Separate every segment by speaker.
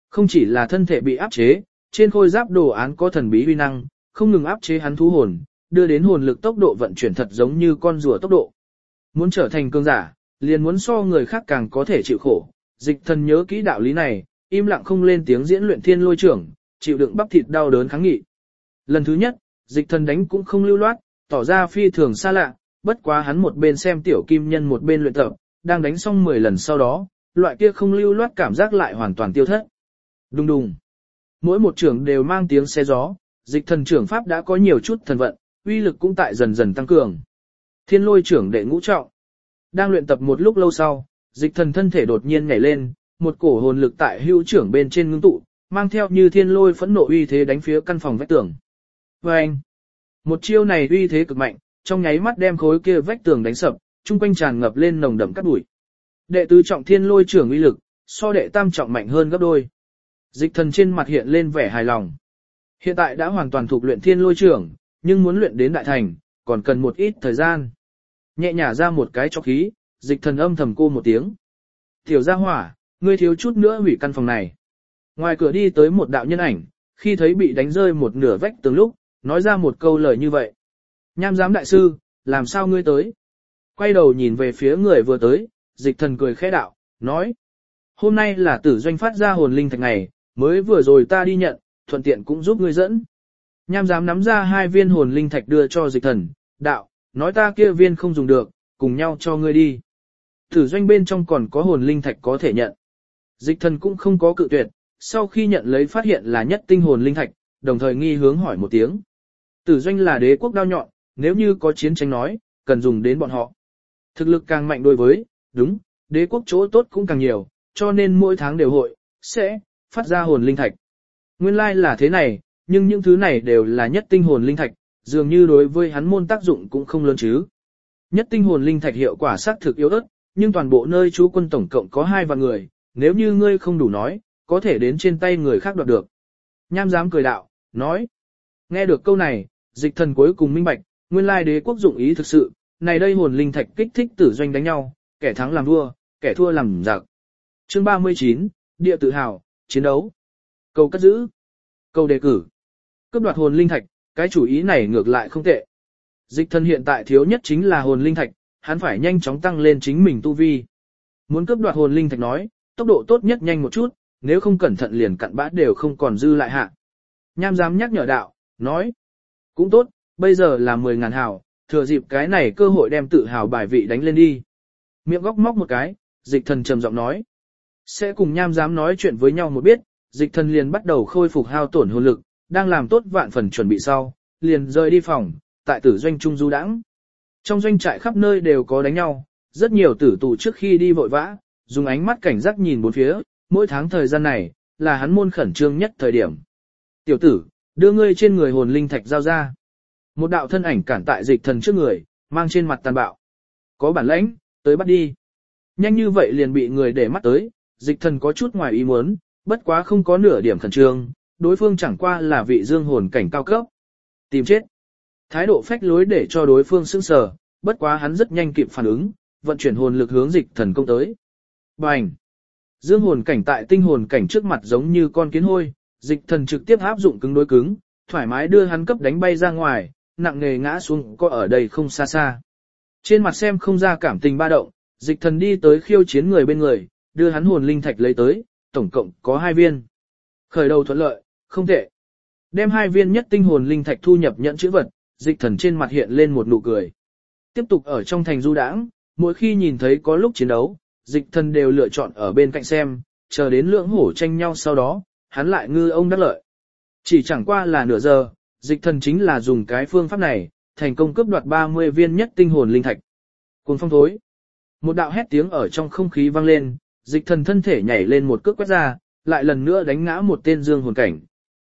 Speaker 1: Không chỉ là thân thể bị áp chế, trên khôi giáp đồ án có thần bí uy năng, không ngừng áp chế hắn thú hồn, đưa đến hồn lực tốc độ vận chuyển thật giống như con rùa tốc độ. Muốn trở thành cường giả, liền muốn so người khác càng có thể chịu khổ. Dịch thần nhớ kỹ đạo lý này, im lặng không lên tiếng diễn luyện thiên lôi trưởng, chịu đựng bắp thịt đau đớn kháng nghị. Lần thứ nhất, dịch thần đánh cũng không lưu loát, tỏ ra phi thường xa lạ, bất quá hắn một bên xem tiểu kim nhân một bên luyện tập, đang đánh xong 10 lần sau đó, loại kia không lưu loát cảm giác lại hoàn toàn tiêu thất. Đùng đùng. Mỗi một trưởng đều mang tiếng xé gió, dịch thần trưởng pháp đã có nhiều chút thần vận, uy lực cũng tại dần dần tăng cường. Thiên lôi trưởng đệ ngũ trọng. Đang luyện tập một lúc lâu sau, dịch thần thân thể đột nhiên nhảy lên, một cổ hồn lực tại hữu trưởng bên trên ngưng tụ, mang theo như thiên lôi phẫn nộ uy thế đánh phía căn phòng vách tường. Và anh, một chiêu này uy thế cực mạnh, trong nháy mắt đem khối kia vách tường đánh sập, chung quanh tràn ngập lên nồng đậm cát bụi. Đệ tứ trọng thiên lôi trưởng uy lực, so đệ tam trọng mạnh hơn gấp đôi. Dịch thần trên mặt hiện lên vẻ hài lòng. Hiện tại đã hoàn toàn thuộc luyện thiên lôi trưởng, nhưng muốn luyện đến đại thành, còn cần một ít thời gian. Nhẹ nhả ra một cái cho khí, dịch thần âm thầm cô một tiếng. Tiểu gia hỏa, ngươi thiếu chút nữa hủy căn phòng này. Ngoài cửa đi tới một đạo nhân ảnh, khi thấy bị đánh rơi một nửa vách tường lúc, nói ra một câu lời như vậy. Nham giám đại sư, làm sao ngươi tới? Quay đầu nhìn về phía người vừa tới, dịch thần cười khẽ đạo, nói. Hôm nay là tử doanh phát ra hồn linh thạch ngày, mới vừa rồi ta đi nhận, thuận tiện cũng giúp ngươi dẫn. Nham giám nắm ra 2 viên hồn linh thạch đưa cho dịch thần, đạo, nói ta kia viên không dùng được, cùng nhau cho ngươi đi. Tử doanh bên trong còn có hồn linh thạch có thể nhận. Dịch thần cũng không có cự tuyệt, sau khi nhận lấy phát hiện là nhất tinh hồn linh thạch, đồng thời nghi hướng hỏi một tiếng. Tử doanh là đế quốc đao nhọn, nếu như có chiến tranh nói, cần dùng đến bọn họ. Thực lực càng mạnh đối với, đúng, đế quốc chỗ tốt cũng càng nhiều, cho nên mỗi tháng đều hội, sẽ, phát ra hồn linh thạch. Nguyên lai là thế này, nhưng những thứ này đều là nhất tinh hồn linh thạch, dường như đối với hắn môn tác dụng cũng không lớn chứ. Nhất tinh hồn linh thạch hiệu quả xác thực yếu ớt, nhưng toàn bộ nơi trú quân tổng cộng có 2 vạn người, nếu như ngươi không đủ nói, có thể đến trên tay người khác đoạt được. Nham giám cười đạo, nói. Nghe được câu này, dịch thần cuối cùng minh bạch, nguyên lai đế quốc dụng ý thực sự, này đây hồn linh thạch kích thích tử doanh đánh nhau, kẻ thắng làm vua, kẻ thua làm giặc. Chương 39, địa tự hào, chiến đấu. Cầu cất giữ. Cầu đề cử. Cướp đoạt hồn linh thạch, cái chủ ý này ngược lại không tệ. Dịch thần hiện tại thiếu nhất chính là hồn linh thạch, hắn phải nhanh chóng tăng lên chính mình tu vi. Muốn cướp đoạt hồn linh thạch nói, tốc độ tốt nhất nhanh một chút, nếu không cẩn thận liền cặn bã đều không còn dư lại hạ. Nham giám nhắc nhở đạo, nói. Cũng tốt, bây giờ là 10.000 hào, thừa dịp cái này cơ hội đem tự hào bài vị đánh lên đi. Miệng góc móc một cái, dịch thần trầm giọng nói. Sẽ cùng nham giám nói chuyện với nhau một biết, dịch thần liền bắt đầu khôi phục hao tổn hồn lực, đang làm tốt vạn phần chuẩn bị sau, liền rời đi phòng, tại tử doanh trung du đãng. Trong doanh trại khắp nơi đều có đánh nhau, rất nhiều tử tù trước khi đi vội vã, dùng ánh mắt cảnh giác nhìn bốn phía, mỗi tháng thời gian này, là hắn môn khẩn trương nhất thời điểm. Tiểu tử, đưa ngươi trên người hồn linh thạch giao ra. Một đạo thân ảnh cản tại dịch thần trước người, mang trên mặt tàn bạo. Có bản lãnh, tới bắt đi. Nhanh như vậy liền bị người để mắt tới, dịch thần có chút ngoài ý muốn, bất quá không có nửa điểm khẩn trương, đối phương chẳng qua là vị dương hồn cảnh cao cấp. Tìm chết. Thái độ phách lối để cho đối phương sững sờ, bất quá hắn rất nhanh kịp phản ứng, vận chuyển hồn lực hướng dịch thần công tới. Bành! Dương hồn cảnh tại tinh hồn cảnh trước mặt giống như con kiến hôi, dịch thần trực tiếp áp dụng cứng đối cứng, thoải mái đưa hắn cấp đánh bay ra ngoài, nặng nề ngã xuống có ở đây không xa xa. Trên mặt xem không ra cảm tình ba động, dịch thần đi tới khiêu chiến người bên người, đưa hắn hồn linh thạch lấy tới, tổng cộng có 2 viên. Khởi đầu thuận lợi, không tệ. Đem 2 viên nhất tinh hồn linh thạch thu nhập nhận chữ vật, dịch thần trên mặt hiện lên một nụ cười. Tiếp tục ở trong thành du đãng, mỗi khi nhìn thấy có lúc chiến đấu, dịch thần đều lựa chọn ở bên cạnh xem, chờ đến lưỡng hổ tranh nhau sau đó, hắn lại ngư ông đắc lợi. Chỉ chẳng qua là nửa giờ, dịch thần chính là dùng cái phương pháp này, thành công cướp đoạt 30 viên nhất tinh hồn linh thạch. Cuồng phong thối. Một đạo hét tiếng ở trong không khí vang lên, dịch thần thân thể nhảy lên một cước quét ra, lại lần nữa đánh ngã một tên dương hồn cảnh.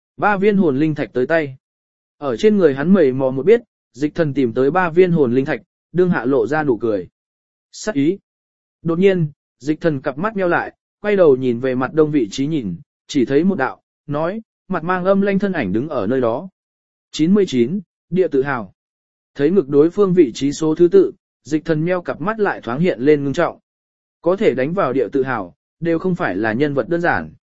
Speaker 1: 3 viên hồn linh thạch tới tay. Ở trên người hắn mẩy mò một biết, dịch thần tìm tới 3 viên hồn linh thạch, đương hạ lộ ra nụ cười. Sắc ý. Đột nhiên, dịch thần cặp mắt nheo lại, quay đầu nhìn về mặt đông vị trí nhìn, chỉ thấy một đạo, nói, mặt mang âm lanh thân ảnh đứng ở nơi đó. 99, địa tự hào. Thấy ngực đối phương vị trí số thứ tự, dịch thần meo cặp mắt lại thoáng hiện lên ngưng trọng. Có thể đánh vào địa tự hào, đều không phải là nhân vật đơn giản.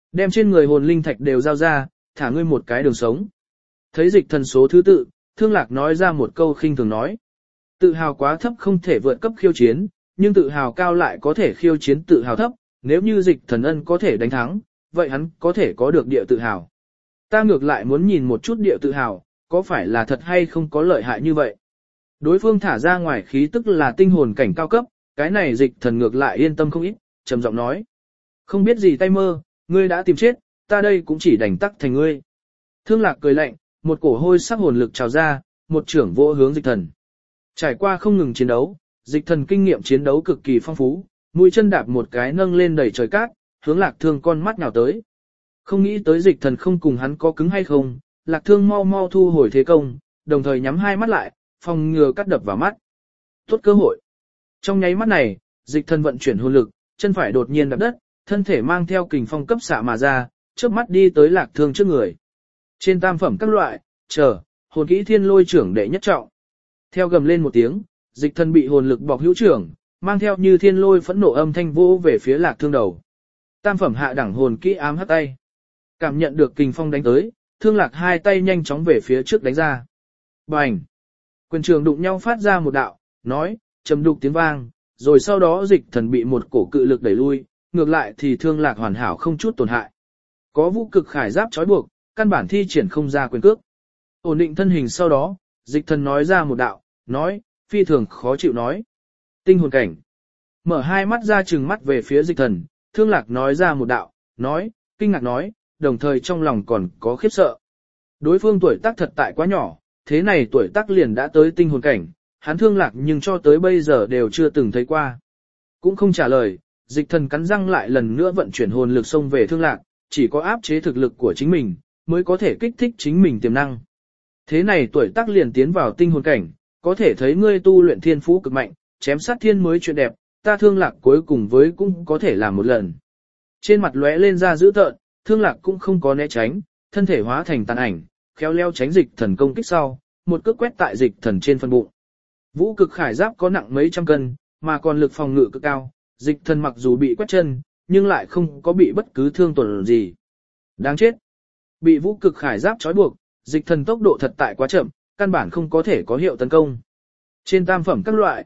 Speaker 1: Đem trên người hồn linh thạch đều giao ra, thả ngươi một cái đường sống. Thấy dịch thần số thứ tự, Thương Lạc nói ra một câu khinh thường nói. Tự hào quá thấp không thể vượt cấp khiêu chiến, nhưng tự hào cao lại có thể khiêu chiến tự hào thấp, nếu như dịch thần ân có thể đánh thắng, vậy hắn có thể có được địa tự hào. Ta ngược lại muốn nhìn một chút địa tự hào, có phải là thật hay không có lợi hại như vậy. Đối phương thả ra ngoài khí tức là tinh hồn cảnh cao cấp, cái này dịch thần ngược lại yên tâm không ít, trầm giọng nói. Không biết gì tay mơ, ngươi đã tìm chết, ta đây cũng chỉ đành tắc thành ngươi. Thương Lạc cười lạnh, một cổ hôi sắc hồn lực trào ra, một trưởng vỗ hướng dịch thần. Trải qua không ngừng chiến đấu, dịch thần kinh nghiệm chiến đấu cực kỳ phong phú, mũi chân đạp một cái nâng lên đẩy trời cát, hướng Lạc Thương con mắt nhào tới. Không nghĩ tới dịch thần không cùng hắn có cứng hay không, Lạc Thương mau mau thu hồi thế công, đồng thời nhắm hai mắt lại, phòng ngừa cắt đập vào mắt. Tốt cơ hội. Trong nháy mắt này, dịch thần vận chuyển hồn lực, chân phải đột nhiên đạp đất, thân thể mang theo kình phong cấp xạ mà ra, chớp mắt đi tới Lạc Thương trước người. Trên tam phẩm các loại, hồn kỹ thiên lôi trưởng đệ nhất trọng. Theo gầm lên một tiếng, dịch thần bị hồn lực bọc hữu trưởng, mang theo như thiên lôi phẫn nộ âm thanh vô về phía Lạc Thương đầu. Tam phẩm hạ đẳng hồn kỹ ám hắc tay. Cảm nhận được kình phong đánh tới, Thương Lạc hai tay nhanh chóng về phía trước đánh ra. Bành! Quyền trường đụng nhau phát ra một đạo, nói, trầm đục tiếng vang, rồi sau đó dịch thần bị một cổ cự lực đẩy lui, ngược lại thì Thương Lạc hoàn hảo không chút tổn hại. Có vũ cực khải giáp trói buộc, căn bản thi triển không ra quyền cước. Ổn định thân hình sau đó, dịch thần nói ra một đạo, nói, phi thường khó chịu nói. Tinh hồn cảnh. Mở hai mắt ra trừng mắt về phía dịch thần, Thương Lạc nói ra một đạo, nói, kinh ngạc nói, đồng thời trong lòng còn có khiếp sợ. Đối phương tuổi tác thật tại quá nhỏ, thế này tuổi tác liền đã tới tinh hồn cảnh, hắn Thương Lạc nhưng cho tới bây giờ đều chưa từng thấy qua. Cũng không trả lời, dịch thần cắn răng lại lần nữa vận chuyển hồn lực xông về Thương Lạc, chỉ có áp chế thực lực của chính mình, mới có thể kích thích chính mình tiềm năng. Thế này tuổi tác liền tiến vào tinh hồn cảnh, có thể thấy ngươi tu luyện thiên phú cực mạnh, chém sát thiên mới chuyện đẹp, ta Thương Lạc cuối cùng với cũng có thể làm một lần. Trên mặt lóe lên ra dữ tợn, Thương Lạc cũng không có né tránh, thân thể hóa thành tàn ảnh, khéo léo tránh dịch thần công kích sau, một cước quét tại dịch thần trên phân bụng. Vũ cực khải giáp có nặng mấy trăm cân, mà còn lực phòng ngự cực cao, dịch thần mặc dù bị quét chân, nhưng lại không có bị bất cứ thương tổn gì. Đáng chết! Bị vũ cực khải giáp trói buộc, dịch thần tốc độ thật tại quá chậm, căn bản không có thể có hiệu tấn công. Trên tam phẩm các loại,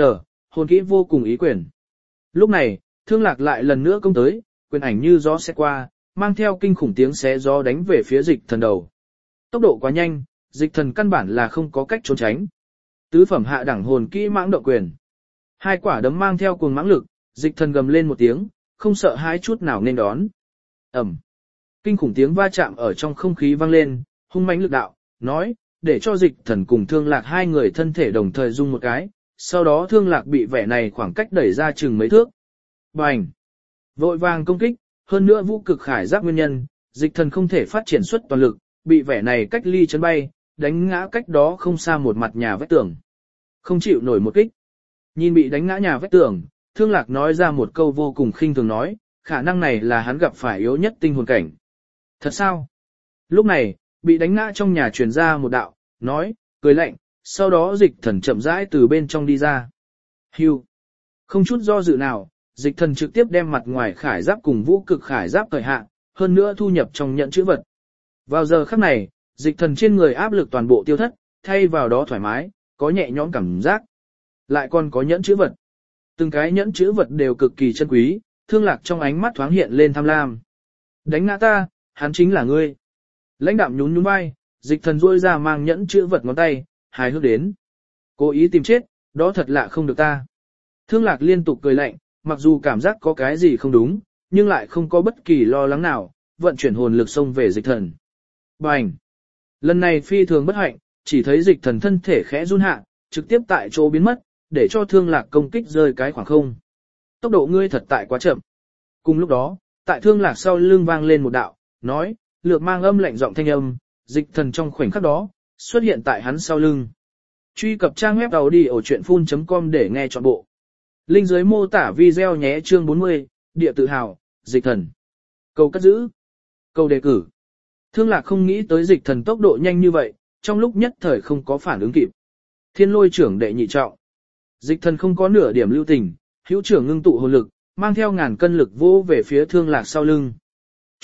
Speaker 1: hồn kỹ vô cùng ý quyền. Lúc này, Thương Lạc lại lần nữa công tới, quyền ảnh như gió sẽ qua, mang theo kinh khủng tiếng xé gió đánh về phía dịch thần đầu. Tốc độ quá nhanh, dịch thần căn bản là không có cách trốn tránh. Tứ phẩm hạ đẳng hồn kỹ mãng động quyền. Hai quả đấm mang theo cuồng mãng lực, dịch thần gầm lên một tiếng, không sợ hãi chút nào nên đón. Ầm. Kinh khủng tiếng va chạm ở trong không khí vang lên, hung mãnh lực đạo, nói, để cho dịch thần cùng Thương Lạc hai người thân thể đồng thời rung một cái, sau đó Thương Lạc bị vẻ này khoảng cách đẩy ra chừng mấy thước. Bành! Vội vàng công kích, hơn nữa vũ cực khải giáp nguyên nhân, dịch thần không thể phát triển xuất toàn lực, bị vẻ này cách ly chấn bay, đánh ngã cách đó không xa một mặt nhà vách tường. Không chịu nổi một kích. Nhìn bị đánh ngã nhà vách tường, Thương Lạc nói ra một câu vô cùng khinh thường nói, khả năng này là hắn gặp phải yếu nhất tinh hồn cảnh. Thật sao? Lúc này, bị đánh ngã trong nhà truyền ra một đạo, nói, cười lạnh, sau đó dịch thần chậm rãi từ bên trong đi ra. Hưu. Không chút do dự nào, dịch thần trực tiếp đem mặt ngoài khải giáp cùng vũ cực khải giáp cởi hạ, hơn nữa thu nhập trong nhận chữ vật. Vào giờ khắc này, dịch thần trên người áp lực toàn bộ tiêu thất, thay vào đó thoải mái, có nhẹ nhõm cảm giác. Lại còn có nhẫn chữ vật. Từng cái nhẫn chữ vật đều cực kỳ chân quý, Thương Lạc trong ánh mắt thoáng hiện lên tham lam. Đánh ngã ta, hắn chính là ngươi. Lãnh đạm nhún nhún vai, dịch thần duỗi ra mang nhẫn chữ vật ngón tay, hài hước đến. Cố ý tìm chết, đó thật lạ không được ta. Thương Lạc liên tục cười lạnh, mặc dù cảm giác có cái gì không đúng, nhưng lại không có bất kỳ lo lắng nào, vận chuyển hồn lực xông về dịch thần. Bành! Lần này phi thường bất hạnh, chỉ thấy dịch thần thân thể khẽ run hạ, trực tiếp tại chỗ biến mất, để cho Thương Lạc công kích rơi cái khoảng không. Tốc độ ngươi thật tại quá chậm. Cùng lúc đó, tại Thương Lạc sau lưng vang lên một đạo, nói, lược mang âm lạnh giọng thanh âm, dịch thần trong khoảnh khắc đó, xuất hiện tại hắn sau lưng. Truy cập trang web audiochuyenphun.com để nghe trọn bộ. Link dưới mô tả video nhé. Chương 40, địa tự hào, dịch thần. Câu cất giữ. Câu đề cử. Thương Lạc không nghĩ tới dịch thần tốc độ nhanh như vậy, trong lúc nhất thời không có phản ứng kịp. Thiên lôi trưởng đệ nhị trọng. Dịch thần không có nửa điểm lưu tình, hữu trưởng ngưng tụ hồn lực, mang theo ngàn cân lực vô về phía Thương Lạc sau lưng.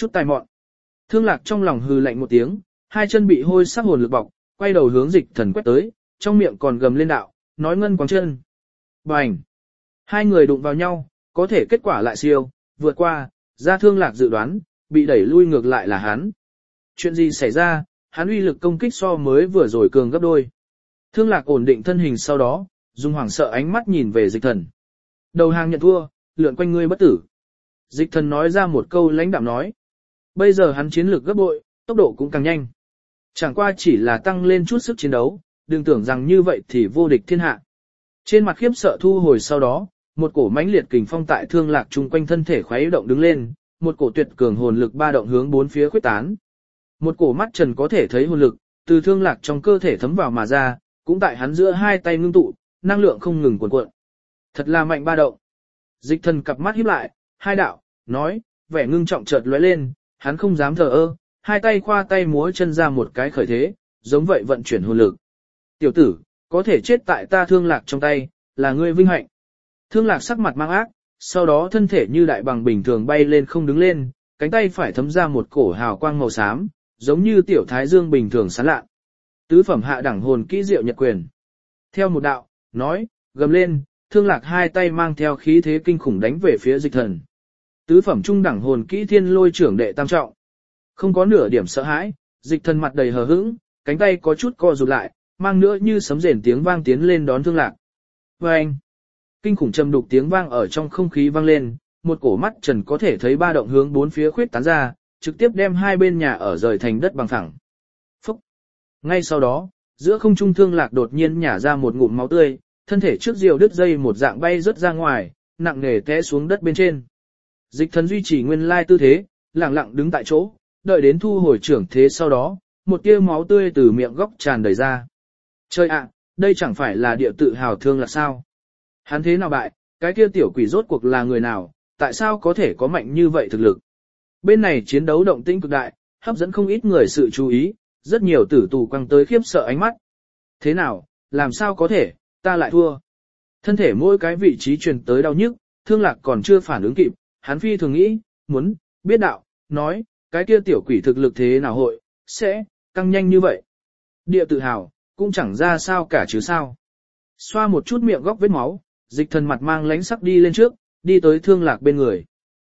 Speaker 1: Chút tài mọn. Thương Lạc trong lòng hừ lạnh một tiếng, hai chân bị hôi sắc hồn lực bọc, quay đầu hướng Dịch Thần quét tới, trong miệng còn gầm lên đạo, nói ngân quáng chân. Bành! Hai người đụng vào nhau, có thể kết quả lại siêu, vượt qua, ra Thương Lạc dự đoán, bị đẩy lui ngược lại là hắn. Chuyện gì xảy ra, hắn uy lực công kích so mới vừa rồi cường gấp đôi. Thương Lạc ổn định thân hình sau đó, dùng hoảng sợ ánh mắt nhìn về Dịch Thần. Đầu hàng nhận thua, lượn quanh ngươi bất tử. Dịch Thần nói ra một câu lãnh đạm nói. Bây giờ hắn chiến lược gấp bội, tốc độ cũng càng nhanh. Chẳng qua chỉ là tăng lên chút sức chiến đấu, đừng tưởng rằng như vậy thì vô địch thiên hạ. Trên mặt khiếp sợ thu hồi sau đó, một cổ mãnh liệt kình phong tại Thương Lạc chung quanh thân thể khuấy động đứng lên, một cổ tuyệt cường hồn lực ba động hướng bốn phía khuếch tán. Một cổ mắt trần có thể thấy hồn lực, từ Thương Lạc trong cơ thể thấm vào mà ra, cũng tại hắn giữa hai tay ngưng tụ, năng lượng không ngừng cuồn cuộn. Thật là mạnh ba động. Dịch Thần cặp mắt híp lại, hai đạo, nói, vẻ ngưng trọng chợt lóe lên, hắn không dám thờ ơ, hai tay khoa tay múa chân ra một cái khởi thế, giống vậy vận chuyển hồn lực. Tiểu tử, có thể chết tại ta Thương Lạc trong tay, là ngươi vinh hạnh. Thương Lạc sắc mặt mang ác, sau đó thân thể như đại bằng bình thường bay lên không đứng lên, cánh tay phải thấm ra một cổ hào quang màu xám, giống như tiểu thái dương bình thường sáng lạ. Tứ phẩm hạ đẳng hồn kỹ diệu nhật quyền. Theo một đạo, nói, gầm lên, Thương Lạc hai tay mang theo khí thế kinh khủng đánh về phía Dịch Thần. Tứ phẩm trung đẳng hồn kỹ thiên lôi trưởng đệ tam trọng. Không có nửa điểm sợ hãi, Dịch Thần mặt đầy hờ hững, cánh tay có chút co rụt lại, mang nữa như sấm rền tiếng vang tiến lên đón Thương Lạc. Vâng! Kinh khủng trầm đục tiếng vang ở trong không khí vang lên, một cổ mắt trần có thể thấy ba động hướng bốn phía khuyết tán ra, trực tiếp đem hai bên nhà ở rời thành đất bằng phẳng. Phúc! Ngay sau đó, giữa không trung Thương Lạc đột nhiên nhả ra một ngụm máu tươi, thân thể trước diều đứt dây một dạng bay rớt ra ngoài, nặng nề té xuống đất bên trên. Dịch Thần duy trì nguyên lai tư thế, lặng lặng đứng tại chỗ, đợi đến thu hồi trưởng thế sau đó, một tia máu tươi từ miệng góc tràn đầy ra. Trời ạ, đây chẳng phải là địa tự hào Thương Lạc sao? Hắn thế nào bại, cái kia tiểu quỷ rốt cuộc là người nào, tại sao có thể có mạnh như vậy thực lực? Bên này chiến đấu động tĩnh cực đại, hấp dẫn không ít người sự chú ý, rất nhiều tử tù quăng tới khiếp sợ ánh mắt. Thế nào, làm sao có thể, ta lại thua? Thân thể mỗi cái vị trí truyền tới đau nhức, Thương Lạc còn chưa phản ứng kịp, hắn phi thường nghĩ, muốn, biết đạo, nói, cái kia tiểu quỷ thực lực thế nào hội, sẽ, căng nhanh như vậy. Địa tự hào, cũng chẳng ra sao cả chứ sao. Xoa một chút miệng góc vết máu, Dịch Thần mặt mang lánh sắc đi lên trước, đi tới Thương Lạc bên người.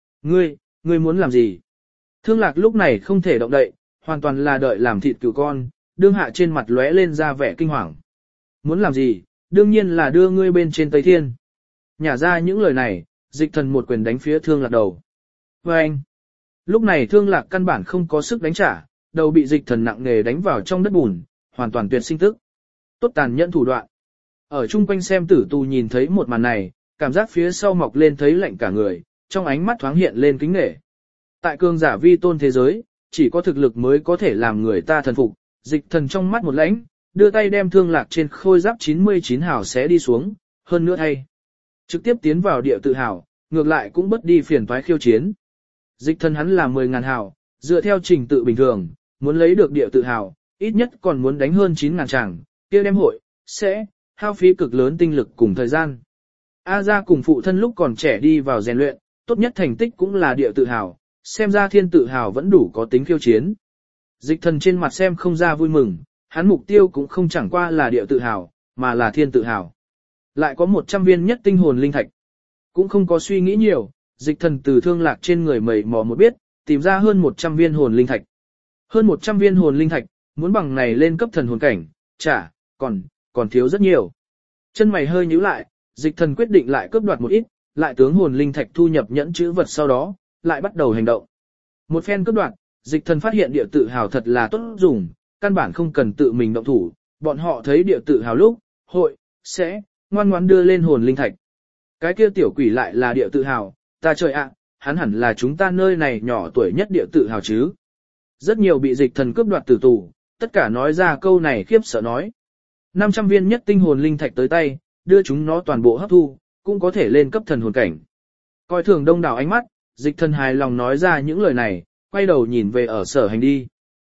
Speaker 1: Ngươi muốn làm gì? Thương Lạc lúc này không thể động đậy, hoàn toàn là đợi làm thịt cừu con, đương hạ trên mặt lóe lên ra vẻ kinh hoàng. Muốn làm gì? Đương nhiên là đưa ngươi bên trên Tây Thiên. Nhả ra những lời này, Dịch Thần một quyền đánh phía Thương Lạc đầu. Và anh, lúc này Thương Lạc căn bản không có sức đánh trả, đầu bị Dịch Thần nặng nề đánh vào trong đất bùn, hoàn toàn tuyệt sinh tức. Tốt tàn nhẫn thủ đoạn. Ở chung quanh xem tử tù nhìn thấy một màn này, cảm giác phía sau mọc lên thấy lạnh cả người, trong ánh mắt thoáng hiện lên kính nể. Tại cường giả vi tôn thế giới, chỉ có thực lực mới có thể làm người ta thần phục. Dịch Thần trong mắt một lãnh, đưa tay đem Thương Lạc trên khôi giáp 99 hào xé đi xuống, hơn nữa thay. Trực tiếp tiến vào địa tự hào, ngược lại cũng bất đi phiền toái khiêu chiến. Dịch Thần hắn là 10.000 hào, dựa theo trình tự bình thường, muốn lấy được địa tự hào, ít nhất còn muốn đánh hơn 9.000 tràng, kia đem hội, sẽ, hao phí cực lớn tinh lực cùng thời gian. A Gia cùng phụ thân lúc còn trẻ đi vào rèn luyện, tốt nhất thành tích cũng là địa tự hào, xem ra thiên tự hào vẫn đủ có tính khiêu chiến. Dịch Thần trên mặt xem không ra vui mừng, hắn mục tiêu cũng không chẳng qua là địa tự hào, mà là thiên tự hào. Lại có 100 viên nhất tinh hồn linh thạch. Cũng không có suy nghĩ nhiều, Dịch Thần từ Thương Lạc trên người mầy mò một biết, tìm ra hơn 100 viên hồn linh thạch. Hơn 100 viên hồn linh thạch, muốn bằng này lên cấp thần hồn cảnh, chả, còn thiếu rất nhiều. Chân mày hơi nhíu lại, Dịch Thần quyết định lại cướp đoạt một ít, lại tướng hồn linh thạch thu nhập nhẫn chữ vật sau đó, lại bắt đầu hành động. Một phen cướp đoạt, Dịch Thần phát hiện địa tự hào thật là tốt dùng, căn bản không cần tự mình động thủ, bọn họ thấy địa tự hào lúc, hội, sẽ, ngoan ngoãn đưa lên hồn linh thạch. Cái kia tiểu quỷ lại là địa tự hào, ta trời ạ, hắn hẳn là chúng ta nơi này nhỏ tuổi nhất địa tự hào chứ. Rất nhiều bị Dịch Thần cướp đoạt tử tù, tất cả nói ra câu này khiếp sợ nói. 500 viên nhất tinh hồn linh thạch tới tay, đưa chúng nó toàn bộ hấp thu, cũng có thể lên cấp thần hồn cảnh. Coi thường đông đảo ánh mắt, Dịch Thần hài lòng nói ra những lời này, quay đầu nhìn về ở sở hành đi.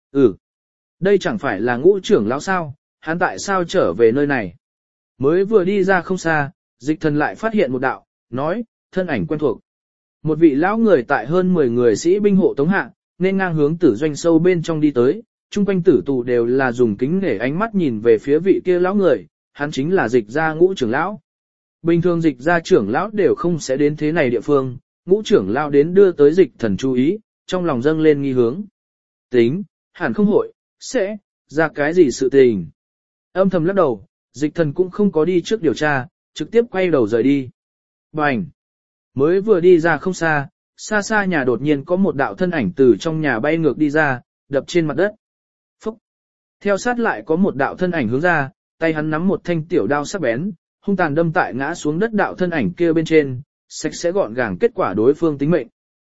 Speaker 1: Đây chẳng phải là Ngũ trưởng lão sao, hắn tại sao trở về nơi này? Mới vừa đi ra không xa, Dịch Thần lại phát hiện một đạo, nói, thân ảnh quen thuộc. Một vị lão người tại hơn 10 người sĩ binh hộ tống hạ, nên ngang hướng tử doanh sâu bên trong đi tới, chung quanh tử tù đều là dùng kính để ánh mắt nhìn về phía vị kia lão người, hắn chính là Dịch gia Ngũ trưởng lão. Bình thường Dịch gia trưởng lão đều không sẽ đến thế này địa phương, Ngũ trưởng lão đến đưa tới Dịch Thần chú ý, trong lòng dâng lên nghi hướng. Tính, hẳn không hội, sẽ ra cái gì sự tình. Âm thầm lắc đầu, Dịch Thần cũng không có đi trước điều tra, trực tiếp quay đầu rời đi. Bành! Mới vừa đi ra không xa, xa xa nhà đột nhiên có một đạo thân ảnh từ trong nhà bay ngược đi ra, đập trên mặt đất. Phúc! Theo sát lại có một đạo thân ảnh hướng ra, tay hắn nắm một thanh tiểu đao sắc bén, hung tàn đâm tại ngã xuống đất đạo thân ảnh kia bên trên, sạch sẽ gọn gàng kết quả đối phương tính mệnh.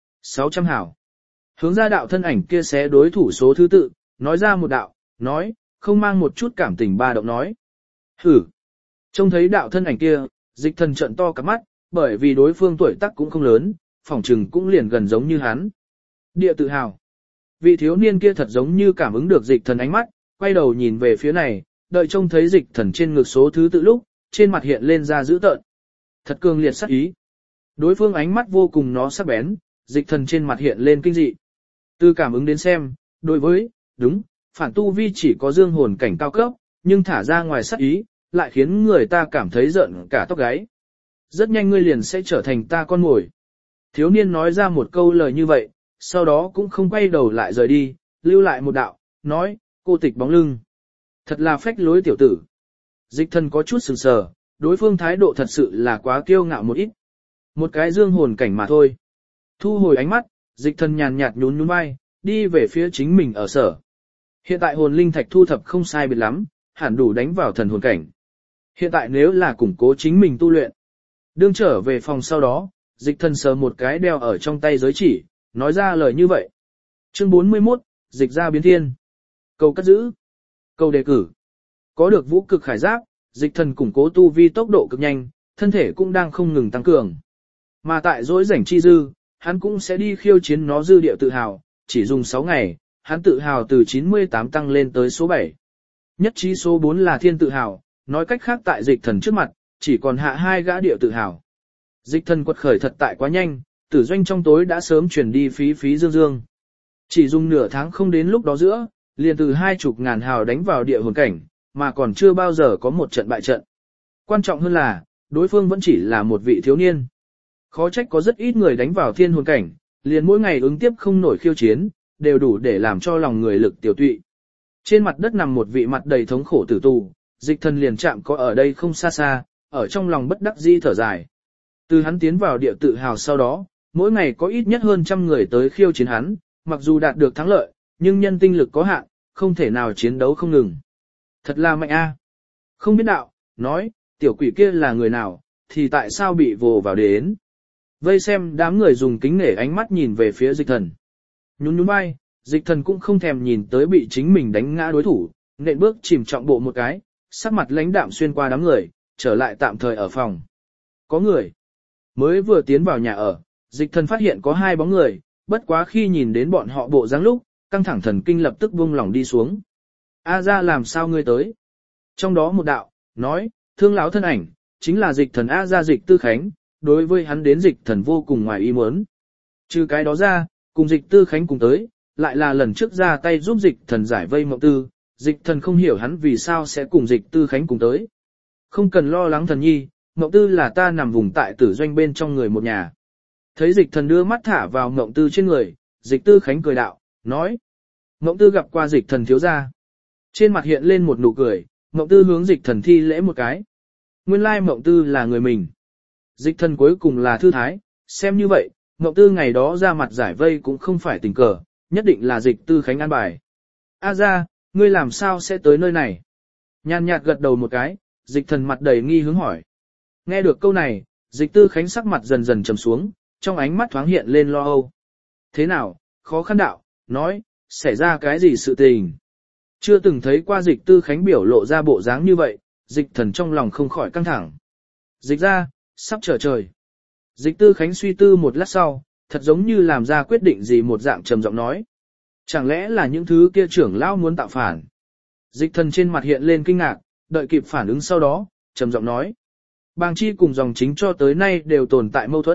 Speaker 1: 600 hảo. Hướng ra đạo thân ảnh kia xé đối thủ số thứ tự, nói ra một đạo, nói, không mang một chút cảm tình ba động nói. Hử. Trông thấy đạo thân ảnh kia, Dịch Thần trợn to cả mắt, bởi vì đối phương tuổi tác cũng không lớn, phỏng trừng cũng liền gần giống như hắn. Địa tự hào. Vị thiếu niên kia thật giống như cảm ứng được Dịch Thần ánh mắt, quay đầu nhìn về phía này, đợi trông thấy Dịch Thần trên ngực số thứ tự lúc, trên mặt hiện lên ra dữ tợn. Thật cường liệt sắc ý. Đối phương ánh mắt vô cùng nó sắc bén, Dịch Thần trên mặt hiện lên kinh dị. Từ cảm ứng đến xem, đối với, đúng, phản tu vi chỉ có dương hồn cảnh cao cấp, nhưng thả ra ngoài sắc ý, lại khiến người ta cảm thấy giận cả tóc gáy. Rất nhanh ngươi liền sẽ trở thành ta con mồi. Thiếu niên nói ra một câu lời như vậy, sau đó cũng không quay đầu lại rời đi, lưu lại một đạo, nói, cô tịch bóng lưng. Thật là phách lối tiểu tử. Dịch Thần có chút sừng sờ, đối phương thái độ thật sự là quá kiêu ngạo một ít. Một cái dương hồn cảnh mà thôi. Thu hồi ánh mắt, Dịch Thần nhàn nhạt nhún nhún vai, đi về phía chính mình ở sở. Hiện tại hồn linh thạch thu thập không sai biệt lắm, hẳn đủ đánh vào thần hồn cảnh. Hiện tại nếu là củng cố chính mình tu luyện. Đương trở về phòng sau đó, Dịch Thần sờ một cái đeo ở trong tay giới chỉ, nói ra lời như vậy. Chương 41, Dịch gia biến thiên. Cầu cất giữ. Cầu đề cử. Có được vũ cực khải giáp, Dịch Thần củng cố tu vi tốc độ cực nhanh, thân thể cũng đang không ngừng tăng cường. Mà tại dỗi rảnh chi dư, hắn cũng sẽ đi khiêu chiến nó dư địa tự hào, chỉ dùng 6 ngày, hắn tự hào từ 98 tăng lên tới số 7. Nhất trí số 4 là thiên tự hào, nói cách khác tại Dịch Thần trước mặt, chỉ còn hạ 2 gã địa tự hào. Dịch Thần quật khởi thật tại quá nhanh, tử doanh trong tối đã sớm chuyển đi phí phí dương dương. Chỉ dùng nửa tháng không đến lúc đó giữa, liền từ 20 ngàn hào đánh vào địa hồn cảnh, mà còn chưa bao giờ có một trận bại trận. Quan trọng hơn là, đối phương vẫn chỉ là một vị thiếu niên. Khó trách có rất ít người đánh vào thiên hồn cảnh, liền mỗi ngày ứng tiếp không nổi khiêu chiến, đều đủ để làm cho lòng người lực tiểu tụy. Trên mặt đất nằm một vị mặt đầy thống khổ tử tù, Dịch Thần liền chạm có ở đây không xa xa, ở trong lòng bất đắc dĩ thở dài. Từ hắn tiến vào địa tự hào sau đó, mỗi ngày có ít nhất hơn 100 người tới khiêu chiến hắn, mặc dù đạt được thắng lợi, nhưng nhân tinh lực có hạn, không thể nào chiến đấu không ngừng. Thật là mạnh a. Không biết đạo, nói, tiểu quỷ kia là người nào, thì tại sao bị vồ vào đến. Vây xem đám người dùng kính nể ánh mắt nhìn về phía Dịch Thần. Nhún nhún vai, Dịch Thần cũng không thèm nhìn tới bị chính mình đánh ngã đối thủ, nện bước chìm trọng bộ một cái, sắc mặt lãnh đạm xuyên qua đám người, trở lại tạm thời ở phòng. Có người. Mới vừa tiến vào nhà ở, Dịch Thần phát hiện có 2 bóng người, bất quá khi nhìn đến bọn họ bộ dáng lúc, căng thẳng thần kinh lập tức buông lỏng đi xuống. A ra làm sao ngươi tới? Trong đó một đạo, nói, thương lão thân ảnh, chính là Dịch Thần A ra Dịch Tư Khánh, đối với hắn đến Dịch Thần vô cùng ngoài ý muốn. Trừ cái đó ra, cùng Dịch Tư Khánh cùng tới, lại là lần trước ra tay giúp Dịch Thần giải vây Mộng Tư, Dịch Thần không hiểu hắn vì sao sẽ cùng Dịch Tư Khánh cùng tới. Không cần lo lắng thần nhi, Mộng Tư là ta nằm vùng tại tử doanh bên trong người một nhà. Thấy Dịch Thần đưa mắt thả vào Mộng Tư trên người, Dịch Tư Khánh cười đạo, nói. Mộng Tư gặp qua Dịch Thần thiếu gia. Trên mặt hiện lên một nụ cười, Mộng Tư hướng Dịch Thần thi lễ một cái. Nguyên lai Mộng Tư là người mình. Dịch Thần cuối cùng là thư thái, xem như vậy, Mộng Tư ngày đó ra mặt giải vây cũng không phải tình cờ, nhất định là Dịch Tư Khánh an bài. A ra, ngươi làm sao sẽ tới nơi này? Nhàn nhạt gật đầu một cái, Dịch Thần mặt đầy nghi hướng hỏi. Nghe được câu này, Dịch Tư Khánh sắc mặt dần dần trầm xuống, trong ánh mắt thoáng hiện lên lo âu. Thế nào, khó khăn đạo, nói, xảy ra cái gì sự tình? Chưa từng thấy qua Dịch Tư Khánh biểu lộ ra bộ dáng như vậy, Dịch Thần trong lòng không khỏi căng thẳng. Dịch ra, sắp trở trời. Dịch Tư Khánh suy tư một lát sau, thật giống như làm ra quyết định gì một dạng trầm giọng nói. Chẳng lẽ là những thứ kia trưởng lão muốn tạo phản? Dịch Thần trên mặt hiện lên kinh ngạc, đợi kịp phản ứng sau đó, trầm giọng nói. Bàng chi cùng dòng chính cho tới nay đều tồn tại mâu thuẫn,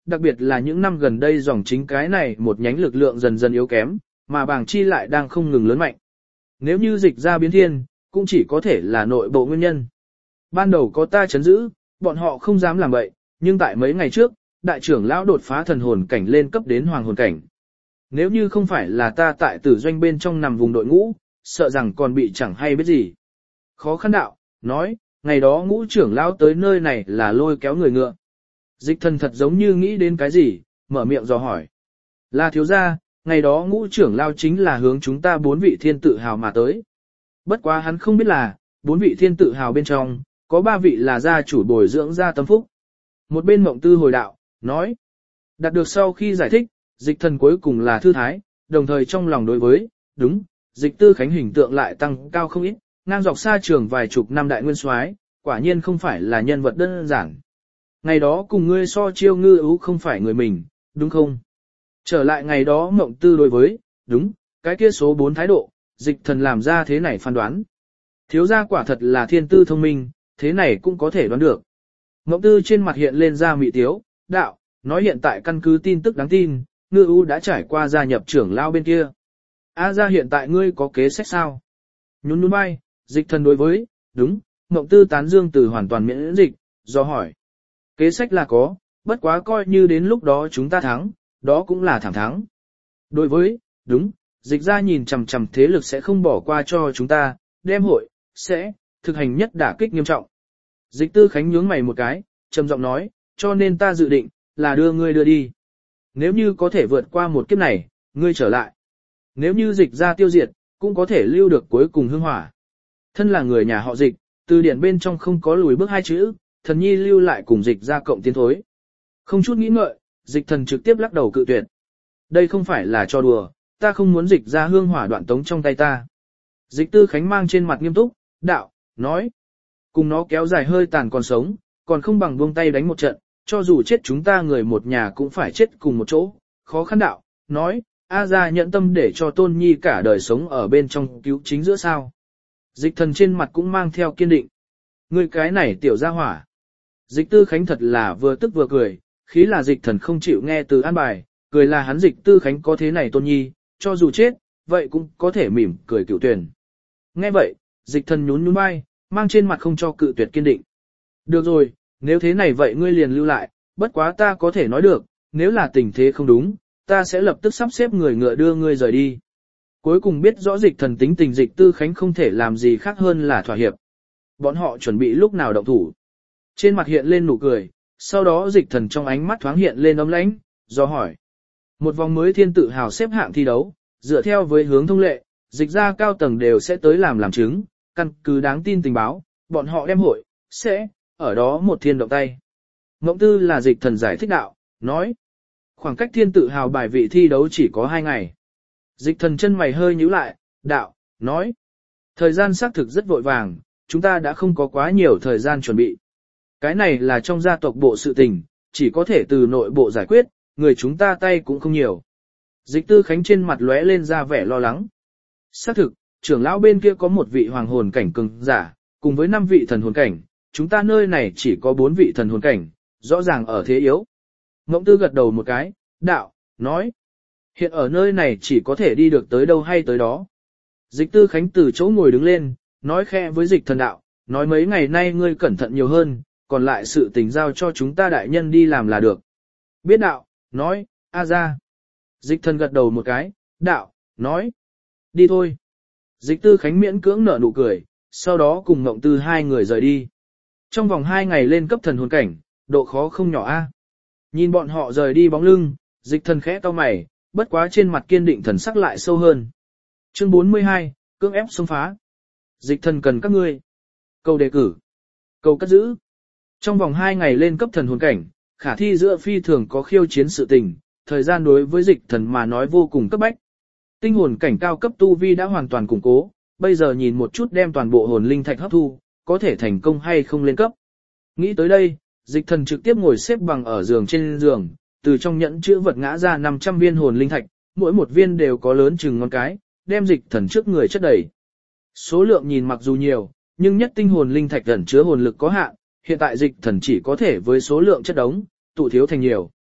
Speaker 1: đặc biệt là những năm gần đây dòng chính cái này một nhánh lực lượng dần dần yếu kém, mà bảng chi lại đang không ngừng lớn mạnh. Nếu như dịch ra biến thiên, cũng chỉ có thể là nội bộ nguyên nhân. Ban đầu có ta chấn giữ, bọn họ không dám làm vậy, nhưng tại mấy ngày trước, đại trưởng lão đột phá thần hồn cảnh lên cấp đến hoàng hồn cảnh. Nếu như không phải là ta tại tử doanh bên trong nằm vùng đội ngũ, sợ rằng còn bị chẳng hay biết gì. Khó khăn đạo, nói, ngày đó ngũ trưởng lão tới nơi này là lôi kéo người ngựa. Dịch thần thật giống như nghĩ đến cái gì, mở miệng dò hỏi. Là thiếu gia, ngày đó ngũ trưởng lão chính là hướng chúng ta 4 vị thiên tự hào mà tới. Bất quá hắn không biết là, 4 vị thiên tự hào bên trong, có 3 vị là gia chủ bồi dưỡng gia tâm phúc. Một bên Mộng Tư hồi đạo, nói. Đạt được sau khi giải thích, dịch thần cuối cùng là thư thái, đồng thời trong lòng đối với, đúng, dịch tư khánh hình tượng lại tăng cao không ít, ngang dọc xa trường vài chục năm đại nguyên soái, quả nhiên không phải là nhân vật đơn giản. Ngày đó cùng ngươi so chiêu ngư ưu không phải người mình, đúng không? Trở lại ngày đó Mộng Tư đối với, đúng, cái kia số 4 thái độ, dịch thần làm ra thế này phán đoán. Thiếu gia quả thật là thiên tư thông minh, thế này cũng có thể đoán được. Mộng Tư trên mặt hiện lên ra mị tiếu, đạo, nói hiện tại căn cứ tin tức đáng tin, ngư ưu đã trải qua gia nhập trưởng lao bên kia. A ra hiện tại ngươi có kế sách sao? Nhún nhún bay, dịch thần đối với, đúng, Mộng Tư tán dương từ hoàn toàn miễn dịch, do hỏi. Kế sách là có, bất quá coi như đến lúc đó chúng ta thắng, đó cũng là thẳng thắng. Đối với, đúng, dịch ra nhìn chằm chằm thế lực sẽ không bỏ qua cho chúng ta, đem hội, sẽ, thực hành nhất đả kích nghiêm trọng. Dịch tư khánh nhướng mày một cái, trầm giọng nói, cho nên ta dự định, là đưa ngươi đưa đi. Nếu như có thể vượt qua một kiếp này, ngươi trở lại. Nếu như dịch ra tiêu diệt, cũng có thể lưu được cuối cùng hương hỏa. Thân là người nhà họ dịch, từ điển bên trong không có lùi bước 2 chữ, thần nhi lưu lại cùng dịch ra cộng tiến thối. Không chút nghĩ ngợi, dịch thần trực tiếp lắc đầu cự tuyệt. Đây không phải là trò đùa, ta không muốn dịch ra hương hỏa đoạn tống trong tay ta. Dịch tư khánh mang trên mặt nghiêm túc, đạo, nói. Cùng nó kéo dài hơi tàn còn sống, còn không bằng buông tay đánh một trận, cho dù chết chúng ta người một nhà cũng phải chết cùng một chỗ. Khó khăn đạo, nói, A ra nhận tâm để cho tôn nhi cả đời sống ở bên trong cứu chính giữa sao. Dịch thần trên mặt cũng mang theo kiên định. Ngươi cái này tiểu gia hỏa. Dịch tư khánh thật là vừa tức vừa cười, khí là dịch thần không chịu nghe từ an bài, cười là hắn dịch tư khánh có thế này tôn nhi, cho dù chết, vậy cũng có thể mỉm cười cựu tuyển. Nghe vậy, dịch thần nhún nhún vai, mang trên mặt không cho cự tuyệt kiên định. Được rồi, nếu thế này vậy ngươi liền lưu lại, bất quá ta có thể nói được, nếu là tình thế không đúng, ta sẽ lập tức sắp xếp người ngựa đưa ngươi rời đi. Cuối cùng biết rõ dịch thần tính tình dịch tư khánh không thể làm gì khác hơn là thỏa hiệp. Bọn họ chuẩn bị lúc nào động thủ. Trên mặt hiện lên nụ cười, sau đó dịch thần trong ánh mắt thoáng hiện lên ấm lãnh, do hỏi. Một vòng mới thiên tự hào xếp hạng thi đấu, dựa theo với hướng thông lệ, dịch ra cao tầng đều sẽ tới làm chứng, căn cứ đáng tin tình báo, bọn họ đem hội, sẽ, ở đó một thiên động tay. Mộng Tư là dịch thần giải thích đạo, nói. Khoảng cách thiên tự hào bài vị thi đấu chỉ có 2 ngày. Dịch thần chân mày hơi nhíu lại, đạo, nói. Thời gian xác thực rất vội vàng, chúng ta đã không có quá nhiều thời gian chuẩn bị. Cái này là trong gia tộc bộ sự tình, chỉ có thể từ nội bộ giải quyết, người chúng ta tay cũng không nhiều. Dịch tư khánh trên mặt lóe lên ra vẻ lo lắng. Xác thực, trưởng lão bên kia có 1 vị hoàng hồn cảnh cường giả, cùng với 5 vị thần hồn cảnh, chúng ta nơi này chỉ có 4 vị thần hồn cảnh, rõ ràng ở thế yếu. Ngỗng Tư gật đầu một cái, đạo, nói. Hiện ở nơi này chỉ có thể đi được tới đâu hay tới đó. Dịch tư khánh từ chỗ ngồi đứng lên, nói khẽ với dịch thần đạo, nói mấy ngày nay ngươi cẩn thận nhiều hơn, còn lại sự tình giao cho chúng ta đại nhân đi làm là được. Biết đạo, nói, a ra. Dịch thần gật đầu một cái, đạo, nói. Đi thôi. Dịch tư khánh miễn cưỡng nở nụ cười, sau đó cùng Ngộng Tư 2 người rời đi. Trong vòng 2 ngày lên cấp thần hồn cảnh, độ khó không nhỏ a. Nhìn bọn họ rời đi bóng lưng, dịch thần khẽ cau mày, bất quá trên mặt kiên định thần sắc lại sâu hơn. Chương 42, cưỡng ép xông phá. Dịch thần cần các ngươi. Câu đề cử. Câu cất giữ. Trong vòng 2 ngày lên cấp thần hồn cảnh, khả thi giữa phi thường có khiêu chiến sự tình, thời gian đối với dịch thần mà nói vô cùng cấp bách. Tinh hồn cảnh cao cấp tu vi đã hoàn toàn củng cố, bây giờ nhìn một chút đem toàn bộ hồn linh thạch hấp thu, có thể thành công hay không lên cấp. Nghĩ tới đây, dịch thần trực tiếp ngồi xếp bằng ở giường trên giường, từ trong nhẫn chữ vật ngã ra 500 viên hồn linh thạch, mỗi một viên đều có lớn chừng ngón cái, đem dịch thần trước người chất đầy. Số lượng nhìn mặc dù nhiều, nhưng nhất tinh hồn linh thạch ẩn chứa hồn lực có hạn, hiện tại dịch thần chỉ có thể với số lượng chất đống, tụ thiếu thành nhiều.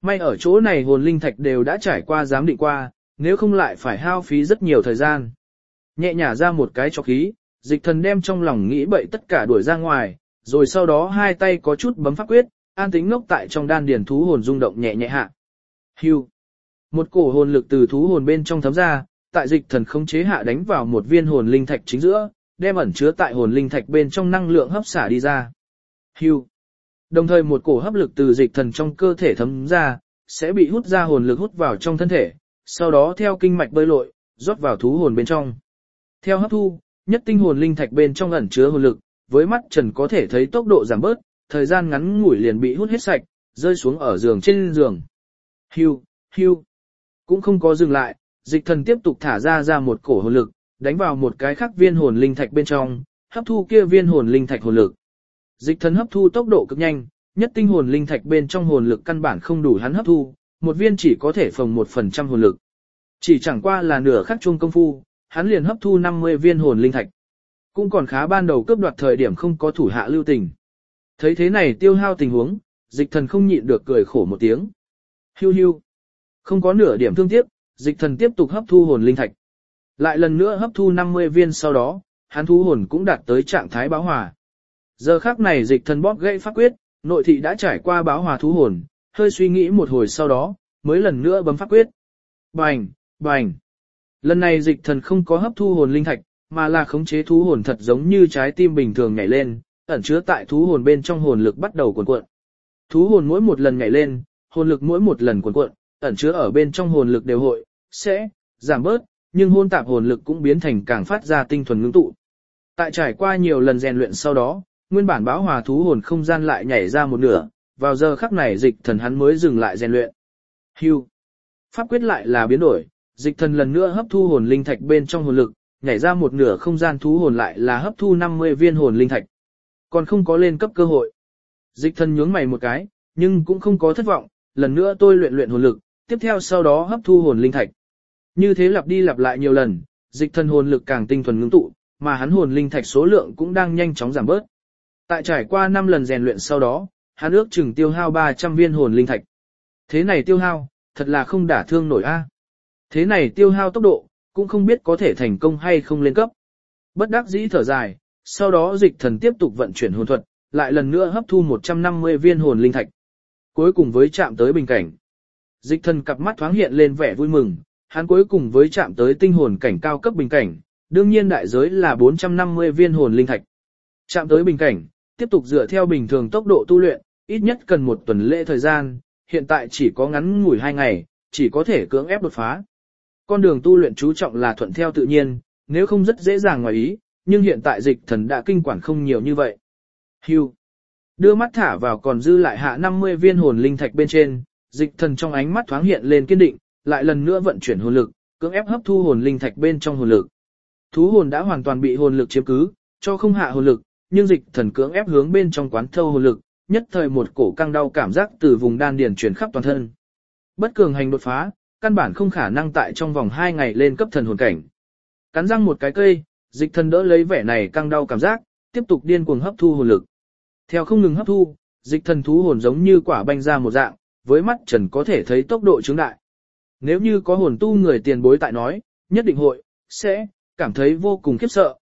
Speaker 1: May ở chỗ này hồn linh thạch đều đã trải qua giám định qua, nếu không lại phải hao phí rất nhiều thời gian. Nhẹ nhả ra một cái cho khí, Dịch Thần đem trong lòng nghĩ bậy tất cả đuổi ra ngoài, rồi sau đó hai tay có chút bấm pháp quyết, an tính ngốc tại trong đan điền thú hồn rung động nhẹ nhẹ hạ. Hưu. Một cổ hồn lực từ thú hồn bên trong thấm ra, tại Dịch Thần khống chế hạ đánh vào một viên hồn linh thạch chính giữa, đem ẩn chứa tại hồn linh thạch bên trong năng lượng hấp xả đi ra. Hưu. Đồng thời một cổ hấp lực từ Dịch Thần trong cơ thể thấm ra, sẽ bị hút ra hồn lực hút vào trong thân thể, sau đó theo kinh mạch bơi lội, rót vào thú hồn bên trong. Theo hấp thu, nhất tinh hồn linh thạch bên trong ẩn chứa hồn lực, với mắt trần có thể thấy tốc độ giảm bớt, thời gian ngắn ngủi liền bị hút hết sạch, rơi xuống ở giường trên giường. Hưu, hưu. Cũng không có dừng lại, Dịch Thần tiếp tục thả ra một cổ hồn lực, đánh vào một cái khác viên hồn linh thạch bên trong, hấp thu kia viên hồn linh thạch hồn lực. Dịch Thần hấp thu tốc độ cực nhanh, nhất tinh hồn linh thạch bên trong hồn lực căn bản không đủ hắn hấp thu, một viên chỉ có thể phồng 1% hồn lực. Chỉ chẳng qua là nửa khắc chuông công phu, hắn liền hấp thu 50 viên hồn linh thạch. Cũng còn khá ban đầu cướp đoạt thời điểm không có thủ hạ lưu tình. Thấy thế này tiêu hao tình huống, Dịch Thần không nhịn được cười khổ một tiếng. Hiu hiu. Không có nửa điểm thương tiếc, Dịch Thần tiếp tục hấp thu hồn linh thạch. Lại lần nữa hấp thu 50 viên sau đó, hắn thú hồn cũng đạt tới trạng thái báo hòa. Giờ khắc này Dịch Thần bóp gãy pháp quyết, nội thị đã trải qua báo hòa thú hồn, hơi suy nghĩ một hồi sau đó, mới lần nữa bấm pháp quyết. Bành, bành. Lần này Dịch Thần không có hấp thu hồn linh thạch, mà là khống chế thú hồn thật giống như trái tim bình thường nhảy lên, ẩn chứa tại thú hồn bên trong hồn lực bắt đầu cuộn cuộn. Thú hồn mỗi một lần nhảy lên, hồn lực mỗi một lần cuộn cuộn, ẩn chứa ở bên trong hồn lực đều hội sẽ giảm bớt, nhưng hôn tạp hồn lực cũng biến thành càng phát ra tinh thuần ngưng tụ. Tại trải qua nhiều lần rèn luyện sau đó, nguyên bản báo hòa thú hồn không gian lại nhảy ra một nửa, vào giờ khắc này Dịch Thần hắn mới dừng lại rèn luyện. Hưu. Pháp quyết lại là biến đổi, Dịch Thần lần nữa hấp thu hồn linh thạch bên trong hồn lực, nhảy ra một nửa không gian thú hồn lại là hấp thu 50 viên hồn linh thạch. Còn không có lên cấp cơ hội. Dịch Thần nhướng mày một cái, nhưng cũng không có thất vọng, lần nữa tôi luyện hồn lực, tiếp theo sau đó hấp thu hồn linh thạch. Như thế lặp đi lặp lại nhiều lần, Dịch Thần hồn lực càng tinh thuần ngưng tụ, mà hắn hồn linh thạch số lượng cũng đang nhanh chóng giảm bớt. Tại trải qua 5 lần rèn luyện sau đó, hắn ước chừng tiêu hao 300 viên hồn linh thạch. Thế này tiêu hao, thật là không đả thương nổi a. Thế này tiêu hao tốc độ, cũng không biết có thể thành công hay không lên cấp. Bất đắc dĩ thở dài, sau đó Dịch Thần tiếp tục vận chuyển hồn thuật, lại lần nữa hấp thu 150 viên hồn linh thạch. Cuối cùng với chạm tới bình cảnh. Dịch Thần cặp mắt thoáng hiện lên vẻ vui mừng, hắn cuối cùng với chạm tới tinh hồn cảnh cao cấp bình cảnh, đương nhiên đại giới là 450 viên hồn linh thạch. Chạm tới bình cảnh, tiếp tục dựa theo bình thường tốc độ tu luyện, ít nhất cần 1 tuần lễ thời gian, hiện tại chỉ có ngắn ngủi 2 ngày, chỉ có thể cưỡng ép đột phá. Con đường tu luyện chú trọng là thuận theo tự nhiên, nếu không rất dễ dàng ngoài ý, nhưng hiện tại Dịch Thần đã kinh quản không nhiều như vậy. Hưu. Đưa mắt thả vào còn dư lại hạ 50 viên hồn linh thạch bên trên, Dịch Thần trong ánh mắt thoáng hiện lên kiên định, lại lần nữa vận chuyển hồn lực, cưỡng ép hấp thu hồn linh thạch bên trong hồn lực. Thú hồn đã hoàn toàn bị hồn lực chiếm cứ, cho không hạ hồn lực, nhưng Dịch Thần cưỡng ép hướng bên trong quán thâu hồn lực, nhất thời một cổ căng đau cảm giác từ vùng đan điền truyền khắp toàn thân. Bất cường hành đột phá, căn bản không khả năng tại trong vòng 2 ngày lên cấp thần hồn cảnh. Cắn răng một cái cây, Dịch Thần đỡ lấy vẻ này căng đau cảm giác, tiếp tục điên cuồng hấp thu hồn lực. Theo không ngừng hấp thu, Dịch Thần thú hồn giống như quả banh ra một dạng, với mắt trần có thể thấy tốc độ chứng đại. Nếu như có hồn tu người tiền bối tại nói, nhất định sẽ cảm thấy vô cùng khiếp sợ,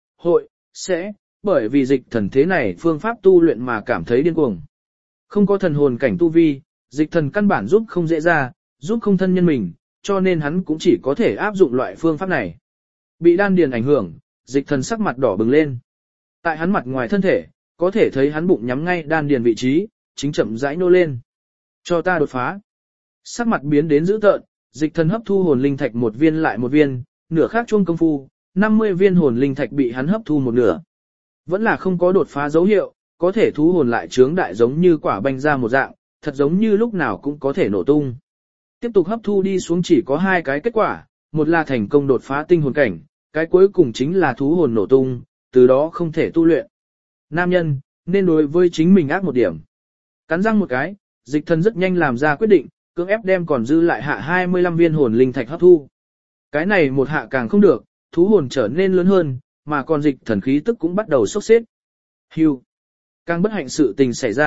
Speaker 1: sẽ bởi vì Dịch Thần thế này phương pháp tu luyện mà cảm thấy điên cuồng. Không có thần hồn cảnh tu vi, Dịch Thần căn bản giúp không dễ ra, giúp không thân nhân mình, cho nên hắn cũng chỉ có thể áp dụng loại phương pháp này. Bị đan điền ảnh hưởng, Dịch Thần sắc mặt đỏ bừng lên. Tại hắn mặt ngoài thân thể, có thể thấy hắn bụng nhắm ngay đan điền vị trí, chính chậm rãi nô lên. Cho ta đột phá. Sắc mặt biến đến dữ tợn, Dịch Thần hấp thu hồn linh thạch một viên lại một viên, nửa khác chuông công phu, 50 viên hồn linh thạch bị hắn hấp thu một nửa. Vẫn là không có đột phá dấu hiệu, có thể thú hồn lại trướng đại giống như quả banh ra một dạng, thật giống như lúc nào cũng có thể nổ tung. Tiếp tục hấp thu đi xuống chỉ có 2 cái kết quả, một là thành công đột phá tinh hồn cảnh, cái cuối cùng chính là thú hồn nổ tung, từ đó không thể tu luyện. Nam nhân, nên đối với chính mình ác một điểm. Cắn răng một cái, Dịch Thần rất nhanh làm ra quyết định, cưỡng ép đem còn dư lại hạ 25 viên hồn linh thạch hấp thu. Cái này một hạ càng không được, thú hồn trở nên lớn hơn, mà còn Dịch Thần khí tức cũng bắt đầu sốc xếp. Hưu. Càng bất hạnh sự tình xảy ra,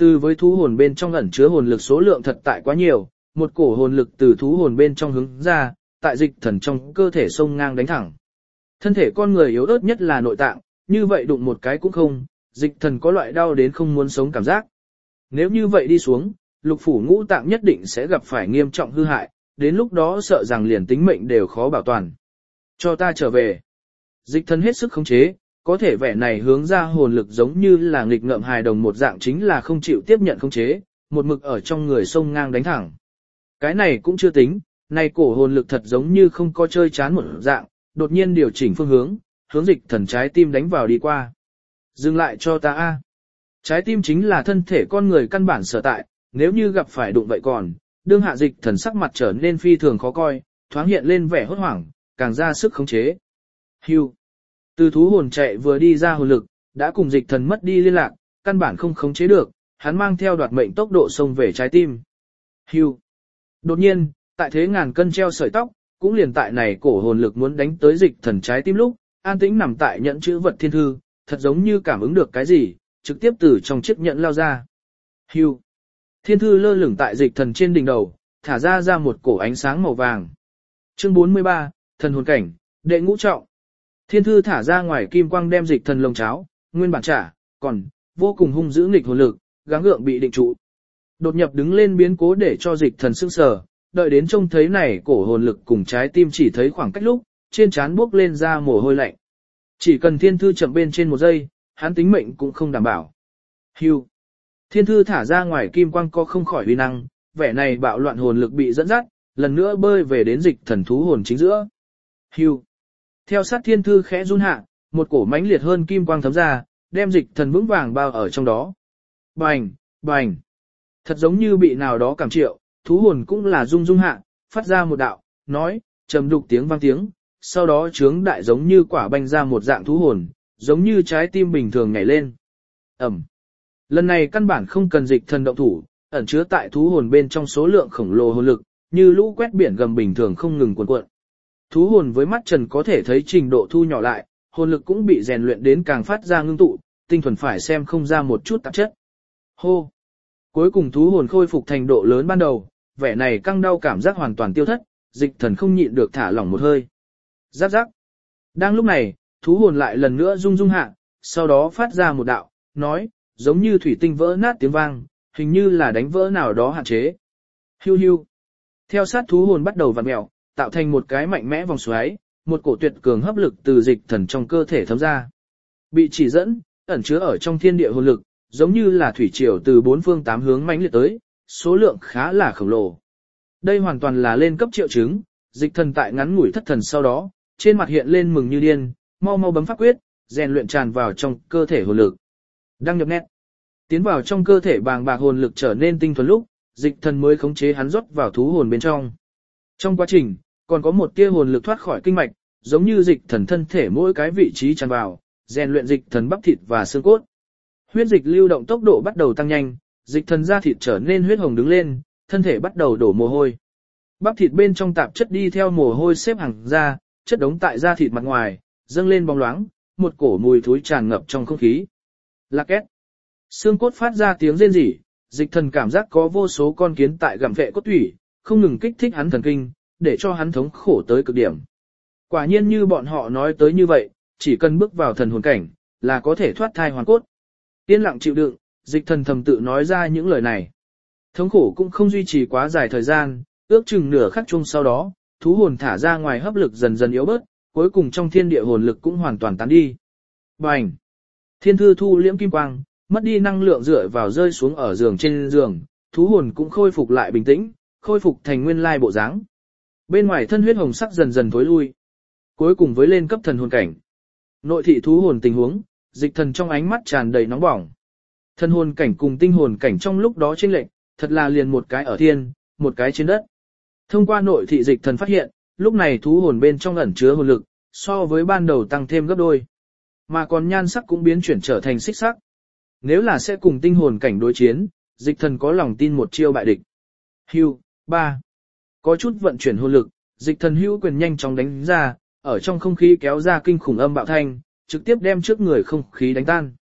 Speaker 1: Từ với thú hồn bên trong ẩn chứa hồn lực số lượng thật tại quá nhiều, một cổ hồn lực từ thú hồn bên trong hướng ra, tại dịch thần trong cơ thể sông ngang đánh thẳng. Thân thể con người yếu ớt nhất là nội tạng, như vậy đụng một cái cũng không, dịch thần có loại đau đến không muốn sống cảm giác. Nếu như vậy đi xuống, lục phủ ngũ tạng nhất định sẽ gặp phải nghiêm trọng hư hại, đến lúc đó sợ rằng liền tính mệnh đều khó bảo toàn. Cho ta trở về. Dịch thần hết sức khống chế, có thể vẻ này hướng ra hồn lực giống như là nghịch ngợm hài đồng một dạng, chính là không chịu tiếp nhận khống chế, một mực ở trong người sông ngang đánh thẳng. Cái này cũng chưa tính, này cổ hồn lực thật giống như không có chơi chán một dạng, đột nhiên điều chỉnh phương hướng, hướng dịch thần trái tim đánh vào đi qua. Dừng lại cho ta a. Trái tim chính là thân thể con người căn bản sở tại, nếu như gặp phải đụng vậy còn, đương hạ dịch thần sắc mặt trở nên phi thường khó coi, thoáng hiện lên vẻ hốt hoảng, càng ra sức khống chế. Hưu. Từ thú hồn chạy vừa đi ra hồn lực, đã cùng dịch thần mất đi liên lạc, căn bản không khống chế được, hắn mang theo đoạt mệnh tốc độ xông về trái tim. Hưu. Đột nhiên, tại thế ngàn cân treo sợi tóc, cũng liền tại này cổ hồn lực muốn đánh tới dịch thần trái tim lúc, an tĩnh nằm tại nhẫn chữ vật thiên thư, thật giống như cảm ứng được cái gì, trực tiếp từ trong chiếc nhẫn lao ra. Hưu. Thiên thư lơ lửng tại dịch thần trên đỉnh đầu, thả ra một cổ ánh sáng màu vàng. Chương 43, thần hồn cảnh, đệ ngũ trọng. Thiên thư thả ra ngoài kim quang đem dịch thần lồng cháo, nguyên bản trả, còn vô cùng hung dữ nghịch hồn lực, gắng gượng bị định trụ. Đột nhập đứng lên biến cố để cho dịch thần sững sờ, đợi đến trông thấy này cổ hồn lực cùng trái tim chỉ thấy khoảng cách lúc, trên trán bước lên ra mồ hôi lạnh. Chỉ cần thiên thư chậm bên trên một giây, hắn tính mệnh cũng không đảm bảo. Hưu. Thiên thư thả ra ngoài kim quang co không khỏi uy năng, vẻ này bạo loạn hồn lực bị dẫn dắt, lần nữa bơi về đến dịch thần thú hồn chính giữa. Hưu. Theo sát thiên thư khẽ run hạ, một cổ mãnh liệt hơn kim quang thấm ra, đem dịch thần vững vàng bao ở trong đó. Bành, bành. Thật giống như bị nào đó cảm triệu, thú hồn cũng là rung rung hạ, phát ra một đạo, nói, trầm đục tiếng vang tiếng, sau đó trướng đại giống như quả banh ra một dạng thú hồn, giống như trái tim bình thường nhảy lên. Ẩm. Lần này căn bản không cần dịch thần động thủ, ẩn chứa tại thú hồn bên trong số lượng khổng lồ hồn lực, như lũ quét biển gầm bình thường không ngừng cuộn cuộn. Thú hồn với mắt trần có thể thấy trình độ thu nhỏ lại, hồn lực cũng bị rèn luyện đến càng phát ra ngưng tụ, tinh thuần phải xem không ra một chút tạp chất. Hô! Cuối cùng thú hồn khôi phục thành độ lớn ban đầu, vẻ này căng đau cảm giác hoàn toàn tiêu thất, dịch thần không nhịn được thả lỏng một hơi. Giáp giáp! Đang lúc này, thú hồn lại lần nữa rung rung hạ, sau đó phát ra một đạo, nói, giống như thủy tinh vỡ nát tiếng vang, hình như là đánh vỡ nào đó hạn chế. Hiu hiu! Theo sát thú hồn bắt đầu vặn mèo, tạo thành một cái mạnh mẽ vòng xoáy, một cổ tuyệt cường hấp lực từ dịch thần trong cơ thể thấm ra. Bị chỉ dẫn, ẩn chứa ở trong thiên địa hồn lực, giống như là thủy triều từ bốn phương tám hướng mãnh liệt tới, số lượng khá là khổng lồ. Đây hoàn toàn là lên cấp triệu chứng, dịch thần tại ngắn ngủi thất thần sau đó, trên mặt hiện lên mừng như điên, mau mau bấm pháp quyết, rèn luyện tràn vào trong cơ thể hồn lực. Đăng nhập nét. Tiến vào trong cơ thể bàng bạc hồn lực trở nên tinh thuần lúc, dịch thần mới khống chế hắn rót vào thú hồn bên trong. Trong quá trình, còn có một tia hồn lực thoát khỏi kinh mạch, giống như dịch thần thân thể mỗi cái vị trí tràn vào, rèn luyện dịch thần bắp thịt và xương cốt. Huyết dịch lưu động tốc độ bắt đầu tăng nhanh, dịch thần da thịt trở nên huyết hồng đứng lên, thân thể bắt đầu đổ mồ hôi. Bắp thịt bên trong tạp chất đi theo mồ hôi xếp hàng ra, chất đống tại da thịt mặt ngoài, dâng lên bóng loáng, một cổ mùi thối tràn ngập trong không khí. Lạc két. Xương cốt phát ra tiếng rên rỉ, dịch thần cảm giác có vô số con kiến tại gặm vệ cốt tủy, không ngừng kích thích hắn thần kinh, để cho hắn thống khổ tới cực điểm. Quả nhiên như bọn họ nói tới như vậy, chỉ cần bước vào thần hồn cảnh, là có thể thoát thai hoàn cốt. Yên lặng chịu đựng, dịch thần thầm tự nói ra những lời này. Thống khổ cũng không duy trì quá dài thời gian, ước chừng nửa khắc chung sau đó, thú hồn thả ra ngoài hấp lực dần dần yếu bớt, cuối cùng trong thiên địa hồn lực cũng hoàn toàn tán đi. Bành! Thiên thư thu liễm kim quang, mất đi năng lượng dựa vào rơi xuống ở giường trên giường, thú hồn cũng khôi phục lại bình tĩnh, khôi phục thành nguyên lai bộ dáng. Bên ngoài thân huyết hồng sắc dần dần thối lui. Cuối cùng với lên cấp thần hồn cảnh. Nội thị thú hồn tình huống, dịch thần trong ánh mắt tràn đầy nóng bỏng. Thần hồn cảnh cùng tinh hồn cảnh trong lúc đó chênh lệch, thật là liền một cái ở thiên, một cái trên đất. Thông qua nội thị dịch thần phát hiện, lúc này thú hồn bên trong ẩn chứa hồn lực, so với ban đầu tăng thêm gấp đôi. Mà còn nhan sắc cũng biến chuyển trở thành xích sắc. Nếu là sẽ cùng tinh hồn cảnh đối chiến, dịch thần có lòng tin một chiêu bại địch. Hưu, 3. Có chút vận chuyển hồn lực, dịch thần hữu quyền nhanh chóng đánh ra, ở trong không khí kéo ra kinh khủng âm bạo thanh, trực tiếp đem trước người không khí đánh tan.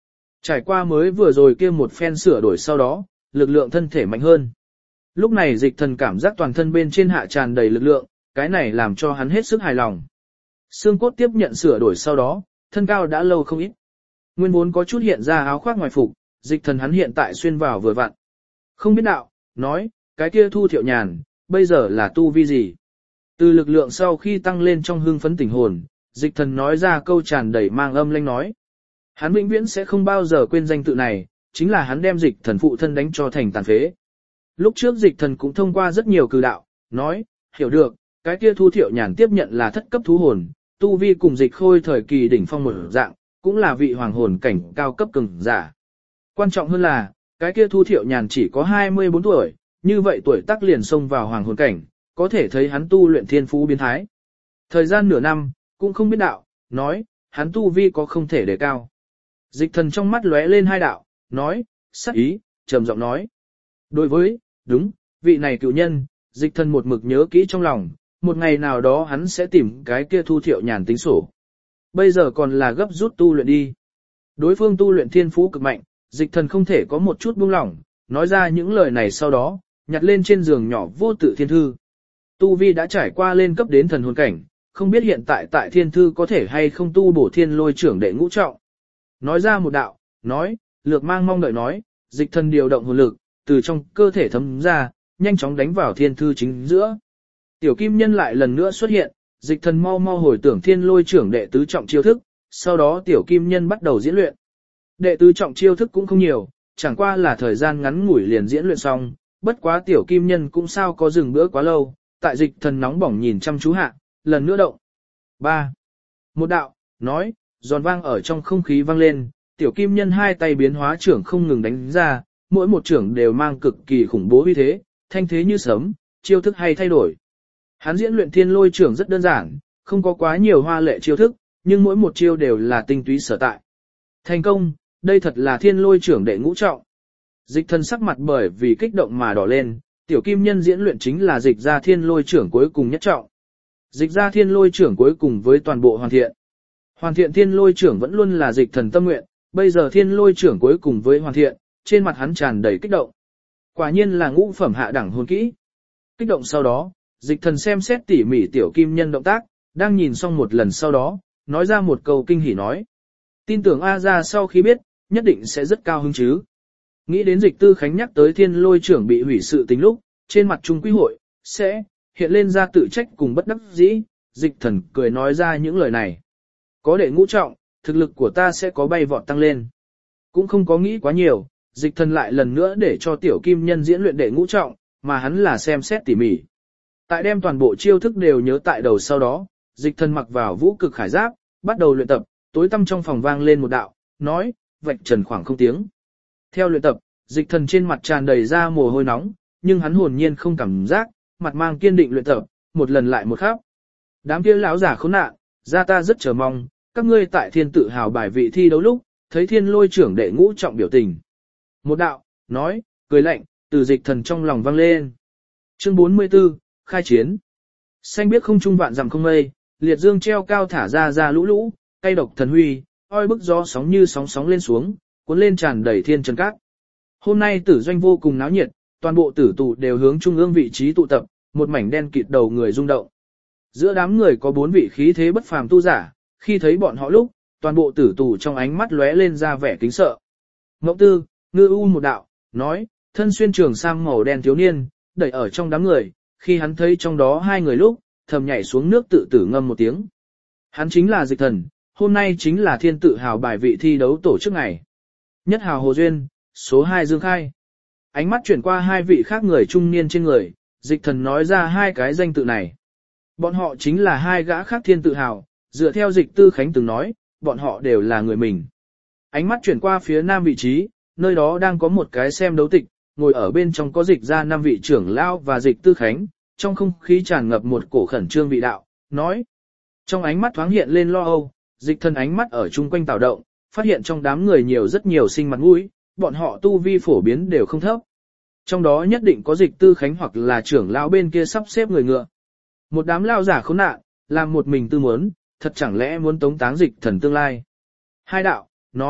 Speaker 1: Trải qua mới vừa rồi kia một phen sửa đổi sau đó, lực lượng thân thể mạnh hơn. Lúc này dịch thần cảm giác toàn thân bên trên hạ tràn đầy lực lượng, cái này làm cho hắn hết sức hài lòng. Xương cốt tiếp nhận sửa đổi sau đó, thân cao đã lâu không ít. Nguyên vốn có chút hiện ra áo khoác ngoài phục, dịch thần hắn hiện tại xuyên vào vừa vặn. Không biết đạo, nói, cái kia Thu Thiệu Nhàn, bây giờ là tu vi gì? Từ lực lượng sau khi tăng lên trong hưng phấn tỉnh hồn, dịch thần nói ra câu tràn đầy mang âm lanh nói. Hắn vĩnh viễn sẽ không bao giờ quên danh tự này, chính là hắn đem dịch thần phụ thân đánh cho thành tàn phế. Lúc trước dịch thần cũng thông qua rất nhiều cử đạo, nói, hiểu được, cái kia Thu Thiệu Nhàn tiếp nhận là thất cấp thú hồn, tu vi cùng dịch khôi thời kỳ đỉnh phong một dạng, cũng là vị hoàng hồn cảnh cao cấp cường giả. Quan trọng hơn là, cái kia Thu Thiệu Nhàn chỉ có 24 tuổi, như vậy tuổi tác liền xông vào hoàng hồn cảnh, có thể thấy hắn tu luyện thiên phú biến thái. Thời gian nửa năm, cũng không biết đạo, nói, hắn tu vi có không thể đề cao. Dịch thần trong mắt lóe lên hai đạo, nói, sắc ý, trầm giọng nói. Đối với, đúng, vị này cựu nhân, dịch thần một mực nhớ kỹ trong lòng, một ngày nào đó hắn sẽ tìm cái kia Thu Thiệu Nhàn tính sổ. Bây giờ còn là gấp rút tu luyện đi. Đối phương tu luyện thiên phú cực mạnh, dịch thần không thể có một chút buông lỏng, nói ra những lời này sau đó, nhặt lên trên giường nhỏ vô tự thiên thư. Tu vi đã trải qua lên cấp đến thần hồn cảnh, không biết hiện tại tại thiên thư có thể hay không tu bổ thiên lôi trưởng đệ ngũ trọng. Nói ra một đạo, nói, lược mang mong đợi nói, dịch thần điều động hồn lực, từ trong cơ thể thấm ra, nhanh chóng đánh vào thiên thư chính giữa. Tiểu kim nhân lại lần nữa xuất hiện, dịch thần mau mau hồi tưởng thiên lôi trưởng đệ tứ trọng chiêu thức, sau đó tiểu kim nhân bắt đầu diễn luyện. Đệ tứ trọng chiêu thức cũng không nhiều, chẳng qua là thời gian ngắn ngủi liền diễn luyện xong, bất quá tiểu kim nhân cũng sao có dừng bữa quá lâu, tại dịch thần nóng bỏng nhìn chăm chú hạ, lần nữa động. 3. Một đạo, nói, giòn vang ở trong không khí vang lên, tiểu kim nhân hai tay biến hóa trưởng không ngừng đánh ra, mỗi một trưởng đều mang cực kỳ khủng bố uy thế, thanh thế như sấm, chiêu thức hay thay đổi. Hắn diễn luyện thiên lôi trưởng rất đơn giản, không có quá nhiều hoa lệ chiêu thức, nhưng mỗi một chiêu đều là tinh túy sở tại. Thành công, đây thật là thiên lôi trưởng đệ ngũ trọng. Dịch thần sắc mặt bởi vì kích động mà đỏ lên, tiểu kim nhân diễn luyện chính là dịch ra thiên lôi trưởng cuối cùng nhất trọng. Dịch ra thiên lôi trưởng cuối cùng với toàn bộ hoàn thiện. Hoàn thiện thiên lôi trưởng vẫn luôn là dịch thần tâm nguyện, bây giờ thiên lôi trưởng cuối cùng với hoàn thiện, trên mặt hắn tràn đầy kích động. Quả nhiên là ngũ phẩm hạ đẳng hồn kỹ. Kích động sau đó, dịch thần xem xét tỉ mỉ tiểu kim nhân động tác, đang nhìn xong một lần sau đó, nói ra một câu kinh hỉ nói. Tin tưởng A gia sau khi biết, nhất định sẽ rất cao hứng chứ. Nghĩ đến dịch tư khánh nhắc tới thiên lôi trưởng bị hủy sự tình lúc, trên mặt trung quý hội, sẽ hiện lên ra tự trách cùng bất đắc dĩ, dịch thần cười nói ra những lời này. Có đệ ngũ trọng, thực lực của ta sẽ có bay vọt tăng lên. Cũng không có nghĩ quá nhiều, dịch thần lại lần nữa để cho tiểu kim nhân diễn luyện đệ ngũ trọng, mà hắn là xem xét tỉ mỉ. Tại đem toàn bộ chiêu thức đều nhớ tại đầu sau đó, dịch thần mặc vào vũ cực khải giáp, bắt đầu luyện tập, tối tăm trong phòng vang lên một đạo, nói, vạch trần khoảng không tiếng. Theo luyện tập, dịch thần trên mặt tràn đầy ra mồ hôi nóng, nhưng hắn hồn nhiên không cảm giác, mặt mang kiên định luyện tập, một lần lại một khắp. Đám kia lão giả khốn nạn, ra ta rất chờ mong, các ngươi tại thiên tự hào bài vị thi đấu lúc, thấy thiên lôi trưởng đệ ngũ trọng biểu tình. Một đạo, nói, cười lạnh, từ dịch thần trong lòng vang lên. Chương 44, khai chiến. Xanh biết không trung vạn dặm không mây, liệt dương treo cao thả ra ra lũ lũ, cay độc thần huy, oi bức gió sóng như sóng sóng lên xuống, cuốn lên tràn đầy thiên trần cát. Hôm nay tử doanh vô cùng náo nhiệt, toàn bộ tử tù đều hướng trung ương vị trí tụ tập, một mảnh đen kịt đầu người rung động. Giữa đám người có 4 vị khí thế bất phàm tu giả, khi thấy bọn họ lúc, toàn bộ tử tù trong ánh mắt lóe lên ra vẻ kính sợ. Ngọc Tư, ngư u một đạo, nói, thân xuyên trường sam màu đen thiếu niên, đẩy ở trong đám người, khi hắn thấy trong đó 2 người lúc, thầm nhảy xuống nước tự tử ngâm một tiếng. Hắn chính là dịch thần, hôm nay chính là thiên tự hào bài vị thi đấu tổ chức ngày. Nhất hào Hồ Duyên, số 2 Dương Khai. Ánh mắt chuyển qua 2 vị khác người trung niên trên người, dịch thần nói ra 2 cái danh tự này. Bọn họ chính là 2 gã khác thiên tự hào, dựa theo dịch tư khánh từng nói, bọn họ đều là người mình. Ánh mắt chuyển qua phía nam vị trí, nơi đó đang có một cái xem đấu tịch, ngồi ở bên trong có dịch ra 5 vị trưởng lão và dịch tư khánh, trong không khí tràn ngập một cổ khẩn trương vị đạo, nói. Trong ánh mắt thoáng hiện lên lo âu, dịch thần ánh mắt ở chung quanh tạo động, phát hiện trong đám người nhiều rất nhiều sinh mặt mũi, bọn họ tu vi phổ biến đều không thấp. Trong đó nhất định có dịch tư khánh hoặc là trưởng lão bên kia sắp xếp người ngựa. Một đám lao giả khốn nạn, làm một mình tư muốn, thật chẳng lẽ muốn tống táng dịch thần tương lai. 2 đạo, nói,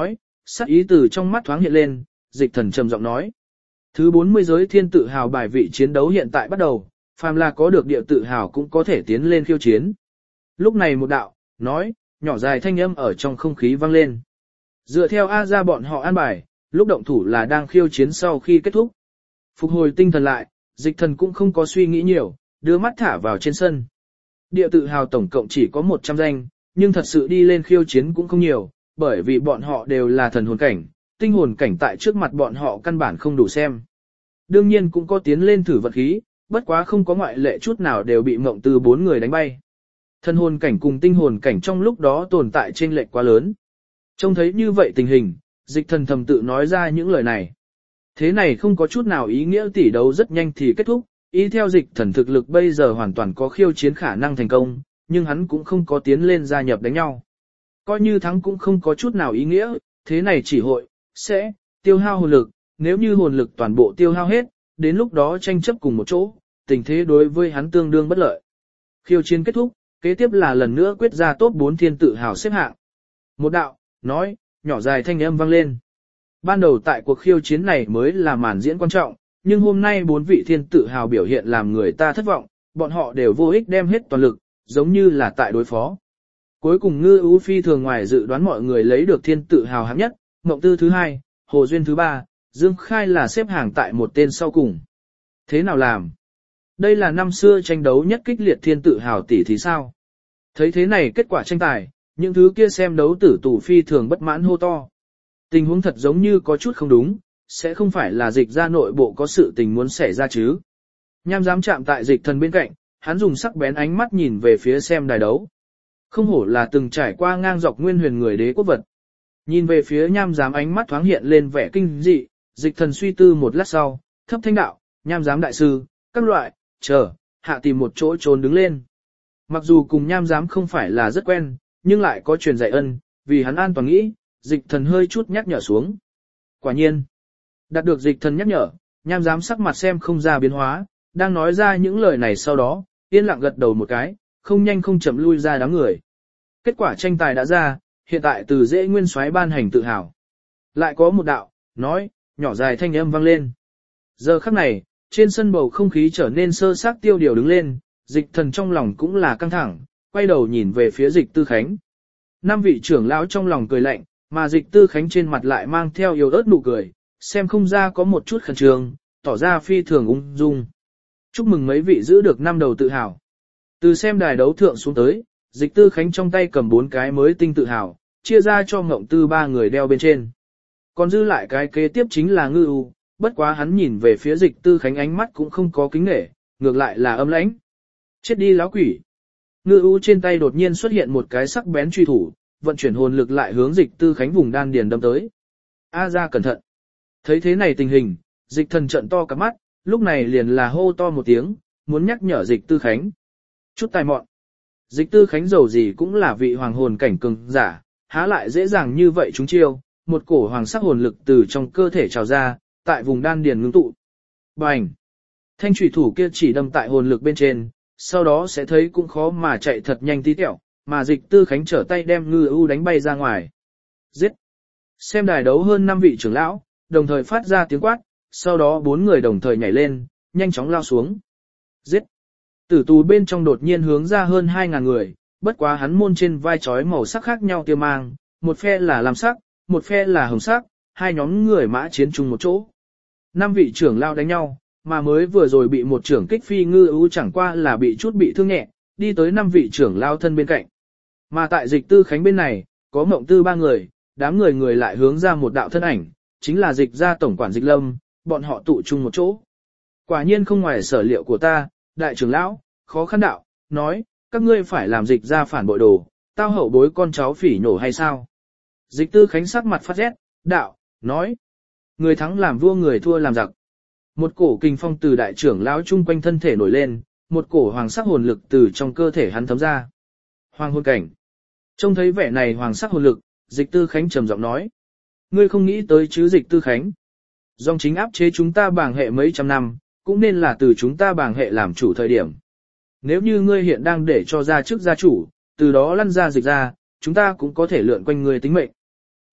Speaker 1: sắc ý từ trong mắt thoáng hiện lên, Dịch Thần trầm giọng nói. Thứ 40 giới thiên tự hào bài vị chiến đấu hiện tại bắt đầu, phàm là có được địa tự hào cũng có thể tiến lên khiêu chiến. Lúc này một đạo, nói, nhỏ dài thanh âm ở trong không khí vang lên. Dựa theo A ra bọn họ an bài, lúc động thủ là đang khiêu chiến sau khi kết thúc. Phục hồi tinh thần lại, Dịch Thần cũng không có suy nghĩ nhiều, đưa mắt thả vào trên sân. Địa tự hào tổng cộng chỉ có 100 danh, nhưng thật sự đi lên khiêu chiến cũng không nhiều, bởi vì bọn họ đều là thần hồn cảnh, tinh hồn cảnh tại trước mặt bọn họ căn bản không đủ xem. Đương nhiên cũng có tiến lên thử vật khí, bất quá không có ngoại lệ chút nào đều bị Mộng Tư 4 người đánh bay. Thần hồn cảnh cùng tinh hồn cảnh trong lúc đó tồn tại chênh lệch quá lớn. Trông thấy như vậy tình hình, Dịch Thần thầm tự nói ra những lời này. Thế này không có chút nào ý nghĩa tỷ đấu rất nhanh thì kết thúc, ý theo Dịch Thần thực lực bây giờ hoàn toàn có khiêu chiến khả năng thành công, nhưng hắn cũng không có tiến lên gia nhập đánh nhau. Coi như thắng cũng không có chút nào ý nghĩa, thế này chỉ sẽ tiêu hao hồn lực, nếu như hồn lực toàn bộ tiêu hao hết, đến lúc đó tranh chấp cùng một chỗ, tình thế đối với hắn tương đương bất lợi. Khiêu chiến kết thúc, kế tiếp là lần nữa quyết ra top 4 thiên tự hào xếp hạng. Một đạo, nói, nhỏ dài thanh âm vang lên. Ban đầu tại cuộc khiêu chiến này mới là màn diễn quan trọng, nhưng hôm nay 4 vị thiên tự hào biểu hiện làm người ta thất vọng, bọn họ đều vô ích đem hết toàn lực, giống như là tại đối phó. Cuối cùng Ngư Ú phi thường ngoài dự đoán mọi người lấy được thiên tự hào hạng nhất, Mộng Tư thứ 2, Hồ Duyên thứ 3, Dương Khai là xếp hàng tại một tên sau cùng. Thế nào làm? Đây là năm xưa tranh đấu nhất kích liệt thiên tự hào tỷ thì sao? Thấy thế này kết quả tranh tài, những thứ kia xem đấu tử tù phi thường bất mãn hô to. Tình huống thật giống như có chút không đúng, sẽ không phải là Dịch ra nội bộ có sự tình muốn xảy ra chứ. Nham dám chạm tại Dịch Thần bên cạnh, hắn dùng sắc bén ánh mắt nhìn về phía xem đài đấu. Không hổ là từng trải qua ngang dọc nguyên huyền người đế quốc vật. Nhìn về phía Nham dám ánh mắt thoáng hiện lên vẻ kinh dị, Dịch Thần suy tư một lát sau, thấp thanh đạo, Nham dám đại sư, các loại, hạ tìm một chỗ trốn đứng lên. Mặc dù cùng Nham dám không phải là rất quen, nhưng lại có truyền dạy ân, vì hắn an toàn nghĩ, Dịch Thần hơi chút nhắc nhở xuống. Quả nhiên, đạt được Dịch Thần nhắc nhở, Nham dám sắc mặt xem không ra biến hóa, đang nói ra những lời này sau đó, yên lặng gật đầu một cái, không nhanh không chậm lui ra đám người. Kết quả tranh tài đã ra, hiện tại từ dễ nguyên soái ban hành tự hào. Lại có một đạo, nói, nhỏ dài thanh âm vang lên. Giờ khắc này, trên sân bầu không khí trở nên sơ xác tiêu điều đứng lên, Dịch Thần trong lòng cũng là căng thẳng, quay đầu nhìn về phía Dịch Tư Khánh. 5 vị trưởng lão trong lòng cười lạnh, mà Dịch Tư Khánh trên mặt lại mang theo yếu ớt nụ cười, xem không ra có một chút khẩn trương, tỏ ra phi thường ung dung. Chúc mừng mấy vị giữ được 5 đầu tự hào. Từ xem đài đấu thượng xuống tới, Dịch Tư Khánh trong tay cầm 4 cái mới tinh tự hào, chia ra cho Ngộng Tư 3 người đeo bên trên. Còn dư lại cái kế tiếp chính là Ngư U, bất quá hắn nhìn về phía Dịch Tư Khánh ánh mắt cũng không có kính nể, ngược lại là âm lãnh. Chết đi láo quỷ. Ngư U trên tay đột nhiên xuất hiện một cái sắc bén truy thủ, vận chuyển hồn lực lại hướng Dịch Tư Khánh vùng đan điền đâm tới. A ra cẩn thận. Thấy thế này tình hình, Dịch Thần trợn to cả mắt, lúc này liền là hô to một tiếng, muốn nhắc nhở Dịch Tư Khánh. Chút tài mọn. Dịch Tư Khánh dầu gì cũng là vị hoàng hồn cảnh cường giả, há lại dễ dàng như vậy chúng chiêu, một cổ hoàng sắc hồn lực từ trong cơ thể trào ra, tại vùng đan điền ngưng tụ. Bành! Thanh trùy thủ kia chỉ đâm tại hồn lực bên trên, sau đó sẽ thấy cũng khó mà chạy thật nhanh tí tẹo, mà Dịch Tư Khánh trở tay đem Ngư U đánh bay ra ngoài. Giết! Xem đài đấu hơn 5 vị trưởng lão, đồng thời phát ra tiếng quát, sau đó 4 người đồng thời nhảy lên, nhanh chóng lao xuống. Giết! Tử tù bên trong đột nhiên hướng ra hơn 2.000 người, bất quá hắn môn trên vai trói màu sắc khác nhau tia mang, một phe là lam sắc, một phe là hồng sắc, hai nhóm người mã chiến chung một chỗ. 5 vị trưởng lao đánh nhau, mà mới vừa rồi bị một trưởng kích phi Ngư U chẳng qua là bị chút bị thương nhẹ, đi tới 5 vị trưởng lao thân bên cạnh. Mà tại Dịch Tư Khánh bên này, có Mộng Tư 3 người, đám người lại hướng ra một đạo thân ảnh, chính là Dịch gia tổng quản Dịch Lâm, bọn họ tụ chung một chỗ. Quả nhiên không ngoài sở liệu của ta, đại trưởng lão, khó khăn đạo, nói, các ngươi phải làm Dịch gia phản bội đồ, tao hậu bối con cháu phỉ nhổ hay sao? Dịch Tư Khánh sắc mặt phát rét, đạo, nói, người thắng làm vua người thua làm giặc. Một cổ kinh phong từ đại trưởng lão chung quanh thân thể nổi lên, một cổ hoàng sắc hồn lực từ trong cơ thể hắn thấm ra. Hoàng hồn cảnh. Trông thấy vẻ này hoàng sắc hồn lực, Dịch Tư Khánh trầm giọng nói, ngươi không nghĩ tới chứ Dịch Tư Khánh. Dòng chính áp chế chúng ta bảng hệ mấy trăm năm, cũng nên là từ chúng ta bảng hệ làm chủ thời điểm. Nếu như ngươi hiện đang để cho ra chức gia chủ, từ đó lăn ra Dịch ra, chúng ta cũng có thể lượn quanh ngươi tính mệnh.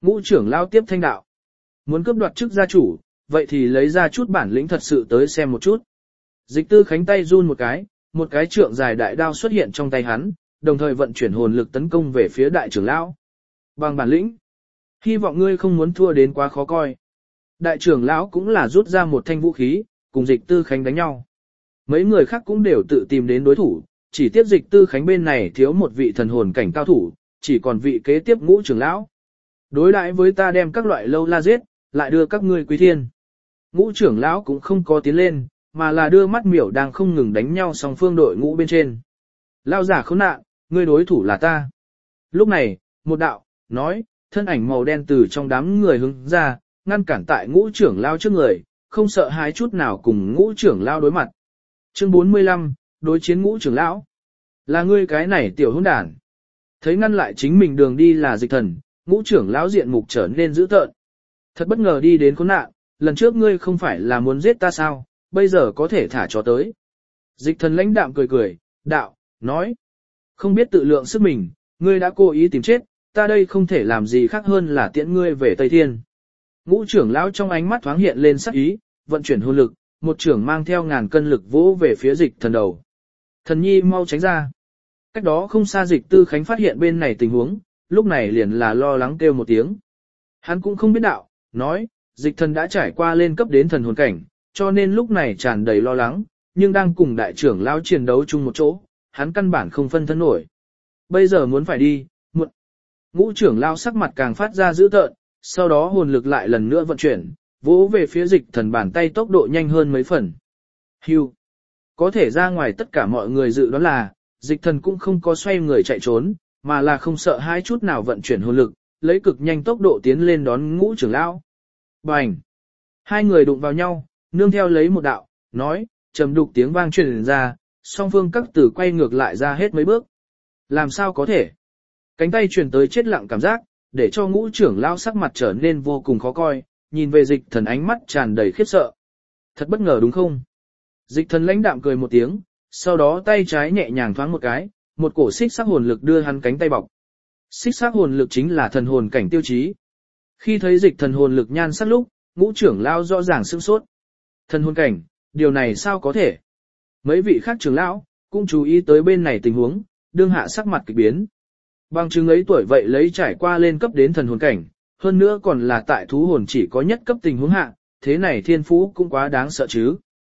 Speaker 1: Ngũ trưởng lão tiếp thanh đạo. Muốn cướp đoạt chức gia chủ, vậy thì lấy ra chút bản lĩnh thật sự tới xem một chút. Dịch Tư Khánh tay run một cái trượng dài đại đao xuất hiện trong tay hắn, đồng thời vận chuyển hồn lực tấn công về phía đại trưởng lão. Bằng bản lĩnh, hy vọng ngươi không muốn thua đến quá khó coi. Đại trưởng lão cũng là rút ra một thanh vũ khí, cùng Dịch Tư Khánh đánh nhau. Mấy người khác cũng đều tự tìm đến đối thủ, chỉ tiếp Dịch Tư Khánh bên này thiếu một vị thần hồn cảnh cao thủ, chỉ còn vị kế tiếp Ngũ trưởng lão. Đối đãi với ta đem các loại lâu la giết, lại đưa các ngươi quý thiên. Ngũ trưởng lão cũng không có tiến lên, mà là đưa mắt miểu đang không ngừng đánh nhau song phương đội ngũ bên trên. Lao giả khốn nạn, ngươi đối thủ là ta. Lúc này, một đạo, nói, thân ảnh màu đen từ trong đám người hướng ra, ngăn cản tại Ngũ trưởng lão trước người, không sợ hãi chút nào cùng Ngũ trưởng lão đối mặt. Chương 45, đối chiến Ngũ trưởng lão. Là ngươi cái này tiểu hỗn đản. Thấy ngăn lại chính mình đường đi là Dịch Thần, Ngũ trưởng lão diện mục trở nên dữ tợn. Thật bất ngờ đi đến khốn nạn, lần trước ngươi không phải là muốn giết ta sao, bây giờ có thể thả cho tới. Dịch Thần lãnh đạm cười, đạo, nói. Không biết tự lượng sức mình, ngươi đã cố ý tìm chết, ta đây không thể làm gì khác hơn là tiễn ngươi về Tây Thiên. Ngũ trưởng lão trong ánh mắt thoáng hiện lên sắc ý, vận chuyển hồn lực, một trưởng mang theo ngàn cân lực vỗ về phía Dịch Thần đầu. Thần nhi mau tránh ra. Cách đó không xa Dịch Tư Khánh phát hiện bên này tình huống, lúc này liền là lo lắng kêu một tiếng. Hắn cũng không biết đạo, nói, Dịch Thần đã trải qua lên cấp đến thần hồn cảnh, cho nên lúc này tràn đầy lo lắng, nhưng đang cùng đại trưởng lão chiến đấu chung một chỗ, hắn căn bản không phân thân nổi. Bây giờ muốn phải đi, muộn. Ngũ trưởng lão sắc mặt càng phát ra dữ tợn, sau đó hồn lực lại lần nữa vận chuyển, vỗ về phía Dịch Thần bàn tay tốc độ nhanh hơn mấy phần. Hưu. Có thể ra ngoài tất cả mọi người dự đoán là, Dịch Thần cũng không có xoay người chạy trốn, mà là không sợ hai chút nào vận chuyển hồn lực, lấy cực nhanh tốc độ tiến lên đón Ngũ trưởng lão. Bành! Hai người đụng vào nhau, nương theo lấy một đạo, nói, trầm đục tiếng vang truyền ra, song phương các tử quay ngược lại ra hết mấy bước. Làm sao có thể? Cánh tay truyền tới chết lặng cảm giác, để cho Ngũ trưởng lão sắc mặt trở nên vô cùng khó coi, nhìn về Dịch Thần ánh mắt tràn đầy khiếp sợ. Thật bất ngờ đúng không? Dịch Thần lãnh đạm cười một tiếng, sau đó tay trái nhẹ nhàng thoáng một cái, một cổ xích sắc hồn lực đưa hắn cánh tay bọc. Xích sắc hồn lực chính là thần hồn cảnh tiêu chí. Khi thấy Dịch Thần hồn lực nhan sắc lúc, Ngũ trưởng lão rõ ràng sửng sốt. Thần hồn cảnh, điều này sao có thể? Mấy vị khác trưởng lão cũng chú ý tới bên này tình huống, đương hạ sắc mặt kỳ biến. Bằng chứng ấy tuổi vậy lấy trải qua lên cấp đến thần hồn cảnh, hơn nữa còn là tại thú hồn chỉ có nhất cấp tình huống hạ, thế này thiên phú cũng quá đáng sợ chứ.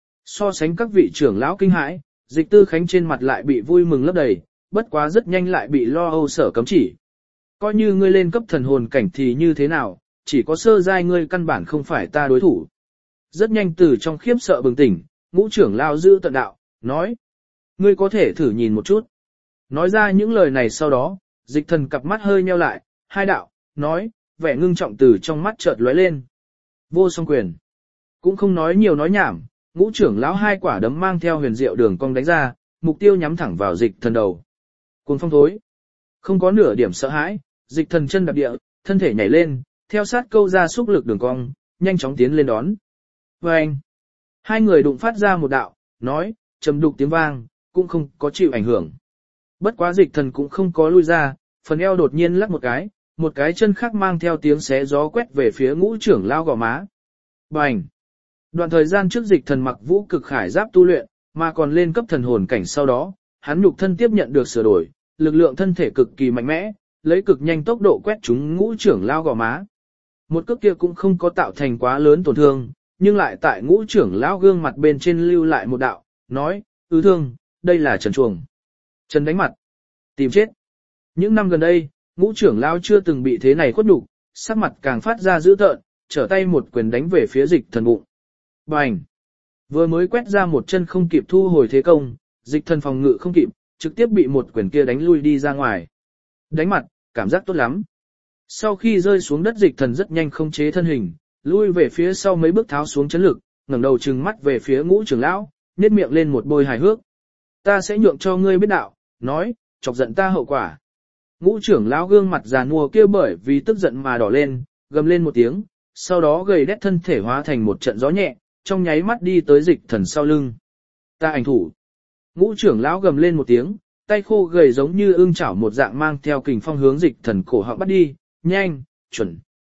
Speaker 1: So sánh các vị trưởng lão kinh hãi, Dịch Tư Khánh trên mặt lại bị vui mừng lấp đầy, bất quá rất nhanh lại bị lo âu sở cấm chỉ. Coi như ngươi lên cấp thần hồn cảnh thì như thế nào, chỉ có sơ giai ngươi căn bản không phải ta đối thủ. Rất nhanh từ trong khiếp sợ bừng tỉnh, Ngũ trưởng lão giữ tận đạo, nói. Ngươi có thể thử nhìn một chút. Nói ra những lời này sau đó, Dịch Thần cặp mắt hơi nheo lại, hai đạo, nói, vẻ ngưng trọng từ trong mắt chợt lóe lên. Vô song quyền. Cũng không nói nhiều nói nhảm, Ngũ trưởng lão hai quả đấm mang theo huyền diệu đường cong đánh ra, mục tiêu nhắm thẳng vào Dịch Thần đầu. Cuồng phong thối. Không có nửa điểm sợ hãi, Dịch Thần chân đạp địa, thân thể nhảy lên, theo sát câu ra xúc lực đường cong, nhanh chóng tiến lên đón. Và anh, hai người đụng phát ra một đạo, nói, trầm đục tiếng vang, cũng không có chịu ảnh hưởng. Bất quá Dịch Thần cũng không có lui ra, phần eo đột nhiên lắc một cái chân khác mang theo tiếng xé gió quét về phía Ngũ trưởng lão gò má. Bành! Đoạn thời gian trước Dịch Thần mặc vũ cực khải giáp tu luyện, mà còn lên cấp thần hồn cảnh sau đó, hắn nhục thân tiếp nhận được sửa đổi, lực lượng thân thể cực kỳ mạnh mẽ, lấy cực nhanh tốc độ quét trúng Ngũ trưởng lão gò má. Một cước kia cũng không có tạo thành quá lớn tổn thương, nhưng lại tại Ngũ trưởng lão gương mặt bên trên lưu lại một đạo, nói, thương, đây là Trần Chuồng. Trần đánh mặt. Tìm chết. Những năm gần đây, Ngũ trưởng lão chưa từng bị thế này khuất nhục, sắc mặt càng phát ra dữ tợn, trở tay một quyền đánh về phía Dịch Thần bụng. Bành! Vừa mới quét ra một chân không kịp thu hồi thế công, Dịch Thần phòng ngự không kịp, trực tiếp bị một quyền kia đánh lui đi ra ngoài. Đánh mặt, cảm giác tốt lắm. Sau khi rơi xuống đất Dịch Thần rất nhanh không chế thân hình, lui về phía sau mấy bước tháo xuống chấn lực, ngẩng đầu trừng mắt về phía Ngũ trưởng lão, nhếch miệng lên một bôi hài hước. Ta sẽ nhượng cho ngươi biết đạo, nói, chọc giận ta hậu quả. Ngũ trưởng lão gương mặt già nua kia bởi vì tức giận mà đỏ lên, gầm lên một tiếng, sau đó gầy đét thân thể hóa thành một trận gió nhẹ, trong nháy mắt đi tới Dịch Thần sau lưng. Ta ảnh thủ. Ngũ trưởng lão gầm lên một tiếng, tay khô gầy giống như ưng chảo một dạng mang theo kình phong hướng Dịch Thần cổ họng bắt đi, nhanh, chuẩn,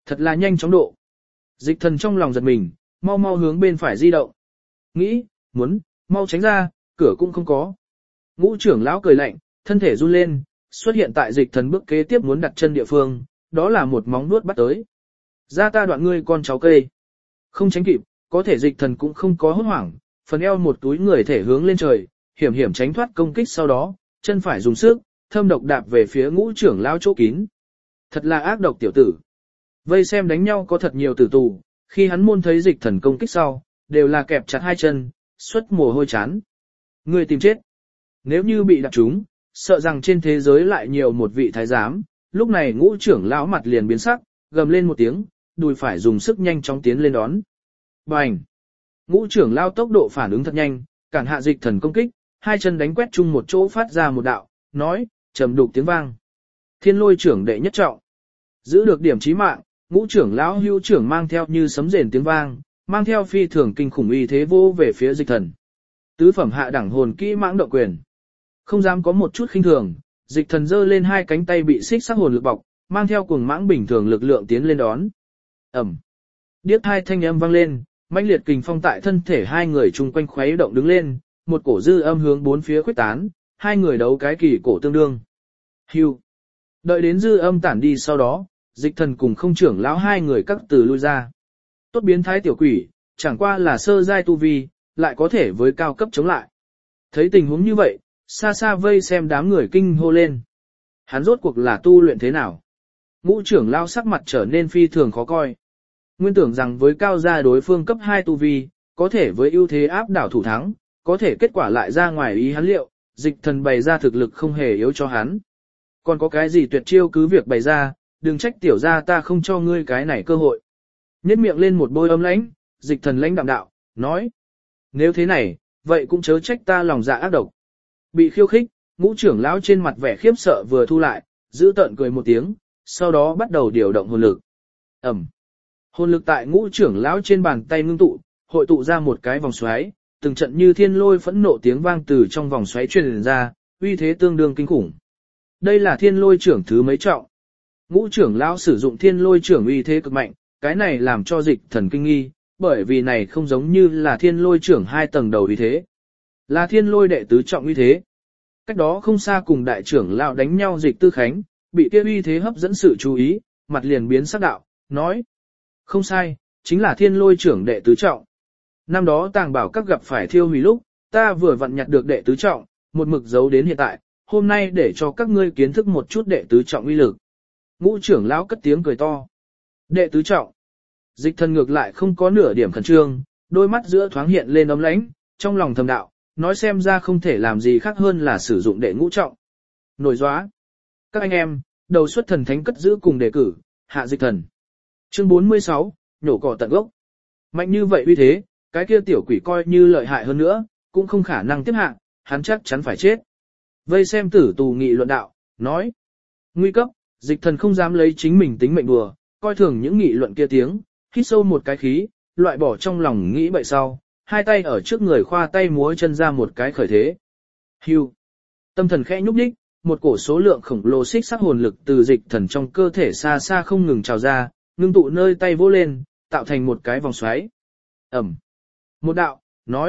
Speaker 1: Thật là nhanh chóng độ. Dịch thần trong lòng giật mình, mau mau hướng bên phải di động. Nghĩ, mau tránh ra, cửa cũng không có. Ngũ trưởng lão cười lạnh, thân thể run lên, xuất hiện tại dịch thần bước kế tiếp muốn đặt chân địa phương, đó là một móng nuốt bắt tới. Ra ta đoạn ngươi con cháu cây. Không tránh kịp, có thể dịch thần cũng không có hốt hoảng, phần eo một túi người thể hướng lên trời, hiểm hiểm tránh thoát công kích sau đó, chân phải dùng sức, thâm độc đạp về phía ngũ trưởng lão chỗ kín. Thật là ác độc tiểu tử. Vây xem đánh nhau có thật nhiều tử tù, khi hắn môn thấy dịch thần công kích sau, đều là kẹp chặt hai chân, xuất mồ hôi chán. Người tìm chết. Nếu như bị đạp trúng, sợ rằng trên thế giới lại nhiều một vị thái giám, lúc này ngũ trưởng lão mặt liền biến sắc, gầm lên một tiếng, đùi phải dùng sức nhanh chóng tiến lên đón. Bành! Ngũ trưởng lão tốc độ phản ứng thật nhanh, cản hạ dịch thần công kích, hai chân đánh quét chung một chỗ phát ra một đạo, nói, trầm đục tiếng vang. Thiên lôi trưởng đệ nhất trọng. Giữ được điểm chí mạng, ngũ trưởng lão hưu trưởng mang theo như sấm rền tiếng vang, mang theo phi thường kinh khủng uy thế vô về phía dịch thần. Tứ phẩm hạ đẳng hồn kỹ mãng động quyền. Không dám có một chút khinh thường, dịch thần giơ lên hai cánh tay bị xích sắc hồn lực bọc, mang theo cuồng mãng bình thường lực lượng tiến lên đón. Ẩm. Điếc hai thanh âm vang lên, mãnh liệt kình phong tại thân thể hai người chung quanh khuấy động đứng lên, một cổ dư âm hướng bốn phía khuếch tán, hai người đấu cái kỳ cổ tương đương. Hưu. Đợi đến dư âm tản đi sau đó, dịch thần cùng không trưởng lão hai người các từ lui ra. Tốt biến thái tiểu quỷ, chẳng qua là sơ giai tu vi, lại có thể với cao cấp chống lại. Thấy tình huống như vậy, xa xa vây xem đám người kinh hô lên. Hắn rốt cuộc là tu luyện thế nào? Ngũ trưởng lão sắc mặt trở nên phi thường khó coi. Nguyên tưởng rằng với cao gia đối phương cấp 2 tu vi, có thể với ưu thế áp đảo thủ thắng, có thể kết quả lại ra ngoài ý hắn liệu, dịch thần bày ra thực lực không hề yếu cho hắn. Còn có cái gì tuyệt chiêu cứ việc bày ra, đừng trách tiểu gia ta không cho ngươi cái này cơ hội. Nhếch miệng lên một bôi âm lãnh, dịch thần lãnh đạm đạo, nói. Nếu thế này, vậy cũng chớ trách ta lòng dạ ác độc. Bị khiêu khích, ngũ trưởng lão trên mặt vẻ khiếp sợ vừa thu lại, giữ tợn cười một tiếng, sau đó bắt đầu điều động hồn lực. Ẩm. Hồn lực tại ngũ trưởng lão trên bàn tay ngưng tụ, hội tụ ra một cái vòng xoáy, từng trận như thiên lôi phẫn nộ tiếng vang từ trong vòng xoáy truyền ra, uy thế tương đương kinh khủng. Đây là thiên lôi trưởng thứ mấy trọng. Ngũ trưởng lão sử dụng thiên lôi trưởng uy thế cực mạnh, cái này làm cho dịch thần kinh nghi, bởi vì này không giống như là thiên lôi trưởng 2 tầng đầu uy thế. Là thiên lôi đệ tứ trọng uy thế. Cách đó không xa cùng đại trưởng lão đánh nhau dịch tư khánh, bị kia uy thế hấp dẫn sự chú ý, mặt liền biến sắc đạo, nói. Không sai, chính là thiên lôi trưởng đệ tứ trọng. Năm đó tàng bảo các gặp phải thiêu hủy lúc, ta vừa vặn nhặt được đệ tứ trọng, một mực giấu đến hiện tại, hôm nay để cho các ngươi kiến thức một chút đệ tứ trọng uy lực. Ngũ trưởng lão cất tiếng cười to. Đệ tứ trọng. Dịch thần ngược lại không có nửa điểm khẩn trương, đôi mắt giữa thoáng hiện lên ấm lãnh, trong lòng thầm đạo, nói xem ra không thể làm gì khác hơn là sử dụng đệ ngũ trọng. Nổi gióa. Các anh em, đầu xuất thần thánh cất giữ cùng đề cử, hạ dịch thần. Chương 46, nhổ cỏ tận gốc. Mạnh như vậy uy thế, cái kia tiểu quỷ coi như lợi hại hơn nữa, cũng không khả năng tiếp hạ, hắn chắc chắn phải chết. Vây xem tử tù nghị luận đạo, nói. Nguy cấp, dịch thần không dám lấy chính mình tính mệnh đùa, coi thường những nghị luận kia tiếng, hít sâu một cái khí, loại bỏ trong lòng nghĩ bậy sau, hai tay ở trước người khoa tay múa chân ra một cái khởi thế. Hưu. Tâm thần khẽ nhúc nhích, một cổ số lượng khổng lồ xích sắc hồn lực từ dịch thần trong cơ thể xa xa không ngừng trào ra, ngưng tụ nơi tay vỗ lên, tạo thành một cái vòng xoáy. Ẩm. Một đạo,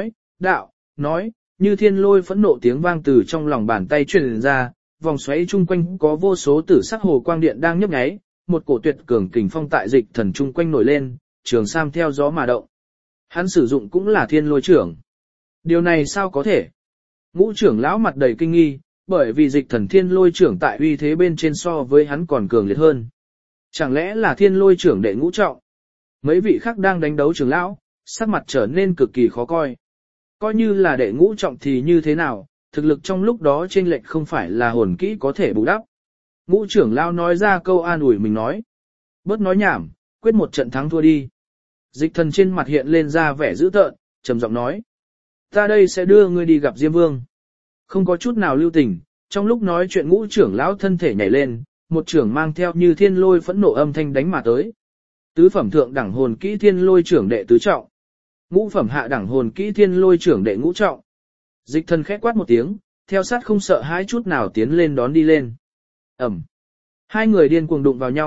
Speaker 1: nói, như thiên lôi phẫn nộ tiếng vang từ trong lòng bàn tay truyền ra, vòng xoáy chung quanh có vô số tử sắc hồ quang điện đang nhấp nháy, một cổ tuyệt cường kình phong tại dịch thần chung quanh nổi lên, trường sam theo gió mà động. Hắn sử dụng cũng là thiên lôi trưởng. Điều này sao có thể? Ngũ trưởng lão mặt đầy kinh nghi, bởi vì dịch thần thiên lôi trưởng tại uy thế bên trên so với hắn còn cường liệt hơn. Chẳng lẽ là thiên lôi trưởng đệ ngũ trọng? Mấy vị khác đang đánh đấu trưởng lão, sắc mặt trở nên cực kỳ khó coi. Coi như là đệ ngũ trọng thì như thế nào, thực lực trong lúc đó chênh lệch không phải là hồn kỹ có thể bù đắp. Ngũ trưởng lão nói ra câu an ủi mình nói. Bớt nói nhảm, quyết một trận thắng thua đi. Dịch thần trên mặt hiện lên ra vẻ dữ tợn, trầm giọng nói. Ta đây sẽ đưa ngươi đi gặp Diêm Vương. Không có chút nào lưu tình, trong lúc nói chuyện ngũ trưởng lão thân thể nhảy lên, một trưởng mang theo như thiên lôi phẫn nộ âm thanh đánh mà tới. Tứ phẩm thượng đẳng hồn kỹ thiên lôi trưởng đệ tứ trọng. Ngũ phẩm hạ đẳng hồn kỹ thiên lôi trưởng đệ ngũ trọng. Dịch thần khẽ quát một tiếng, theo sát không sợ hãi chút nào tiến lên đón đi lên. Ẩm. Hai người điên cuồng đụng vào nhau,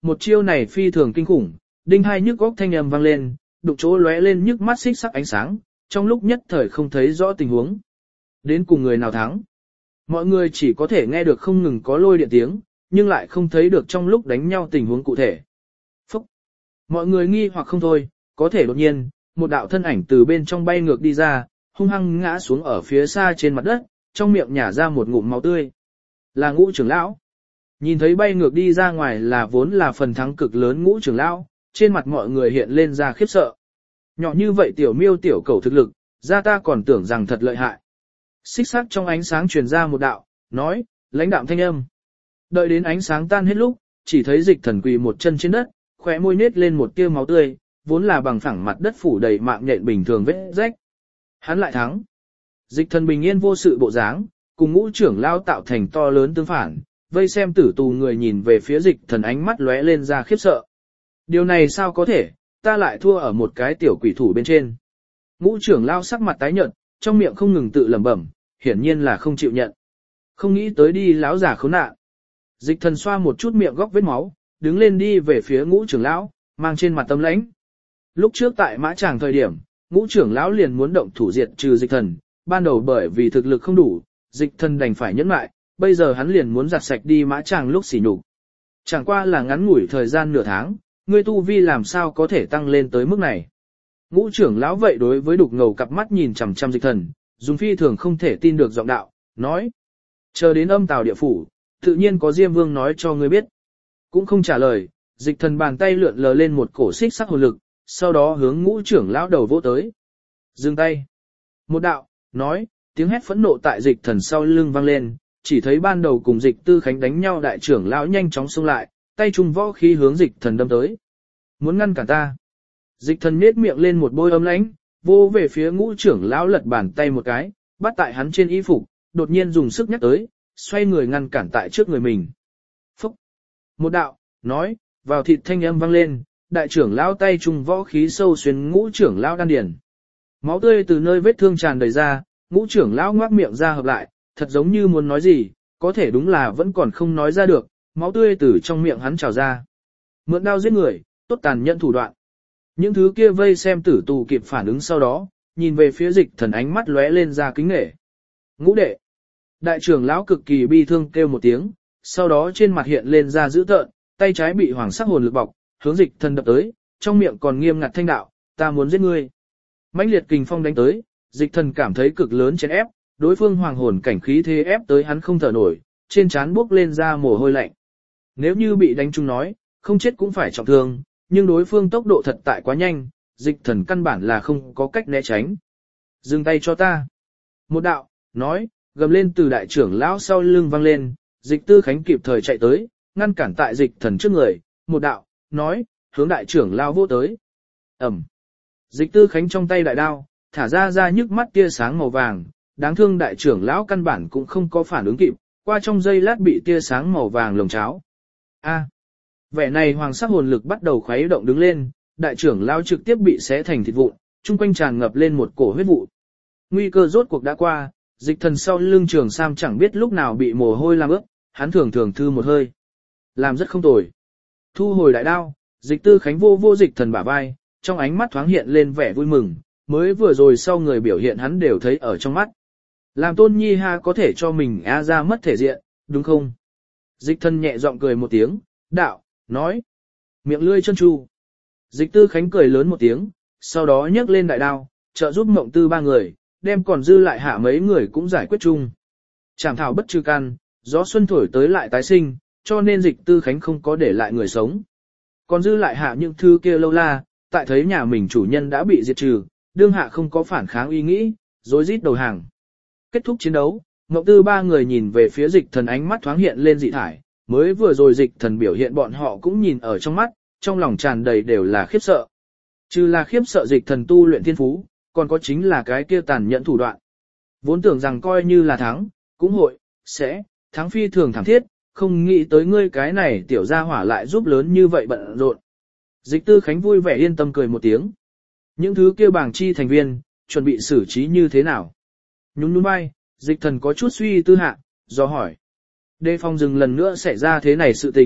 Speaker 1: một chiêu này phi thường kinh khủng, đinh hai nhức góc thanh âm vang lên, đụng chỗ lóe lên nhức mắt xích sắc ánh sáng, trong lúc nhất thời không thấy rõ tình huống. Đến cùng người nào thắng? Mọi người chỉ có thể nghe được không ngừng có lôi điện tiếng, nhưng lại không thấy được trong lúc đánh nhau tình huống cụ thể. Phúc! Mọi người nghi hoặc không thôi, có thể đột nhiên, một đạo thân ảnh từ bên trong bay ngược đi ra, hung hăng ngã xuống ở phía xa trên mặt đất, trong miệng nhả ra một ngụm máu tươi. Là Ngũ trưởng lão. Nhìn thấy bay ngược đi ra ngoài là vốn là phần thắng cực lớn Ngũ trưởng lão, trên mặt mọi người hiện lên ra khiếp sợ. Nhỏ như vậy tiểu miêu tiểu cầu thực lực, ra ta còn tưởng rằng thật lợi hại. Xích sắc trong ánh sáng truyền ra một đạo, nói, lãnh đạm thanh âm. Đợi đến ánh sáng tan hết lúc, chỉ thấy Dịch Thần quỳ một chân trên đất, khóe môi nết lên một tia máu tươi, vốn là bằng phẳng mặt đất phủ đầy mạng nhện bình thường vết rách. Hắn lại thắng. Dịch Thần bình yên vô sự bộ dáng, cùng Ngũ trưởng lão tạo thành to lớn tương phản, vây xem tử tù người nhìn về phía Dịch Thần ánh mắt lóe lên ra khiếp sợ. Điều này sao có thể, ta lại thua ở một cái tiểu quỷ thủ bên trên. Ngũ trưởng lão sắc mặt tái nhợt, trong miệng không ngừng tự lẩm bẩm, hiển nhiên là không chịu nhận. Không nghĩ tới đi lão giả khốn nạn. Dịch Thần xoa một chút miệng góc vết máu, đứng lên đi về phía Ngũ trưởng lão, mang trên mặt tâm lãnh. Lúc trước tại mã tràng thời điểm, Ngũ trưởng lão liền muốn động thủ diệt trừ Dịch Thần, ban đầu bởi vì thực lực không đủ, Dịch Thần đành phải nhẫn lại, bây giờ hắn liền muốn giặt sạch đi mã tràng lúc sỉ nhục. Chẳng qua là ngắn ngủi thời gian nửa tháng, ngươi tu vi làm sao có thể tăng lên tới mức này. Ngũ trưởng lão vậy đối với đục ngầu cặp mắt nhìn chằm chằm Dịch Thần, dùng phi thường không thể tin được giọng đạo, nói. Chờ đến âm tào địa phủ, tự nhiên có Diêm Vương nói cho ngươi biết. Cũng không trả lời, Dịch Thần bàn tay lượn lờ lên một cổ xích sắc hồn lực, sau đó hướng Ngũ trưởng lão đầu vỗ tới. Dừng tay. Một đạo, nói, tiếng hét phẫn nộ tại Dịch Thần sau lưng vang lên, chỉ thấy ban đầu cùng Dịch Tư Khánh đánh nhau đại trưởng lão nhanh chóng xông lại, tay trung võ khí hướng Dịch Thần đâm tới. Muốn ngăn cản ta. Dịch Thần nhếch miệng lên một bôi âm lãnh, vô về phía Ngũ trưởng lão lật bàn tay một cái, bắt tại hắn trên y phục, đột nhiên dùng sức nhắc tới, xoay người ngăn cản tại trước người mình. Phúc! Một đạo, nói, vào thịt thanh âm vang lên, đại trưởng lão tay trung võ khí sâu xuyên Ngũ trưởng lão đan điền. Máu tươi từ nơi vết thương tràn đầy ra, Ngũ trưởng lão ngoác miệng ra hợp lại, thật giống như muốn nói gì, có thể đúng là vẫn còn không nói ra được, máu tươi từ trong miệng hắn trào ra. Mượn đao giết người, tốt tàn nhẫn thủ đoạn. Những thứ kia vây xem tử tù kịp phản ứng sau đó, nhìn về phía Dịch Thần ánh mắt lóe lên ra kính nể. Ngũ đệ. Đại trưởng lão cực kỳ bi thương kêu một tiếng, sau đó trên mặt hiện lên ra dữ tợn, tay trái bị hoàng sắc hồn lực bọc, hướng Dịch Thần đập tới, trong miệng còn nghiêm ngặt thanh đạo, ta muốn giết ngươi. Mãnh liệt kình phong đánh tới, Dịch Thần cảm thấy cực lớn chèn ép, đối phương hoàng hồn cảnh khí thế ép tới hắn không thở nổi, trên trán bốc lên ra mồ hôi lạnh. Nếu như bị đánh trúng nói, không chết cũng phải trọng thương, nhưng đối phương tốc độ thật tại quá nhanh, Dịch Thần căn bản là không có cách né tránh. Dừng tay cho ta. Một đạo, nói, gầm lên từ đại trưởng lão sau lưng vang lên, Dịch Tư Khánh kịp thời chạy tới, ngăn cản tại Dịch Thần trước người, một đạo, nói, hướng đại trưởng lão vô tới. Ẩm. Dịch Tư Khánh trong tay đại đao, thả ra nhức mắt tia sáng màu vàng, đáng thương đại trưởng lão căn bản cũng không có phản ứng kịp, qua trong giây lát bị tia sáng màu vàng lồng cháo. A. Vẻ này hoàng sắc hồn lực bắt đầu khuấy động đứng lên, đại trưởng lão trực tiếp bị xé thành thịt vụn, chung quanh tràn ngập lên một cổ huyết vụ. Nguy cơ rốt cuộc đã qua, Dịch Thần sau lưng Trường Sam chẳng biết lúc nào bị mồ hôi làm ướt, hắn thường thư một hơi. Làm rất không tồi. Thu hồi đại đao, Dịch Tư Khánh vô Dịch Thần bả vai, trong ánh mắt thoáng hiện lên vẻ vui mừng, mới vừa rồi sau người biểu hiện hắn đều thấy ở trong mắt. Làm Tôn Nhi ha có thể cho mình ra mất thể diện, đúng không? Dịch Thần nhẹ giọng cười một tiếng, đạo, nói. Miệng lươi chân chu. Dịch Tư Khánh cười lớn một tiếng, sau đó nhấc lên đại đao, trợ giúp Mộng Tư ba người, đem còn dư lại hạ mấy người cũng giải quyết chung. Trảm thảo bất trừ căn, gió xuân thổi tới lại tái sinh, cho nên Dịch Tư Khánh không có để lại người sống. Còn dư lại hạ những thứ kia lâu la, tại thấy nhà mình chủ nhân đã bị diệt trừ, đương hạ không có phản kháng ý nghĩ, rối rít đầu hàng. Kết thúc chiến đấu, Mộng Tư ba người nhìn về phía Dịch Thần ánh mắt thoáng hiện lên dị thải, mới vừa rồi Dịch Thần biểu hiện bọn họ cũng nhìn ở trong mắt, trong lòng tràn đầy đều là khiếp sợ. Trừ là khiếp sợ Dịch Thần tu luyện thiên phú, còn có chính là cái kia tàn nhẫn thủ đoạn. Vốn tưởng rằng coi như là thắng, cũng hội, sẽ, thắng phi thường thảm thiết, không nghĩ tới ngươi cái này tiểu gia hỏa lại giúp lớn như vậy bận rộn. Dịch Tư Khánh vui vẻ yên tâm cười một tiếng. Những thứ kia bảng chi thành viên, chuẩn bị xử trí như thế nào? Nhún nhún vai, Dịch Thần có chút suy tư hạ, do hỏi. Đề phòng dừng lần nữa xảy ra thế này sự tình,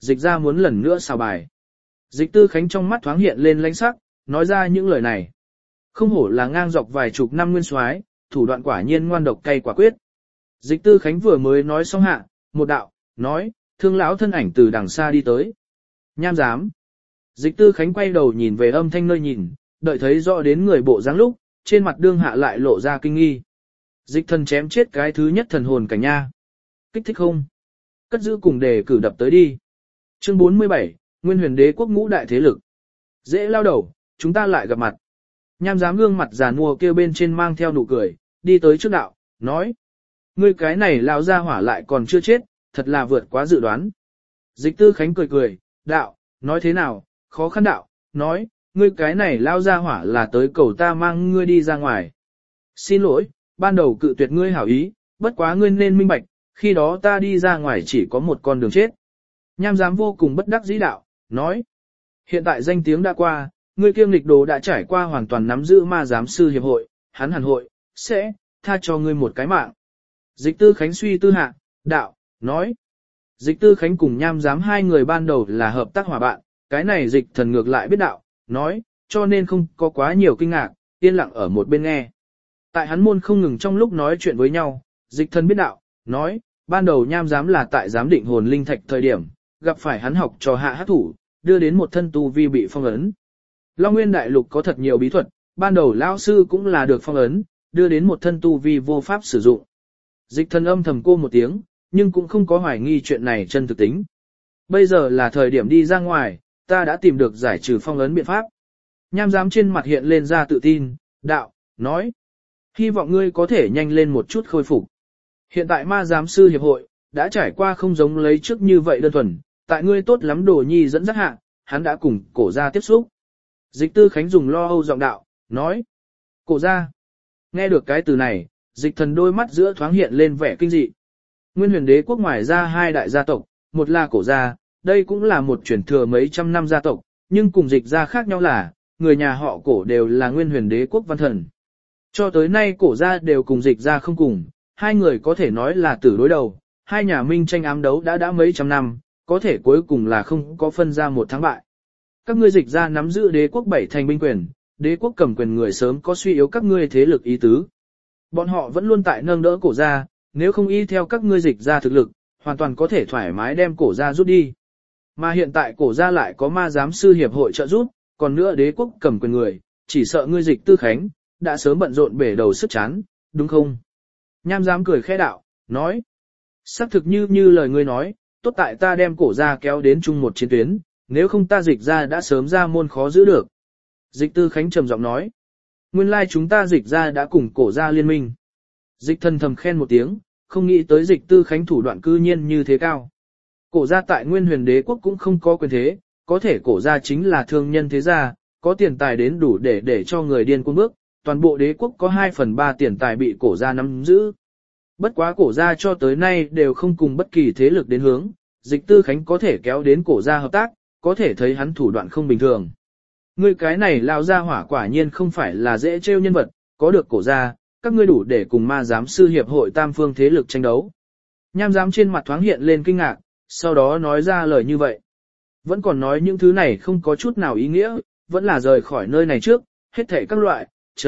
Speaker 1: dịch ra muốn lần nữa xào bài. Dịch Tư Khánh trong mắt thoáng hiện lên lãnh sắc, nói ra những lời này. Không hổ là ngang dọc vài chục năm nguyên soái, thủ đoạn quả nhiên ngoan độc cay quả quyết. Dịch Tư Khánh vừa mới nói xong hạ, một đạo, nói, Thương lão thân ảnh từ đằng xa đi tới. Nham dám. Dịch Tư Khánh quay đầu nhìn về âm thanh nơi nhìn, đợi thấy rõ đến người bộ dáng lúc, trên mặt đương hạ lại lộ ra kinh nghi. Dịch thần chém chết cái thứ nhất thần hồn cảnh nha. Kích thích không? Cất giữ cùng đề cử đập tới đi. Chương 47, Nguyên Huyền Đế quốc ngũ đại thế lực. Dễ lao đầu, chúng ta lại gặp mặt. Nham dám gương mặt già nua kia bên trên mang theo nụ cười, đi tới trước đạo, nói. Ngươi cái này lao ra hỏa lại còn chưa chết, thật là vượt quá dự đoán. Dịch Tư Khánh cười cười, đạo, nói thế nào, khó khăn đạo, nói, ngươi cái này lao ra hỏa là tới cầu ta mang ngươi đi ra ngoài. Xin lỗi, ban đầu cự tuyệt ngươi hảo ý, bất quá ngươi nên minh bạch, khi đó ta đi ra ngoài chỉ có một con đường chết. Nham giám vô cùng bất đắc dĩ đạo, nói, hiện tại danh tiếng đã qua, ngươi kiêm lịch đồ đã trải qua hoàn toàn nắm giữ ma giám sư hiệp hội, hắn hẳn hội, sẽ, tha cho ngươi một cái mạng. Dịch Tư Khánh suy tư hạ, đạo, nói, Dịch Tư Khánh cùng Nham giám hai người ban đầu là hợp tác hòa bạn, cái này dịch thần ngược lại biết đạo, nói, cho nên không có quá nhiều kinh ngạc, yên lặng ở một bên nghe. Tại hắn môn không ngừng trong lúc nói chuyện với nhau, dịch thần biết đạo, nói, ban đầu Nham giám là tại giám định hồn linh thạch thời điểm, gặp phải hắn học trò hạ hát thủ, đưa đến một thân tu vi bị phong ấn. Long Nguyên Đại Lục có thật nhiều bí thuật, ban đầu lão sư cũng là được phong ấn, đưa đến một thân tu vi vô pháp sử dụng. Dịch thần âm thầm cô một tiếng, nhưng cũng không có hoài nghi chuyện này chân thực tính. Bây giờ là thời điểm đi ra ngoài, ta đã tìm được giải trừ phong ấn biện pháp. Nham giám trên mặt hiện lên ra tự tin, đạo, nói. Hy vọng ngươi có thể nhanh lên một chút khôi phục. Hiện tại ma giám sư hiệp hội, đã trải qua không giống lấy trước như vậy đơn thuần, tại ngươi tốt lắm đồ nhi dẫn dắt hạ, hắn đã cùng cổ gia tiếp xúc. Dịch Tư Khánh dùng lo âu giọng đạo, nói. Cổ gia. Nghe được cái từ này, dịch thần đôi mắt giữa thoáng hiện lên vẻ kinh dị. Nguyên Huyền Đế quốc ngoài ra hai đại gia tộc, một là cổ gia, đây cũng là một truyền thừa mấy trăm năm gia tộc, nhưng cùng dịch gia khác nhau là, người nhà họ cổ đều là Nguyên Huyền Đế quốc văn thần. Cho tới nay cổ gia đều cùng dịch gia không cùng, hai người có thể nói là tử đối đầu, hai nhà minh tranh ám đấu đã mấy trăm năm, có thể cuối cùng là không có phân ra một thắng bại. Các ngươi dịch gia nắm giữ đế quốc bảy thành binh quyền, đế quốc cầm quyền người sớm có suy yếu các ngươi thế lực ý tứ. Bọn họ vẫn luôn tại nâng đỡ cổ gia, nếu không y theo các ngươi dịch gia thực lực, hoàn toàn có thể thoải mái đem cổ gia rút đi. Mà hiện tại cổ gia lại có ma giám sư hiệp hội trợ giúp, còn nữa đế quốc cầm quyền người, chỉ sợ ngươi dịch Tư Khánh, đã sớm bận rộn bể đầu sức chán, đúng không? Nham giám cười khẽ đạo, nói. Xác thực như lời ngươi nói, tốt tại ta đem cổ gia kéo đến chung một chiến tuyến, nếu không ta dịch gia đã sớm ra môn khó giữ được. Dịch Tư Khánh trầm giọng nói. Nguyên lai chúng ta dịch gia đã cùng cổ gia liên minh. Dịch thần thầm khen một tiếng, không nghĩ tới dịch Tư Khánh thủ đoạn cư nhiên như thế cao. Cổ gia tại Nguyên Huyền Đế quốc cũng không có quyền thế, có thể cổ gia chính là thương nhân thế gia, có tiền tài đến đủ để cho người điên cuồng bước, toàn bộ đế quốc có 2/3 tiền tài bị cổ gia nắm giữ. Bất quá cổ gia cho tới nay đều không cùng bất kỳ thế lực đến hướng, dịch Tư Khánh có thể kéo đến cổ gia hợp tác, có thể thấy hắn thủ đoạn không bình thường. Ngươi cái này lao ra hỏa quả nhiên không phải là dễ trêu nhân vật, có được cổ gia, các ngươi đủ để cùng ma giám sư hiệp hội tam phương thế lực tranh đấu. Nham giám trên mặt thoáng hiện lên kinh ngạc, sau đó nói ra lời như vậy. Vẫn còn nói những thứ này không có chút nào ý nghĩa, vẫn là rời khỏi nơi này trước, hết thảy các loại,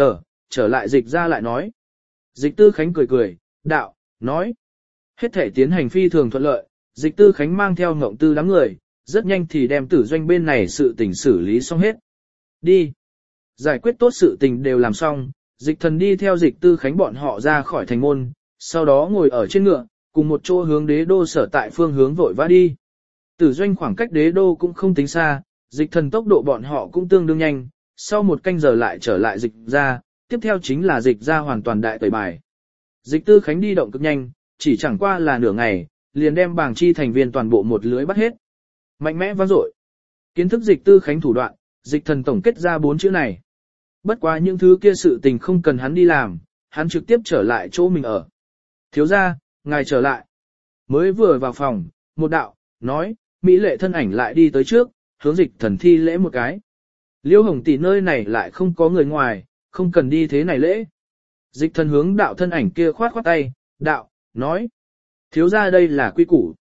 Speaker 1: trở lại dịch ra lại nói. Dịch Tư Khánh cười cười, đạo, nói. Hết thảy tiến hành phi thường thuận lợi, dịch Tư Khánh mang theo Ngộng Tư đám người, rất nhanh thì đem tử doanh bên này sự tình xử lý xong hết. Đi. Giải quyết tốt sự tình đều làm xong, dịch thần đi theo dịch Tư Khánh bọn họ ra khỏi thành môn, sau đó ngồi ở trên ngựa, cùng một chỗ hướng đế đô sở tại phương hướng vội vã đi. Tử doanh khoảng cách đế đô cũng không tính xa, dịch thần tốc độ bọn họ cũng tương đương nhanh, sau một canh giờ lại trở lại dịch ra, tiếp theo chính là dịch ra hoàn toàn đại tẩy bài. Dịch Tư Khánh đi động cực nhanh, chỉ chẳng qua là nửa ngày, liền đem bảng chi thành viên toàn bộ một lưới bắt hết. Mạnh mẽ vang dội. Kiến thức dịch Tư Khánh thủ đoạn, dịch thần tổng kết ra 4 chữ này. Bất quá những thứ kia sự tình không cần hắn đi làm, hắn trực tiếp trở lại chỗ mình ở. Thiếu gia, ngài trở lại. Mới vừa vào phòng, một đạo, nói, mỹ lệ thân ảnh lại đi tới trước, hướng dịch thần thi lễ một cái. Liêu Hồng tỷ nơi này lại không có người ngoài, không cần đi thế này lễ. Dịch thần hướng đạo thân ảnh kia khoát khoát tay, đạo, nói. Thiếu gia đây là quy củ.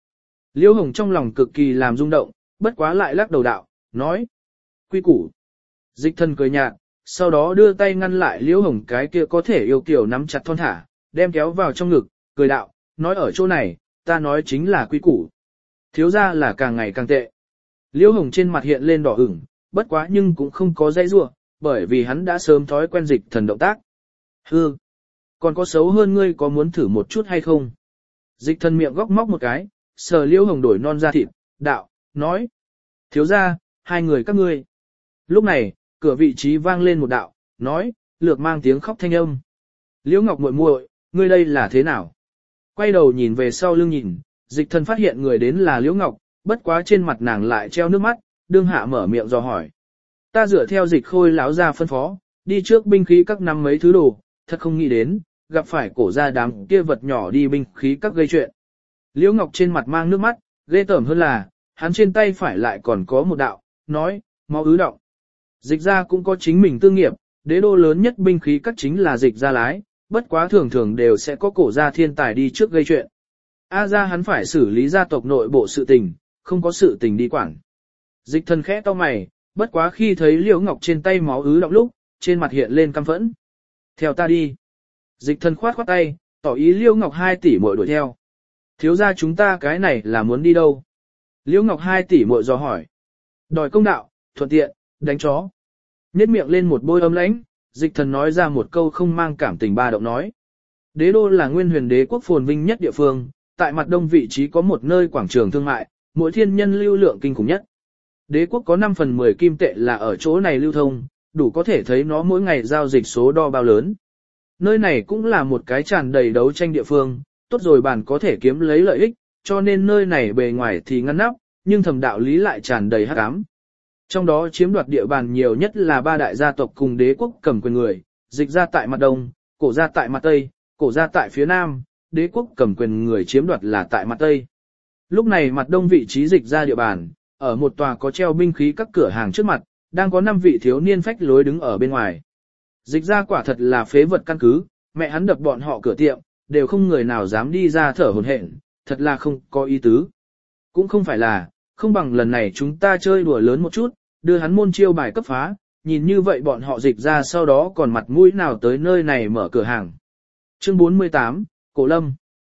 Speaker 1: Liễu Hồng trong lòng cực kỳ làm rung động, bất quá lại lắc đầu đạo, nói. Quy củ. Dịch thần cười nhạt, sau đó đưa tay ngăn lại Liễu Hồng cái kia có thể yêu kiểu nắm chặt thon thả, đem kéo vào trong ngực, cười đạo, nói ở chỗ này, ta nói chính là quy củ. Thiếu ra là càng ngày càng tệ. Liễu Hồng trên mặt hiện lên đỏ ửng, bất quá nhưng cũng không có dãy rủa, bởi vì hắn đã sớm thói quen dịch thần động tác. Hư, còn có xấu hơn ngươi có muốn thử một chút hay không? Dịch thần miệng góc móc một cái, sờ Liễu Hồng đổi non da thịt, đạo, nói. Thiếu ra, hai người các ngươi. Lúc này, cửa vị trí vang lên một đạo, nói, lược mang tiếng khóc thanh âm. Liễu Ngọc muội muội, ngươi đây là thế nào? Quay đầu nhìn về sau lưng nhìn, dịch thần phát hiện người đến là Liễu Ngọc, bất quá trên mặt nàng lại treo nước mắt, đương hạ mở miệng dò hỏi. Ta dựa theo dịch khôi lão ra phân phó, đi trước binh khí các năm mấy thứ đồ, thật không nghĩ đến, gặp phải cổ ra đám kia vật nhỏ đi binh khí các gây chuyện. Liễu Ngọc trên mặt mang nước mắt, ghê tởm hơn là, hắn trên tay phải lại còn có một đạo, nói, máu ứ động. Dịch ra cũng có chính mình tư nghiệp, đế đô lớn nhất binh khí các chính là dịch ra lái, bất quá thường thường đều sẽ có cổ gia thiên tài đi trước gây chuyện. A ra hắn phải xử lý gia tộc nội bộ sự tình, không có sự tình đi quản. Dịch thần khẽ to mày, bất quá khi thấy Liễu Ngọc trên tay máu ứ động lúc, trên mặt hiện lên căm phẫn. Theo ta đi. Dịch thần khoát khoát tay, tỏ ý Liễu Ngọc 2 tỷ muội đuổi theo. Thiếu gia chúng ta cái này là muốn đi đâu? Liễu Ngọc 2 tỷ muội dò hỏi. Đòi công đạo, thuận tiện, đánh chó. Nhếch miệng lên một bôi âm lãnh, dịch thần nói ra một câu không mang cảm tình ba động nói. Đế đô là nguyên huyền đế quốc phồn vinh nhất địa phương, tại mặt đông vị trí có một nơi quảng trường thương mại, mỗi thiên nhân lưu lượng kinh khủng nhất. Đế quốc có 5 phần 10 kim tệ là ở chỗ này lưu thông, đủ có thể thấy nó mỗi ngày giao dịch số đo bao lớn. Nơi này cũng là một cái tràn đầy đấu tranh địa phương, tốt rồi bản có thể kiếm lấy lợi ích, cho nên nơi này bề ngoài thì ngăn nắp, nhưng thầm đạo lý lại tràn đầy hắc ám. Trong đó chiếm đoạt địa bàn nhiều nhất là 3 đại gia tộc cùng đế quốc cầm quyền người, dịch ra tại mặt đông, cổ ra tại mặt tây, cổ ra tại phía nam, đế quốc cầm quyền người chiếm đoạt là tại mặt tây. Lúc này mặt đông vị trí dịch ra địa bàn, ở một tòa có treo binh khí các cửa hàng trước mặt, đang có 5 vị thiếu niên phách lối đứng ở bên ngoài. Dịch ra quả thật là phế vật căn cứ, mẹ hắn đập bọn họ cửa tiệm, đều không người nào dám đi ra thở hổn hển, thật là không có ý tứ. Cũng không phải là, không bằng lần này chúng ta chơi đùa lớn một chút, đưa hắn môn chiêu bài cấp phá, nhìn như vậy bọn họ dịch ra sau đó còn mặt mũi nào tới nơi này mở cửa hàng. Chương 48, Cổ Lâm.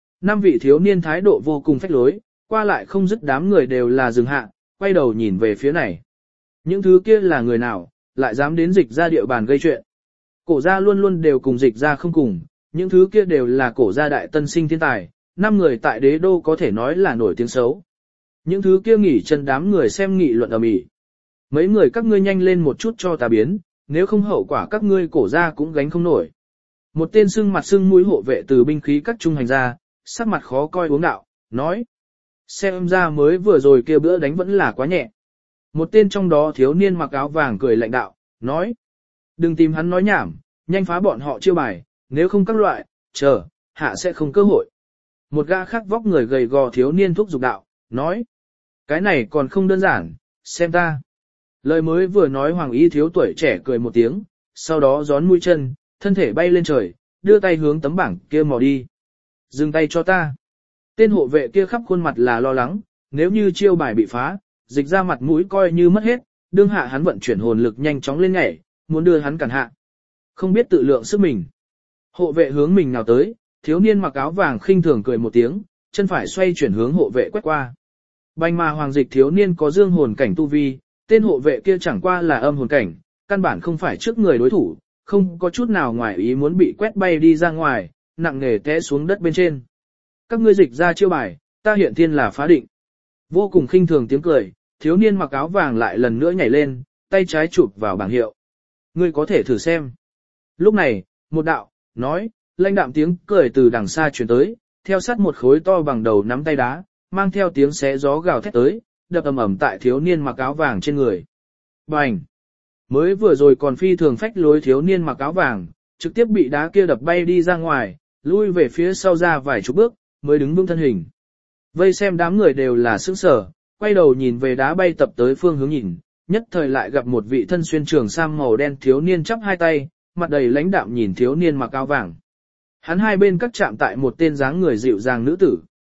Speaker 1: 5 vị thiếu niên thái độ vô cùng phách lối, qua lại không dứt đám người đều là dừng hạ, quay đầu nhìn về phía này. Những thứ kia là người nào, lại dám đến dịch ra địa bàn gây chuyện. Cổ gia luôn luôn đều cùng dịch ra không cùng, những thứ kia đều là cổ gia đại tân sinh thiên tài, 5 người tại đế đô có thể nói là nổi tiếng xấu. Những thứ kia nghỉ chân đám người xem nghị luận ầm ĩ. Mấy người các ngươi nhanh lên một chút cho ta biến, nếu không hậu quả các ngươi cổ gia cũng gánh không nổi. Một tên sưng mặt sưng mũi hộ vệ từ binh khí các trung hành ra, sắc mặt khó coi uống đạo, nói. Xem ra mới vừa rồi kia bữa đánh vẫn là quá nhẹ. Một tên trong đó thiếu niên mặc áo vàng cười lạnh đạo, nói. Đừng tìm hắn nói nhảm, nhanh phá bọn họ chiêu bài, nếu không các loại, chờ, hạ sẽ không cơ hội. Một gã khác vóc người gầy gò thiếu niên thúc giục đạo, nói. Cái này còn không đơn giản, xem ta. Lời mới vừa nói Hoàng Y thiếu tuổi trẻ cười một tiếng, sau đó gión mũi chân, thân thể bay lên trời, đưa tay hướng tấm bảng kia mò đi. Dừng tay cho ta. Tên hộ vệ kia khắp khuôn mặt là lo lắng, nếu như chiêu bài bị phá, dịch ra mặt mũi coi như mất hết, đương hạ hắn vận chuyển hồn lực nhanh chóng lên nhảy, muốn đưa hắn cản hạ. Không biết tự lượng sức mình. Hộ vệ hướng mình nào tới, thiếu niên mặc áo vàng khinh thường cười một tiếng, chân phải xoay chuyển hướng hộ vệ quét qua. Bành mà hoàng dịch thiếu niên có dương hồn cảnh tu vi, tên hộ vệ kia chẳng qua là âm hồn cảnh, căn bản không phải trước người đối thủ, không có chút nào ngoài ý muốn bị quét bay đi ra ngoài, nặng nề té xuống đất bên trên. Các ngươi dịch ra chiêu bài, ta hiện thiên là phá định. Vô cùng khinh thường tiếng cười, thiếu niên mặc áo vàng lại lần nữa nhảy lên, tay trái chụp vào bảng hiệu. Ngươi có thể thử xem. Lúc này, một đạo, nói, lãnh đạm tiếng cười từ đằng xa truyền tới, theo sát một khối to bằng đầu nắm tay đá, mang theo tiếng xé gió gào thét tới, đập ầm ầm tại thiếu niên mặc áo vàng trên người. Bành! Mới vừa rồi còn phi thường phách lối thiếu niên mặc áo vàng, trực tiếp bị đá kia đập bay đi ra ngoài, lui về phía sau ra vài chục bước, mới đứng vững thân hình. Vây xem đám người đều là sững sờ, quay đầu nhìn về đá bay tập tới phương hướng nhìn, nhất thời lại gặp một vị thân xuyên trường sam màu đen thiếu niên chắp hai tay, mặt đầy lãnh đạm nhìn thiếu niên mặc áo vàng. Hắn hai bên cắt chạm tại một tên dáng người dịu dàng nữ tử.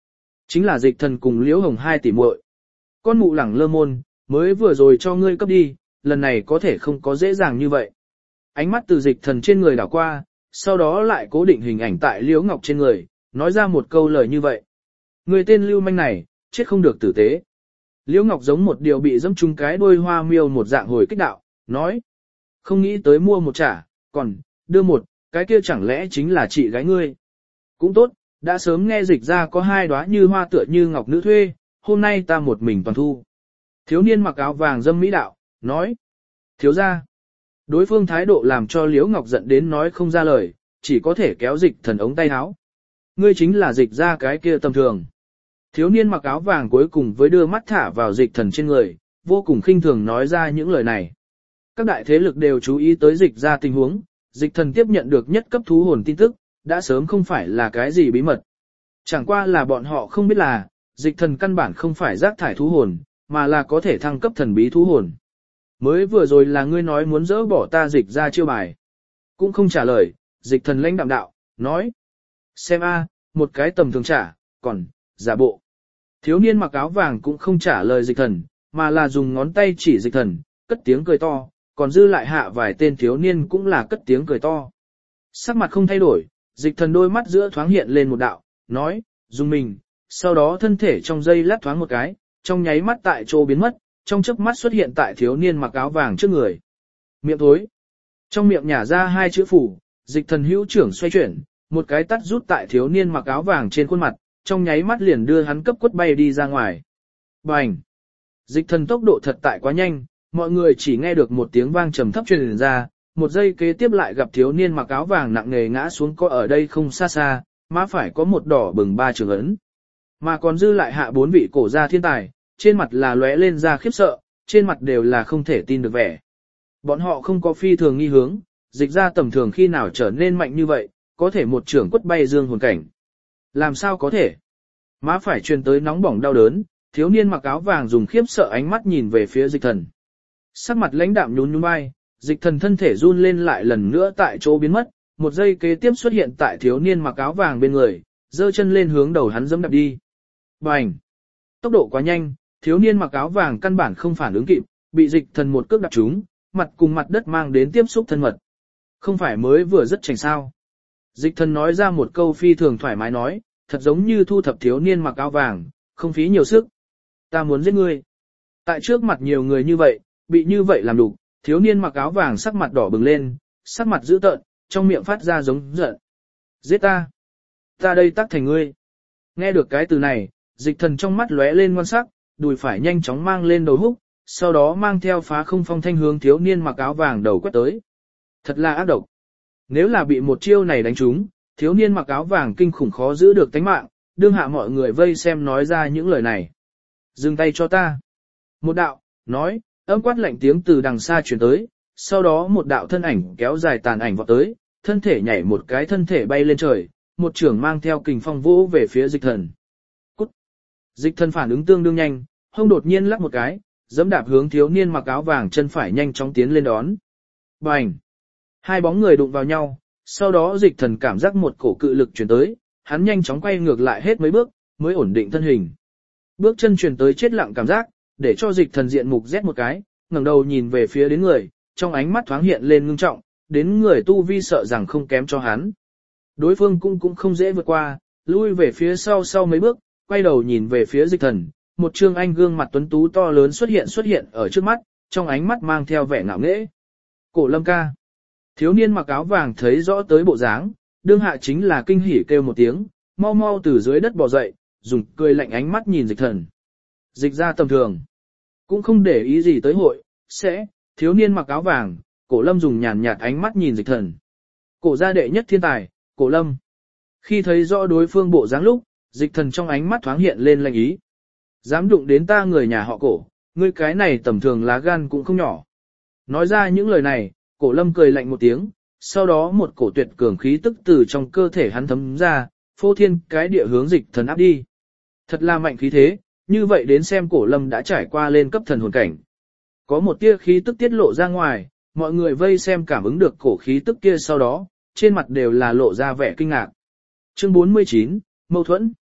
Speaker 1: Chính là dịch thần cùng Liễu Hồng hai tỷ muội. Con mụ lẳng lơ môn, mới vừa rồi cho ngươi cấp đi, lần này có thể không có dễ dàng như vậy. Ánh mắt từ dịch thần trên người đảo qua, sau đó lại cố định hình ảnh tại Liễu Ngọc trên người, nói ra một câu lời như vậy. Người tên lưu manh này, chết không được tử tế. Liễu Ngọc giống một điều bị dẫm trúng cái đuôi hoa miêu một dạng hồi kích đạo, nói. Không nghĩ tới mua một trả, còn, đưa một, cái kia chẳng lẽ chính là chị gái ngươi. Cũng tốt, đã sớm nghe dịch ra có hai đóa như hoa tựa như ngọc nữ thuê, hôm nay ta một mình toàn thu. Thiếu niên mặc áo vàng dâm mỹ đạo, nói. Thiếu ra. Đối phương thái độ làm cho Liễu Ngọc giận đến nói không ra lời, chỉ có thể kéo dịch thần ống tay áo. Ngươi chính là dịch ra cái kia tầm thường. Thiếu niên mặc áo vàng cuối cùng với đưa mắt thả vào dịch thần trên người, vô cùng khinh thường nói ra những lời này. Các đại thế lực đều chú ý tới dịch ra tình huống, dịch thần tiếp nhận được nhất cấp thú hồn tin tức, đã sớm không phải là cái gì bí mật. Chẳng qua là bọn họ không biết là, dịch thần căn bản không phải rác thải thú hồn, mà là có thể thăng cấp thần bí thú hồn. Mới vừa rồi là ngươi nói muốn dỡ bỏ ta dịch ra chiêu bài. Cũng không trả lời, dịch thần lãnh đạm đạo, nói. Xem a, một cái tầm thường trả, còn, giả bộ. Thiếu niên mặc áo vàng cũng không trả lời dịch thần, mà là dùng ngón tay chỉ dịch thần, cất tiếng cười to, còn dư lại hạ vài tên thiếu niên cũng là cất tiếng cười to. Sắc mặt không thay đổi, dịch thần đôi mắt giữa thoáng hiện lên một đạo, nói, dùng mình, sau đó thân thể trong giây lát thoáng một cái, trong nháy mắt tại chỗ biến mất, trong chớp mắt xuất hiện tại thiếu niên mặc áo vàng trước người. Miệng thối. Trong miệng nhả ra hai chữ phủ, dịch thần hữu trưởng xoay chuyển, một cái tát rút tại thiếu niên mặc áo vàng trên khuôn mặt, trong nháy mắt liền đưa hắn cấp quất bay đi ra ngoài. Bành! Dịch thần tốc độ thật tại quá nhanh, mọi người chỉ nghe được một tiếng vang trầm thấp truyền ra, một giây kế tiếp lại gặp thiếu niên mặc áo vàng nặng nề ngã xuống có ở đây không xa xa, má phải có một đỏ bừng ba trường ấn. Mà còn dư lại hạ bốn vị cổ gia thiên tài, trên mặt là lóe lên ra khiếp sợ, trên mặt đều là không thể tin được vẻ. Bọn họ không có phi thường nghi hướng, dịch ra tầm thường khi nào trở nên mạnh như vậy, có thể một trưởng quất bay dương hồn cảnh. Làm sao có thể? Má phải truyền tới nóng bỏng đau đớn, thiếu niên mặc áo vàng dùng khiếp sợ ánh mắt nhìn về phía dịch thần. Sắc mặt lãnh đạm nhún nhún vai, dịch thần thân thể run lên lại lần nữa tại chỗ biến mất, một giây kế tiếp xuất hiện tại thiếu niên mặc áo vàng bên người, giơ chân lên hướng đầu hắn giẫm đạp đi. Bành! Tốc độ quá nhanh, thiếu niên mặc áo vàng căn bản không phản ứng kịp, bị dịch thần một cước đạp trúng, mặt cùng mặt đất mang đến tiếp xúc thân mật. Không phải mới vừa rất chảnh sao. Dịch thần nói ra một câu phi thường thoải mái nói, thật giống như thu thập thiếu niên mặc áo vàng, không phí nhiều sức. Ta muốn giết ngươi. Tại trước mặt nhiều người như vậy, bị như vậy làm đủ, thiếu niên mặc áo vàng sắc mặt đỏ bừng lên, sắc mặt dữ tợn, trong miệng phát ra giống giận. Giết ta. Ta đây tắc thành ngươi. Nghe được cái từ này, dịch thần trong mắt lóe lên ngoan sắc, đùi phải nhanh chóng mang lên đầu húc, sau đó mang theo phá không phong thanh hướng thiếu niên mặc áo vàng đầu quét tới. Thật là ác độc. Nếu là bị một chiêu này đánh trúng, thiếu niên mặc áo vàng kinh khủng khó giữ được tánh mạng, đương hạ mọi người vây xem nói ra những lời này. Dừng tay cho ta. Một đạo, nói, âm quát lạnh tiếng từ đằng xa truyền tới, sau đó một đạo thân ảnh kéo dài tàn ảnh vọt tới, thân thể nhảy một cái thân thể bay lên trời, một trưởng mang theo kình phong vũ về phía dịch thần. Cút. Dịch thần phản ứng tương đương nhanh, hông đột nhiên lắc một cái, giẫm đạp hướng thiếu niên mặc áo vàng chân phải nhanh chóng tiến lên đón. Bành! Hai bóng người đụng vào nhau, sau đó dịch thần cảm giác một cổ cự lực truyền tới, hắn nhanh chóng quay ngược lại hết mấy bước, mới ổn định thân hình. Bước chân truyền tới chết lặng cảm giác, để cho dịch thần diện mục rét một cái, ngẩng đầu nhìn về phía đến người, trong ánh mắt thoáng hiện lên ngưng trọng, đến người tu vi sợ rằng không kém cho hắn. Đối phương cũng không dễ vượt qua, lui về phía sau mấy bước, quay đầu nhìn về phía dịch thần, một trương anh gương mặt tuấn tú to lớn xuất hiện ở trước mắt, trong ánh mắt mang theo vẻ ngạo nghễ. Cổ Lâm ca. Thiếu niên mặc áo vàng thấy rõ tới bộ dáng, đương hạ chính là kinh hỉ kêu một tiếng, mau mau từ dưới đất bò dậy, dùng cười lạnh ánh mắt nhìn dịch thần. Dịch ra tầm thường, cũng không để ý gì tới hội, thiếu niên mặc áo vàng, Cổ Lâm dùng nhàn nhạt ánh mắt nhìn dịch thần. Cổ gia đệ nhất thiên tài, Cổ Lâm. Khi thấy rõ đối phương bộ dáng lúc, dịch thần trong ánh mắt thoáng hiện lên lạnh ý. Dám đụng đến ta người nhà họ Cổ, ngươi cái này tầm thường lá gan cũng không nhỏ. Nói ra những lời này, Cổ Lâm cười lạnh một tiếng, sau đó một cổ tuyệt cường khí tức từ trong cơ thể hắn thấm ra, phô thiên cái địa hướng dịch thần áp đi. Thật là mạnh khí thế, như vậy đến xem Cổ Lâm đã trải qua lên cấp thần hồn cảnh. Có một tia khí tức tiết lộ ra ngoài, mọi người vây xem cảm ứng được cổ khí tức kia sau đó, trên mặt đều là lộ ra vẻ kinh ngạc. Chương 49, Mâu thuẫn.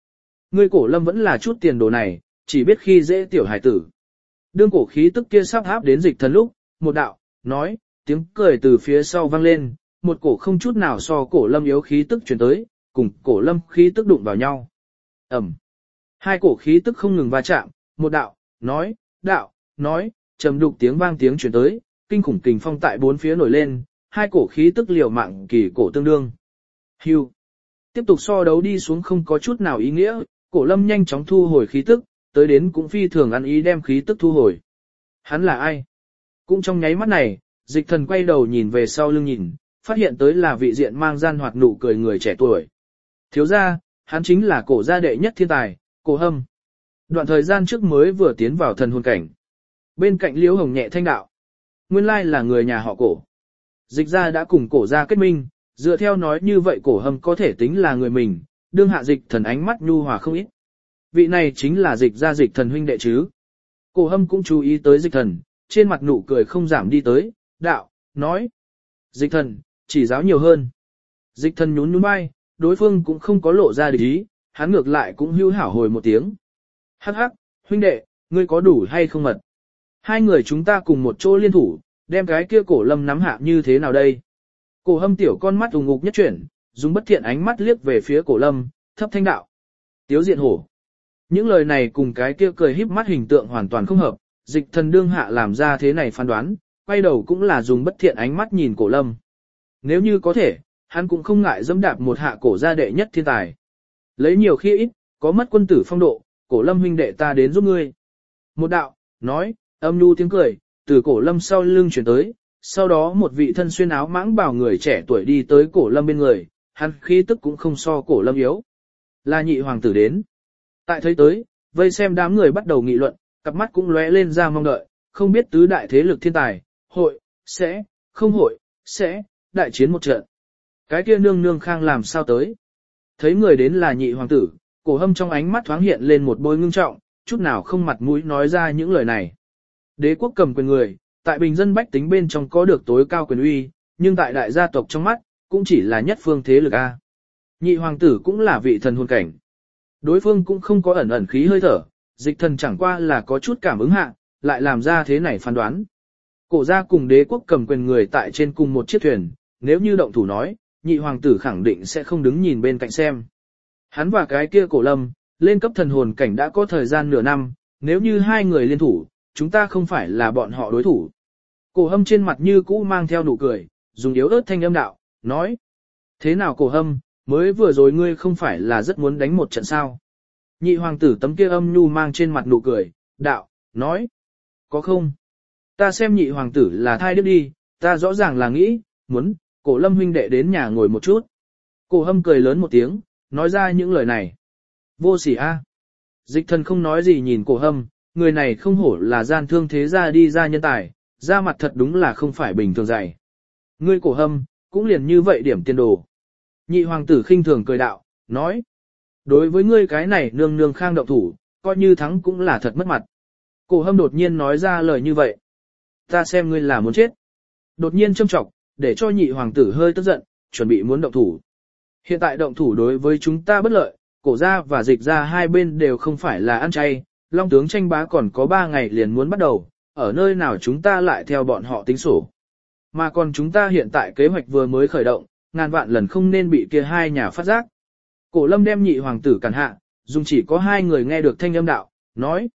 Speaker 1: ngươi cổ lâm vẫn là chút tiền đồ này, chỉ biết khi dễ tiểu hải tử. Đương cổ khí tức kia sắp áp đến dịch thần lúc, một đạo, nói, tiếng cười từ phía sau vang lên, một cổ không chút nào so cổ lâm yếu khí tức chuyển tới, cùng cổ lâm khí tức đụng vào nhau. Ẩm. Hai cổ khí tức không ngừng va chạm, một đạo, nói, trầm đục tiếng vang tiếng chuyển tới, kinh khủng kình phong tại bốn phía nổi lên, hai cổ khí tức liều mạng kỳ cổ tương đương. Hưu. Tiếp tục so đấu đi xuống không có chút nào ý nghĩa, cổ lâm nhanh chóng thu hồi khí tức, tới đến cũng phi thường ăn ý đem khí tức thu hồi. Hắn là ai? Cũng trong nháy mắt này, dịch thần quay đầu nhìn về sau lưng nhìn, phát hiện tới là vị diện mang gian hoạt nụ cười người trẻ tuổi. Thiếu ra, hắn chính là cổ gia đệ nhất thiên tài, cổ hâm. Đoạn thời gian trước mới vừa tiến vào thần hồn cảnh. Bên cạnh Liễu Hồng nhẹ thanh đạo. Nguyên lai là người nhà họ cổ. Dịch gia đã cùng cổ gia kết minh, dựa theo nói như vậy cổ hâm có thể tính là người mình, đương hạ dịch thần ánh mắt nhu hòa không ít. Vị này chính là dịch gia dịch thần huynh đệ chứ. Cổ hâm cũng chú ý tới dịch thần, trên mặt nụ cười không giảm đi tới, đạo, nói. Dịch thần, chỉ giáo nhiều hơn. Dịch thần nhún nhún vai, đối phương cũng không có lộ ra địch ý, hắn ngược lại cũng hữu hảo hồi một tiếng. Hắc hắc, huynh đệ, ngươi có đủ hay không mật? Hai người chúng ta cùng một chỗ liên thủ, đem cái kia cổ lâm nắm hạ như thế nào đây? Cổ hâm tiểu con mắt ùng ục nhất chuyển, dùng bất thiện ánh mắt liếc về phía cổ lâm, thấp thanh đạo. Tiếu diện hổ. Những lời này cùng cái kia cười híp mắt hình tượng hoàn toàn không hợp, dịch thần đương hạ làm ra thế này phán đoán, quay đầu cũng là dùng bất thiện ánh mắt nhìn cổ lâm. Nếu như có thể, hắn cũng không ngại dẫm đạp một hạ cổ gia đệ nhất thiên tài. Lấy nhiều khi ít, có mất quân tử phong độ, cổ lâm huynh đệ ta đến giúp ngươi. Một đạo, nói, âm nhu tiếng cười, từ cổ lâm sau lưng chuyển tới, sau đó một vị thân xuyên áo mãng bảo người trẻ tuổi đi tới cổ lâm bên người, hắn khí tức cũng không so cổ lâm yếu. Là nhị hoàng tử đến. Tại thấy tới, vây xem đám người bắt đầu nghị luận, cặp mắt cũng lóe lên ra mong đợi, không biết tứ đại thế lực thiên tài, hội, sẽ, không hội, sẽ, đại chiến một trận. Cái kia nương nương khang làm sao tới. Thấy người đến là nhị hoàng tử, cổ hâm trong ánh mắt thoáng hiện lên một bôi ngưng trọng, chút nào không mặt mũi nói ra những lời này. Đế quốc cầm quyền người, tại bình dân bách tính bên trong có được tối cao quyền uy, nhưng tại đại gia tộc trong mắt, cũng chỉ là nhất phương thế lực A. Nhị hoàng tử cũng là vị thần hồn cảnh. Đối phương cũng không có ẩn ẩn khí hơi thở, dịch thần chẳng qua là có chút cảm ứng hạ, lại làm ra thế này phán đoán. Cổ gia cùng đế quốc cầm quyền người tại trên cùng một chiếc thuyền, nếu như động thủ nói, nhị hoàng tử khẳng định sẽ không đứng nhìn bên cạnh xem. Hắn và cái kia cổ lâm, lên cấp thần hồn cảnh đã có thời gian nửa năm, nếu như hai người liên thủ, chúng ta không phải là bọn họ đối thủ. Cổ hâm trên mặt như cũ mang theo nụ cười, dùng yếu ớt thanh âm đạo, nói. Thế nào cổ hâm, mới vừa rồi ngươi không phải là rất muốn đánh một trận sao? Nhị hoàng tử tấm kia âm nhu mang trên mặt nụ cười, đạo, nói. Có không? Ta xem nhị hoàng tử là thai đức đi, ta rõ ràng là nghĩ, muốn, cổ lâm huynh đệ đến nhà ngồi một chút. Cổ hâm cười lớn một tiếng, nói ra những lời này. Vô sỉ a. Dịch thần không nói gì nhìn cổ hâm, người này không hổ là gian thương thế gia đi ra nhân tài, ra mặt thật đúng là không phải bình thường dày. Ngươi cổ hâm, cũng liền như vậy điểm tiền đồ. Nhị hoàng tử khinh thường cười đạo, nói. Đối với ngươi cái này nương nương khang động thủ, coi như thắng cũng là thật mất mặt. Cổ hâm đột nhiên nói ra lời như vậy. Ta xem ngươi là muốn chết. Đột nhiên châm trọng, để cho nhị hoàng tử hơi tức giận, chuẩn bị muốn động thủ. Hiện tại động thủ đối với chúng ta bất lợi, cổ gia và dịch gia hai bên đều không phải là ăn chay, long tướng tranh bá còn có 3 ngày liền muốn bắt đầu, ở nơi nào chúng ta lại theo bọn họ tính sổ. Mà còn chúng ta hiện tại kế hoạch vừa mới khởi động, ngàn vạn lần không nên bị kia hai nhà phát giác. Cổ lâm đem nhị hoàng tử cản hạ, dùng chỉ có 2 người nghe được thanh âm đạo, nói.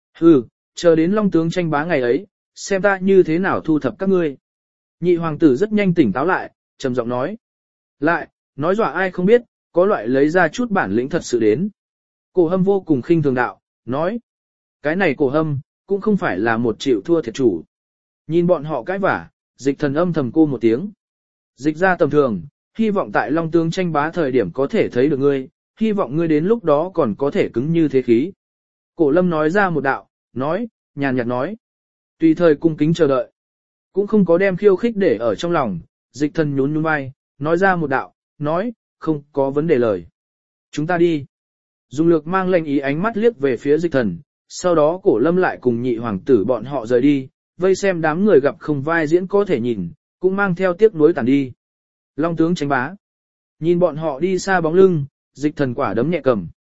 Speaker 1: Chờ đến long tướng tranh bá ngày ấy, xem ta như thế nào thu thập các ngươi. Nhị hoàng tử rất nhanh tỉnh táo lại, trầm giọng nói. Lại, nói dọa ai không biết, có loại lấy ra chút bản lĩnh thật sự đến. Cổ hâm vô cùng khinh thường đạo, nói. Cái này cổ hâm, cũng không phải là một chịu thua thiệt chủ. Nhìn bọn họ cãi vả, dịch thần âm thầm cô một tiếng. Dịch ra tầm thường, hy vọng tại long tướng tranh bá thời điểm có thể thấy được ngươi, hy vọng ngươi đến lúc đó còn có thể cứng như thế khí. Cổ lâm nói ra một đạo, nói, nhàn nhạt nói. Tùy thời cung kính chờ đợi. Cũng không có đem khiêu khích để ở trong lòng, dịch thần nhún nhún vai, nói ra một đạo, nói, không có vấn đề lời. Chúng ta đi. Dùng lược mang lệnh ý ánh mắt liếc về phía dịch thần, sau đó cổ lâm lại cùng nhị hoàng tử bọn họ rời đi, vây xem đám người gặp không vai diễn có thể nhìn, cũng mang theo tiếc nuối tàn đi. Long tướng tranh bá. Nhìn bọn họ đi xa bóng lưng, dịch thần quả đấm nhẹ cầm.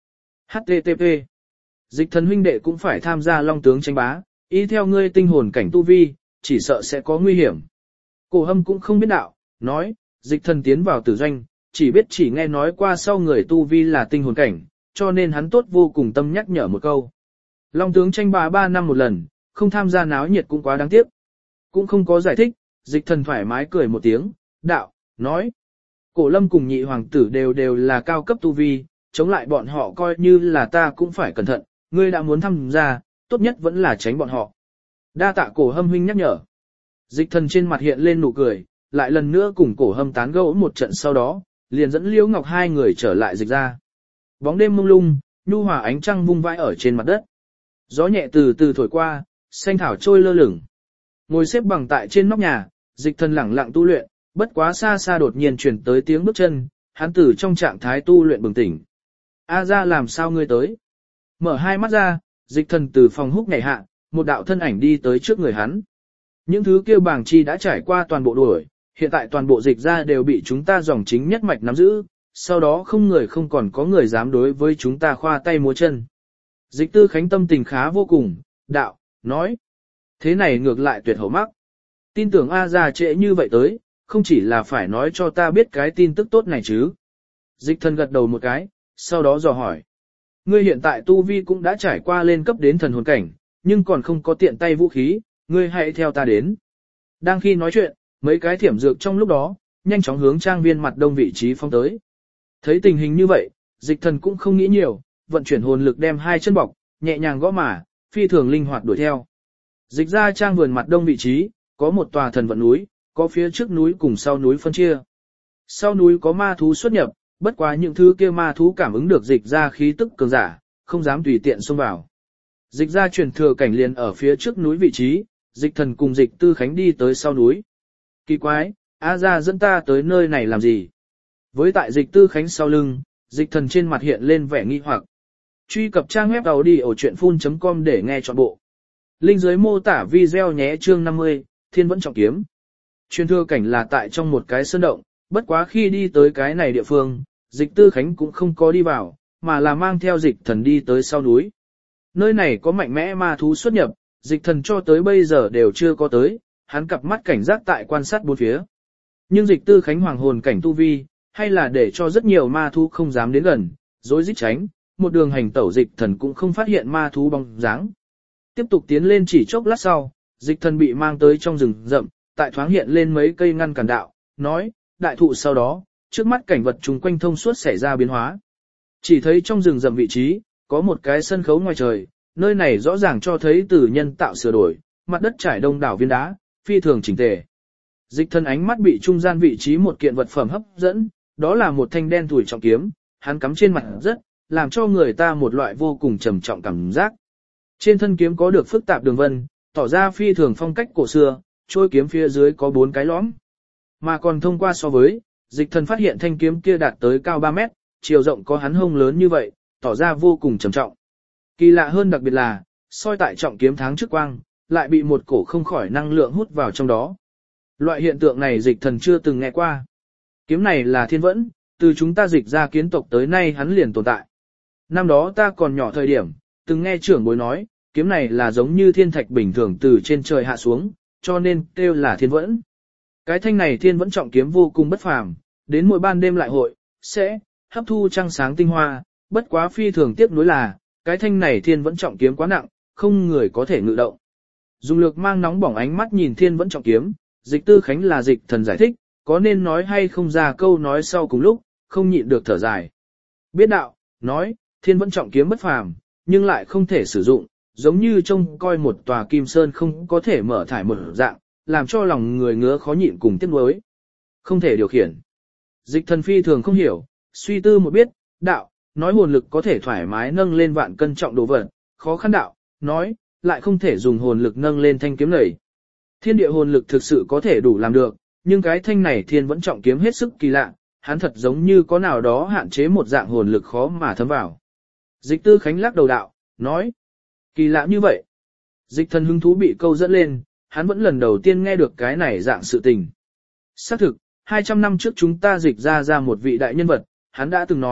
Speaker 1: HTTP. Dịch thần huynh đệ cũng phải tham gia long tướng tranh bá, y theo ngươi tinh hồn cảnh tu vi, chỉ sợ sẽ có nguy hiểm. Cổ Hâm cũng không biết đạo, nói, dịch thần tiến vào tử doanh, chỉ nghe nói qua sau người tu vi là tinh hồn cảnh, cho nên hắn tốt vô cùng tâm nhắc nhở một câu. Long tướng tranh bá 3 năm một lần, không tham gia náo nhiệt cũng quá đáng tiếc. Cũng không có giải thích, dịch thần thoải mái cười một tiếng, đạo, nói. Cổ Lâm cùng nhị hoàng tử đều là cao cấp tu vi, chống lại bọn họ coi như là ta cũng phải cẩn thận, ngươi đã muốn tham gia, tốt nhất vẫn là tránh bọn họ. Đa tạ Cổ Hâm huynh nhắc nhở. Dịch thần trên mặt hiện lên nụ cười, lại lần nữa cùng Cổ Hâm tán gẫu một trận sau đó, liền dẫn Liễu Ngọc hai người trở lại dịch ra. Bóng đêm mông lung, nhu hòa ánh trăng vung vãi ở trên mặt đất. Gió nhẹ từ từ thổi qua, xanh thảo trôi lơ lửng. Ngồi xếp bằng tại trên nóc nhà, dịch thần lẳng lặng tu luyện, bất quá xa xa đột nhiên chuyển tới tiếng bước chân, hắn từ trong trạng thái tu luyện bừng tỉnh. A ra làm sao ngươi tới? Mở hai mắt ra, dịch thần từ phòng húc nhảy hạ, một đạo thân ảnh đi tới trước người hắn. Những thứ kêu bảng chi đã trải qua toàn bộ đuổi, hiện tại toàn bộ dịch ra đều bị chúng ta dòng chính nhất mạch nắm giữ, sau đó không còn có người dám đối với chúng ta khoa tay múa chân. Dịch Tư Khánh tâm tình khá vô cùng, đạo, nói. Thế này ngược lại tuyệt hậu mắc. Tin tưởng A ra trễ như vậy tới, không chỉ là phải nói cho ta biết cái tin tức tốt này chứ. Dịch thần gật đầu một cái, sau đó dò hỏi. Ngươi hiện tại tu vi cũng đã trải qua lên cấp đến thần hồn cảnh, nhưng còn không có tiện tay vũ khí, ngươi hãy theo ta đến. Đang khi nói chuyện, mấy cái thiểm dược trong lúc đó, nhanh chóng hướng trang viên mặt đông vị trí phong tới. Thấy tình hình như vậy, dịch thần cũng không nghĩ nhiều, vận chuyển hồn lực đem hai chân bọc, nhẹ nhàng gõ mà, phi thường linh hoạt đuổi theo. Dịch ra trang vườn mặt đông vị trí, có một tòa thần vận núi, có phía trước núi cùng sau núi phân chia. Sau núi có ma thú xuất nhập, bất quá những thứ kia ma thú cảm ứng được dịch ra khí tức cường giả, không dám tùy tiện xông vào. Dịch ra truyền thừa cảnh liền ở phía trước núi vị trí, dịch thần cùng dịch Tư Khánh đi tới sau núi. Kỳ quái, A ra dẫn ta tới nơi này làm gì? Với tại dịch Tư Khánh sau lưng, dịch thần trên mặt hiện lên vẻ nghi hoặc. Truy cập trang web audio.chuyện.com để nghe trọn bộ. Link dưới mô tả video nhé. Chương 50, Thiên Vẫn Trọng Kiếm. Truyền thừa cảnh là tại trong một cái sơn động, bất quá khi đi tới cái này địa phương, dịch Tư Khánh cũng không có đi vào, mà là mang theo dịch thần đi tới sau núi. Nơi này có mạnh mẽ ma thú xuất nhập, dịch thần cho tới bây giờ đều chưa có tới, hắn cặp mắt cảnh giác tại quan sát bốn phía. Nhưng dịch Tư Khánh hoàng hồn cảnh tu vi, hay là để cho rất nhiều ma thú không dám đến gần, rối rít tránh, một đường hành tẩu dịch thần cũng không phát hiện ma thú bóng dáng. Tiếp tục tiến lên chỉ chốc lát sau, dịch thần bị mang tới trong rừng rậm, tại thoáng hiện lên mấy cây ngăn cản đạo, nói, đại thụ sau đó, trước mắt cảnh vật chung quanh thông suốt xảy ra biến hóa. Chỉ thấy trong rừng rậm vị trí, có một cái sân khấu ngoài trời, nơi này rõ ràng cho thấy từ nhân tạo sửa đổi, mặt đất trải đông đảo viên đá, phi thường chỉnh tề. Dịch thần ánh mắt bị trung gian vị trí một kiện vật phẩm hấp dẫn, đó là một thanh đen thủi trọng kiếm, hắn cắm trên mặt đất, làm cho người ta một loại vô cùng trầm trọng cảm giác. Trên thân kiếm có được phức tạp đường vân, tỏ ra phi thường phong cách cổ xưa, trôi kiếm phía dưới có 4 cái lõm. Mà còn thông qua so với, dịch thần phát hiện thanh kiếm kia đạt tới cao 3 mét, chiều rộng có hắn hông lớn như vậy, tỏ ra vô cùng trầm trọng. Kỳ lạ hơn đặc biệt là, soi tại trọng kiếm tháng trước quang, lại bị một cổ không khỏi năng lượng hút vào trong đó. Loại hiện tượng này dịch thần chưa từng nghe qua. Kiếm này là thiên vẫn, từ chúng ta dịch ra kiến tộc tới nay hắn liền tồn tại. Năm đó ta còn nhỏ thời điểm, từng nghe trưởng bối nói, kiếm này là giống như thiên thạch bình thường từ trên trời hạ xuống, cho nên kêu là thiên vẫn. Cái thanh này thiên vẫn trọng kiếm vô cùng bất phàm, đến mỗi ban đêm lại hội, sẽ hấp thu trăng sáng tinh hoa, bất quá phi thường tiếc nuối là, cái thanh này thiên vẫn trọng kiếm quá nặng, không người có thể ngự động. Dùng lược mang nóng bỏng ánh mắt nhìn thiên vẫn trọng kiếm, dịch Tư Khánh là dịch thần giải thích, có nên nói hay không ra câu nói sau cùng lúc, không nhịn được thở dài. Biết đạo, nói, thiên vẫn trọng kiếm bất phàm, nhưng lại không thể sử dụng, giống như trông coi một tòa kim sơn không có thể mở thải một dạng, làm cho lòng người ngứa khó nhịn cùng tiếc nuối. Không thể điều khiển. Dịch thần phi thường không hiểu, suy tư một biết, đạo, nói hồn lực có thể thoải mái nâng lên vạn cân trọng đồ vật, khó khăn đạo, nói, lại không thể dùng hồn lực nâng lên thanh kiếm này. Thiên địa hồn lực thực sự có thể đủ làm được, nhưng cái thanh này thiên vẫn trọng kiếm hết sức kỳ lạ, hắn thật giống như có nào đó hạn chế một dạng hồn lực khó mà thấm vào. Dịch Tư Khánh lắc đầu đạo, nói, kỳ lạ như vậy. Dịch thần hứng thú bị câu dẫn lên, hắn vẫn lần đầu tiên nghe được cái này dạng sự tình. Xác thực, 200 năm trước chúng ta dịch ra một vị đại nhân vật, hắn đã từng nói,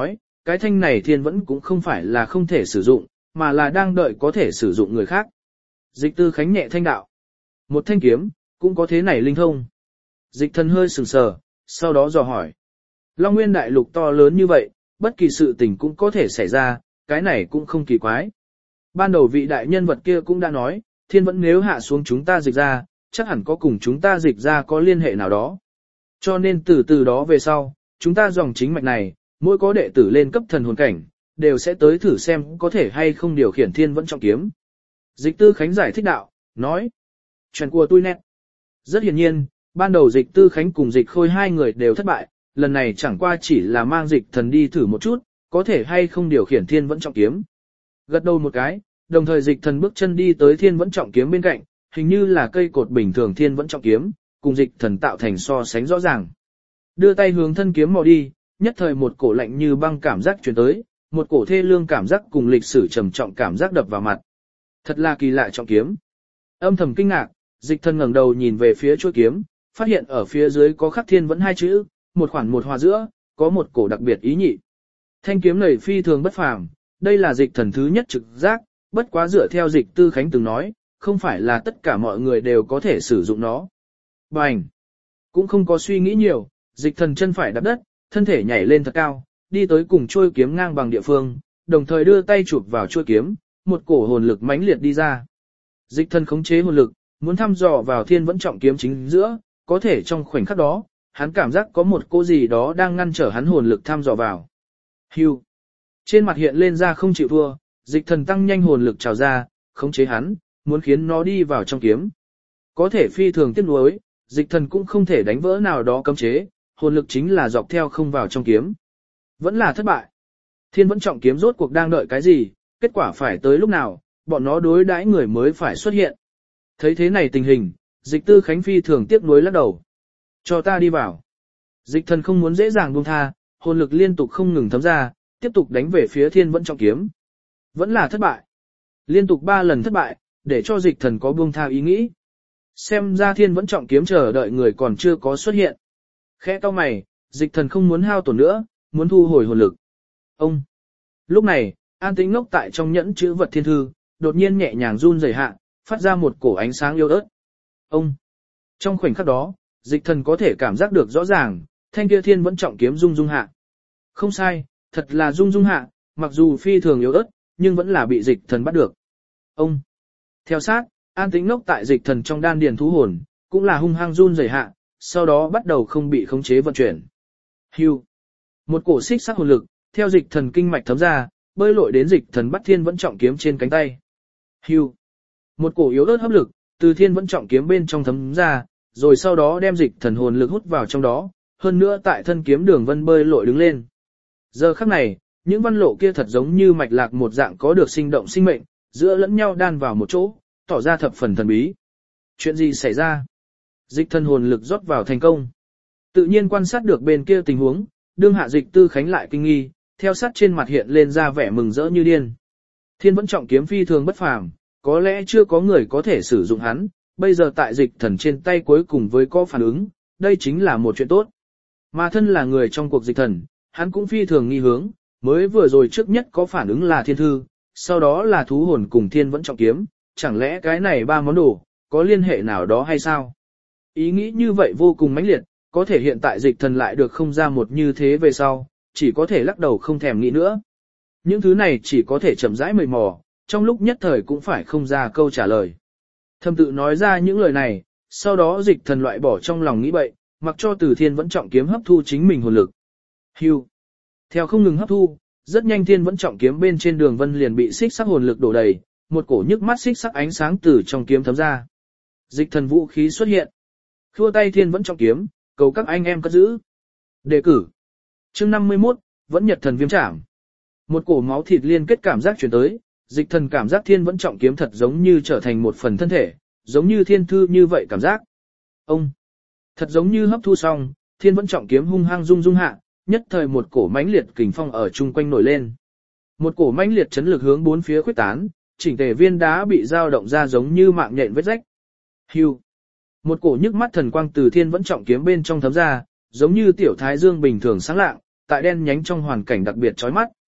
Speaker 1: cái thanh này thiên vẫn cũng không phải là không thể sử dụng, mà là đang đợi có thể sử dụng người khác. Dịch Tư Khánh nhẹ thanh đạo. Một thanh kiếm, cũng có thế này linh thông. Dịch Thần hơi sừng sờ, sau đó dò hỏi. Long Nguyên đại lục to lớn như vậy, bất kỳ sự tình cũng có thể xảy ra, cái này cũng không kỳ quái. Ban đầu vị đại nhân vật kia cũng đã nói, thiên vẫn nếu hạ xuống chúng ta dịch ra, chắc hẳn có cùng chúng ta dịch ra có liên hệ nào đó. Cho nên từ đó về sau, chúng ta dòng chính mạch này, mỗi có đệ tử lên cấp thần hồn cảnh, đều sẽ tới thử xem có thể hay không điều khiển thiên vẫn trọng kiếm. Dịch Tư Khánh giải thích đạo, nói. Chuyện của tôi nét. Rất hiển nhiên, ban đầu Dịch Tư Khánh cùng Dịch Khôi hai người đều thất bại, lần này chẳng qua chỉ là mang Dịch Thần đi thử một chút, có thể hay không điều khiển thiên vẫn trọng kiếm. Gật đầu một cái, đồng thời Dịch Thần bước chân đi tới thiên vẫn trọng kiếm bên cạnh, hình như là cây cột bình thường thiên vẫn trọng kiếm, cùng Dịch Thần tạo thành so sánh rõ ràng. Đưa tay hướng thân kiếm mò đi, nhất thời một cổ lạnh như băng cảm giác truyền tới, một cổ thê lương cảm giác cùng lịch sử trầm trọng cảm giác đập vào mặt. Thật là kỳ lạ trọng kiếm. Âm thầm kinh ngạc, Dịch Thần ngẩng đầu nhìn về phía chuôi kiếm, phát hiện ở phía dưới có khắc thiên vẫn hai chữ, một khoản một hòa giữa, có một cổ đặc biệt ý nhị. Thanh kiếm này phi thường bất phàm, đây là Dịch Thần thứ nhất trực giác, bất quá dựa theo Dịch Tư Khánh từng nói, không phải là tất cả mọi người đều có thể sử dụng nó. Bành! Cũng không có suy nghĩ nhiều, Dịch Thần chân phải đạp đất, thân thể nhảy lên thật cao, đi tới cùng chuôi kiếm ngang bằng địa phương, đồng thời đưa tay chụp vào chuôi kiếm, một cổ hồn lực mãnh liệt đi ra. Dịch Thần khống chế hồn lực, muốn thăm dò vào thiên vẫn trọng kiếm chính giữa, có thể trong khoảnh khắc đó, hắn cảm giác có một cô gì đó đang ngăn trở hắn hồn lực thăm dò vào. Hưu. Trên mặt hiện lên ra không chịu thua, Dịch Thần tăng nhanh hồn lực trào ra, khống chế hắn, muốn khiến nó đi vào trong kiếm. Có thể phi thường tiếc nuối, Dịch Thần cũng không thể đánh vỡ nào đó cấm chế, hồn lực chính là dọc theo không vào trong kiếm. Vẫn là thất bại. Thiên vẫn trọng kiếm rốt cuộc đang đợi cái gì, kết quả phải tới lúc nào, bọn nó đối đãi người mới phải xuất hiện. Thấy thế này tình hình, Dịch Tư Khánh phi thường tiếc nuối lắc đầu. Cho ta đi vào. Dịch Thần không muốn dễ dàng buông tha, hồn lực liên tục không ngừng thấm ra, tiếp tục đánh về phía thiên vẫn trọng kiếm. Vẫn là thất bại. Liên tục 3 lần thất bại, để cho Dịch Thần có buông tha ý nghĩ. Xem ra thiên vẫn trọng kiếm chờ đợi người còn chưa có xuất hiện. Khẽ cau mày, Dịch Thần không muốn hao tổn nữa, muốn thu hồi hồn lực. Ông. Lúc này, an tĩnh ngốc tại trong nhẫn chữ vật thiên thư, đột nhiên nhẹ nhàng run rẩy hạ, phát ra một cổ ánh sáng yếu ớt. Ông. Trong khoảnh khắc đó, Dịch Thần có thể cảm giác được rõ ràng, thanh kia thiên vẫn trọng kiếm rung rung hạ. Không sai, thật là rung rung hạ, mặc dù phi thường yếu ớt, nhưng vẫn là bị Dịch Thần bắt được. Ông. Theo sát, an tĩnh ngốc tại Dịch Thần trong đan điền thú hồn, cũng là hung hăng run rẩy hạ, sau đó bắt đầu không bị khống chế vận chuyển. Hưu. Một cổ xích sắc hồn lực, theo Dịch Thần kinh mạch thấm ra, bơi lội đến Dịch Thần bắt thiên vẫn trọng kiếm trên cánh tay. Hưu. Một cổ yếu ớt hấp lực, từ thiên vẫn trọng kiếm bên trong thấm ra, rồi sau đó đem Dịch Thần hồn lực hút vào trong đó, hơn nữa tại thân kiếm đường vân bơi lội đứng lên. Giờ khắc này, những văn lộ kia thật giống như mạch lạc một dạng có được sinh động sinh mệnh, giữa lẫn nhau đan vào một chỗ, tỏ ra thập phần thần bí. Chuyện gì xảy ra? Dịch Thần hồn lực rót vào thành công. Tự nhiên quan sát được bên kia tình huống, đương hạ Dịch Tư Khánh lại kinh nghi, theo sát trên mặt hiện lên ra vẻ mừng rỡ như điên. Thiên vẫn trọng kiếm phi thường bất phàm, có lẽ chưa có người có thể sử dụng hắn, bây giờ tại Dịch Thần trên tay cuối cùng với có phản ứng, đây chính là một chuyện tốt. Mà thân là người trong cuộc Dịch Thần, hắn cũng phi thường nghi hướng, mới vừa rồi trước nhất có phản ứng là thiên thư, sau đó là thú hồn cùng thiên vẫn trọng kiếm, chẳng lẽ cái này 3 món đồ, có liên hệ nào đó hay sao? Ý nghĩ như vậy vô cùng mãnh liệt, có thể hiện tại Dịch Thần lại được không ra một như thế về sau, chỉ có thể lắc đầu không thèm nghĩ nữa. Những thứ này chỉ có thể chậm rãi mời mò, trong lúc nhất thời cũng phải không ra câu trả lời. Thầm tự nói ra những lời này, sau đó Dịch Thần loại bỏ trong lòng nghĩ bậy, mặc cho Từ Thiên vẫn trọng kiếm hấp thu chính mình hồn lực. Hưu. Theo không ngừng hấp thu, rất nhanh Thiên vẫn trọng kiếm bên trên đường vân liền bị xích sắc hồn lực đổ đầy, một cổ nhức mắt xích sắc ánh sáng từ trong kiếm thấm ra. Dịch Thần vũ khí xuất hiện. Khua tay Thiên vẫn trọng kiếm, cầu các anh em cất giữ. Đề cử. Chương 51, vẫn nhật thần viêm trảm. Một cổ máu thịt liên kết cảm giác truyền tới, Dịch Thần cảm giác thiên vẫn trọng kiếm thật giống như trở thành một phần thân thể, giống như thiên thư như vậy cảm giác. Ông, thật giống như hấp thu xong, thiên vẫn trọng kiếm hung hăng rung rung hạ, nhất thời một cổ mãnh liệt kình phong ở chung quanh nổi lên. Một cổ mãnh liệt chấn lực hướng bốn phía khuếch tán, chỉnh tề viên đá bị dao động ra giống như mạng nhện vết rách. Hưu. Một cổ nhức mắt thần quang từ thiên vẫn trọng kiếm bên trong thấm ra, giống như tiểu thái dương bình thường sáng lạng, tại đen nhánh trong hoàn cảnh đặc biệt chói mắt.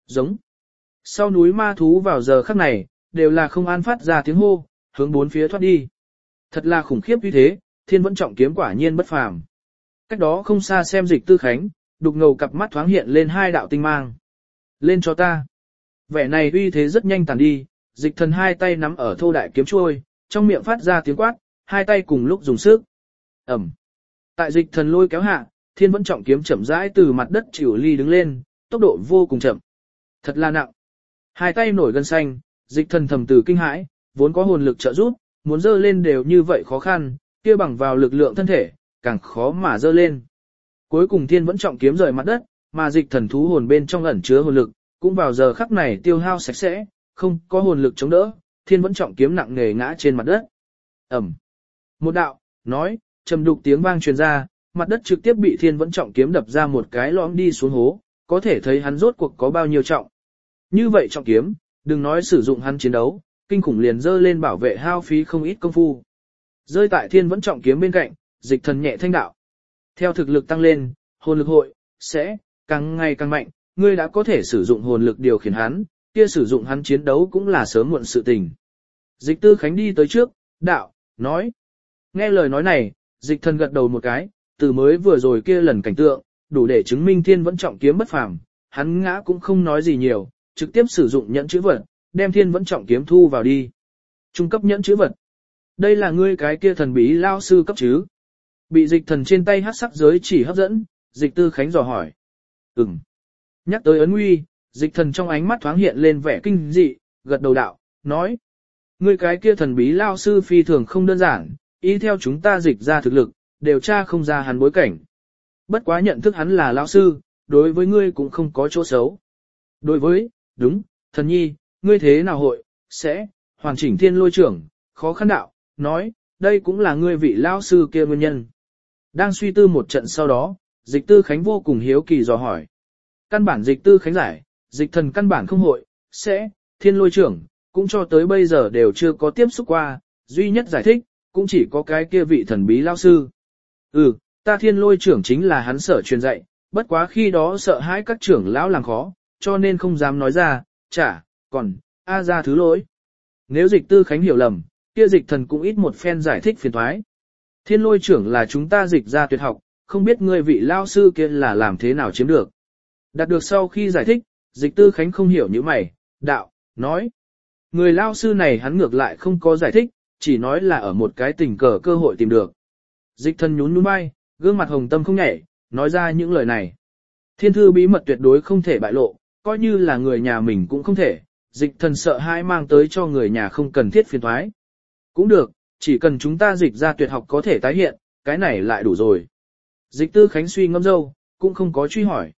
Speaker 1: Giống. Sau núi ma thú vào giờ khắc này, đều là không an phát ra tiếng hô, hướng bốn phía thoát đi. Thật là khủng khiếp như thế, Thiên Vẫn Trọng Kiếm quả nhiên bất phàm. Cách đó không xa xem Dịch Tư Khánh, đục ngầu cặp mắt thoáng hiện lên hai đạo tinh mang. Lên cho ta. Vẻ này uy thế rất nhanh tàn đi, Dịch Thần hai tay nắm ở thô đại kiếm chuôi, trong miệng phát ra tiếng quát, hai tay cùng lúc dùng sức. Ẩm. Tại Dịch Thần lôi kéo hạ, Thiên Vẫn Trọng Kiếm chậm rãi từ mặt đất chịu ly đứng lên, tốc độ vô cùng chậm. Thật là nặng. Hai tay nổi gân xanh, Dịch Thần thầm từ kinh hãi, vốn có hồn lực trợ giúp, muốn dơ lên đều như vậy khó khăn, kia bằng vào lực lượng thân thể, càng khó mà dơ lên. Cuối cùng Thiên Vẫn Trọng Kiếm rời mặt đất, mà Dịch Thần thú hồn bên trong ẩn chứa hồn lực, cũng vào giờ khắc này tiêu hao sạch sẽ, không có hồn lực chống đỡ, Thiên Vẫn Trọng Kiếm nặng nề ngã trên mặt đất. Ẩm. Một đạo, nói, trầm đục tiếng vang truyền ra, mặt đất trực tiếp bị Thiên Vẫn Trọng Kiếm đập ra một cái lõm đi xuống hố, có thể thấy hắn rốt cuộc có bao nhiêu trọng. Như vậy trọng kiếm, đừng nói sử dụng hắn chiến đấu, kinh khủng liền dơ lên bảo vệ hao phí không ít công phu. Rơi tại Thiên Vẫn Trọng Kiếm bên cạnh, Dịch Thần nhẹ thanh đạo. Theo thực lực tăng lên, hồn lực hội, sẽ, càng ngày càng mạnh, ngươi đã có thể sử dụng hồn lực điều khiển hắn, kia sử dụng hắn chiến đấu cũng là sớm muộn sự tình. Dịch Tư Khánh đi tới trước, đạo, nói. Nghe lời nói này, Dịch Thần gật đầu một cái, từ mới vừa rồi kia lần cảnh tượng, đủ để chứng minh Thiên Vẫn Trọng Kiếm bất phàm, hắn ngã cũng không nói gì nhiều, trực tiếp sử dụng nhẫn chữ vật, đem Thiên Vẫn Trọng Kiếm thu vào đi. Trung cấp nhẫn chữ vật. Đây là ngươi cái kia thần bí lao sư cấp chứ? Bị Dịch Thần trên tay hắc sắc giới chỉ hấp dẫn, Dịch Tư Khánh dò hỏi. Nhắc tới ấn nguy, Dịch Thần trong ánh mắt thoáng hiện lên vẻ kinh dị, gật đầu đạo, nói. Ngươi cái kia thần bí lao sư phi thường không đơn giản, ý theo chúng ta dịch ra thực lực, đều tra không ra hắn bối cảnh. Bất quá nhận thức hắn là lao sư, đối với ngươi cũng không có chỗ xấu. Đối với, đúng, thần nhi, ngươi thế nào hội, sẽ, hoàn chỉnh thiên lôi trưởng, khó khăn đạo, nói, đây cũng là ngươi vị lao sư kia nguyên nhân. Đang suy tư một trận sau đó, Dịch Tư Khánh vô cùng hiếu kỳ dò hỏi. Căn bản Dịch Tư Khánh giải, Dịch Thần căn bản không hội, sẽ, thiên lôi trưởng, cũng cho tới bây giờ đều chưa có tiếp xúc qua, duy nhất giải thích, cũng chỉ có cái kia vị thần bí lao sư. Ta thiên lôi trưởng chính là hắn sở truyền dạy, bất quá khi đó sợ hãi các trưởng lão làm khó, cho nên không dám nói ra, còn, ra thứ lỗi. Nếu Dịch Tư Khánh hiểu lầm, kia Dịch Thần cũng ít một phen giải thích phiền thoái. Thiên lôi trưởng là chúng ta dịch ra tuyệt học, không biết ngươi vị lao sư kia là làm thế nào chiếm được. Đạt được sau khi giải thích, Dịch Tư Khánh không hiểu như mày, đạo, nói. Người lao sư này hắn ngược lại không có giải thích, chỉ nói là ở một cái tình cờ cơ hội tìm được. Dịch Thần nhún nhún vai, gương mặt hồng tâm không nhảy, nói ra những lời này. Thiên thư bí mật tuyệt đối không thể bại lộ, coi như là người nhà mình cũng không thể, Dịch Thần sợ hãi mang tới cho người nhà không cần thiết phiền toái. Cũng được, chỉ cần chúng ta dịch ra tuyệt học có thể tái hiện, cái này lại đủ rồi. Dịch Tư Khánh suy ngẫm dâu, cũng không có truy hỏi.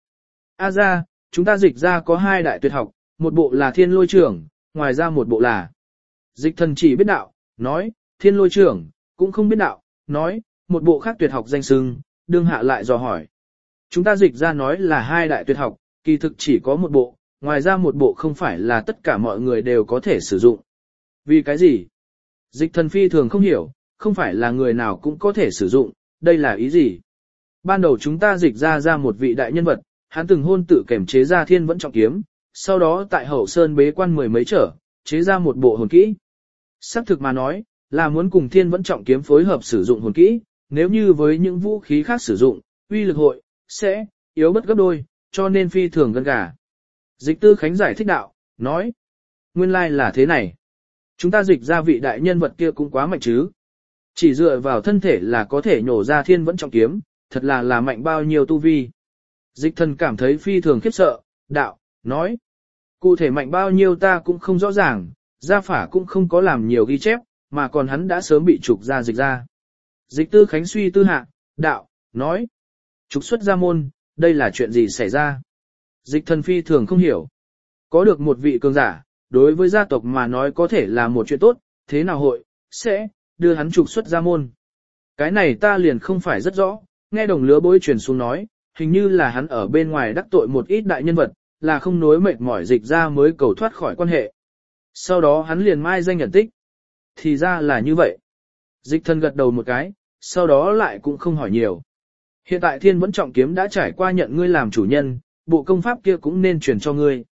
Speaker 1: Ra, chúng ta dịch ra có hai đại tuyệt học, một bộ là thiên lôi trưởng, ngoài ra một bộ là. Dịch Thần chỉ biết đạo, nói, thiên lôi trưởng, cũng không biết đạo, nói, một bộ khác tuyệt học danh xưng, đương hạ lại dò hỏi. Chúng ta dịch ra nói là hai đại tuyệt học, kỳ thực chỉ có một bộ, ngoài ra một bộ không phải là tất cả mọi người đều có thể sử dụng. Vì cái gì? Dịch Thần phi thường không hiểu, không phải là người nào cũng có thể sử dụng, đây là ý gì? Ban đầu chúng ta dịch ra một vị đại nhân vật, hắn từng hôn tự kềm chế ra Thiên Vẫn Trọng Kiếm, sau đó tại Hậu Sơn bế quan mười mấy trở, chế ra một bộ hồn kỹ. Xác thực mà nói, là muốn cùng Thiên Vẫn Trọng Kiếm phối hợp sử dụng hồn kỹ, nếu như với những vũ khí khác sử dụng, uy lực hội, sẽ, yếu bất gấp đôi, cho nên phi thường gần gà. Dịch Tư Khánh giải thích đạo, nói, nguyên lai là thế này. Chúng ta dịch ra vị đại nhân vật kia cũng quá mạnh chứ. Chỉ dựa vào thân thể là có thể nhổ ra Thiên Vẫn Trọng Kiếm, thật là mạnh bao nhiêu tu vi. Dịch Thần cảm thấy phi thường khiếp sợ, đạo, nói. Cụ thể mạnh bao nhiêu ta cũng không rõ ràng, gia phả cũng không có làm nhiều ghi chép, mà còn hắn đã sớm bị trục ra dịch ra. Dịch Tư Khánh suy tư hạ, đạo, nói. Trục xuất gia môn, đây là chuyện gì xảy ra? Dịch Thần phi thường không hiểu. Có được một vị cường giả, đối với gia tộc mà nói có thể là một chuyện tốt, thế nào hội, sẽ, đưa hắn trục xuất gia môn. Cái này ta liền không phải rất rõ, nghe đồng lứa bối truyền xuống nói, hình như là hắn ở bên ngoài đắc tội một ít đại nhân vật, là không nối mệt mỏi dịch ra mới cầu thoát khỏi quan hệ. Sau đó hắn liền mai danh nhận tích. Thì ra là như vậy. Dịch Thần gật đầu một cái, sau đó lại cũng không hỏi nhiều. Hiện tại Thiên Vẫn Trọng Kiếm đã trải qua nhận ngươi làm chủ nhân, bộ công pháp kia cũng nên truyền cho ngươi.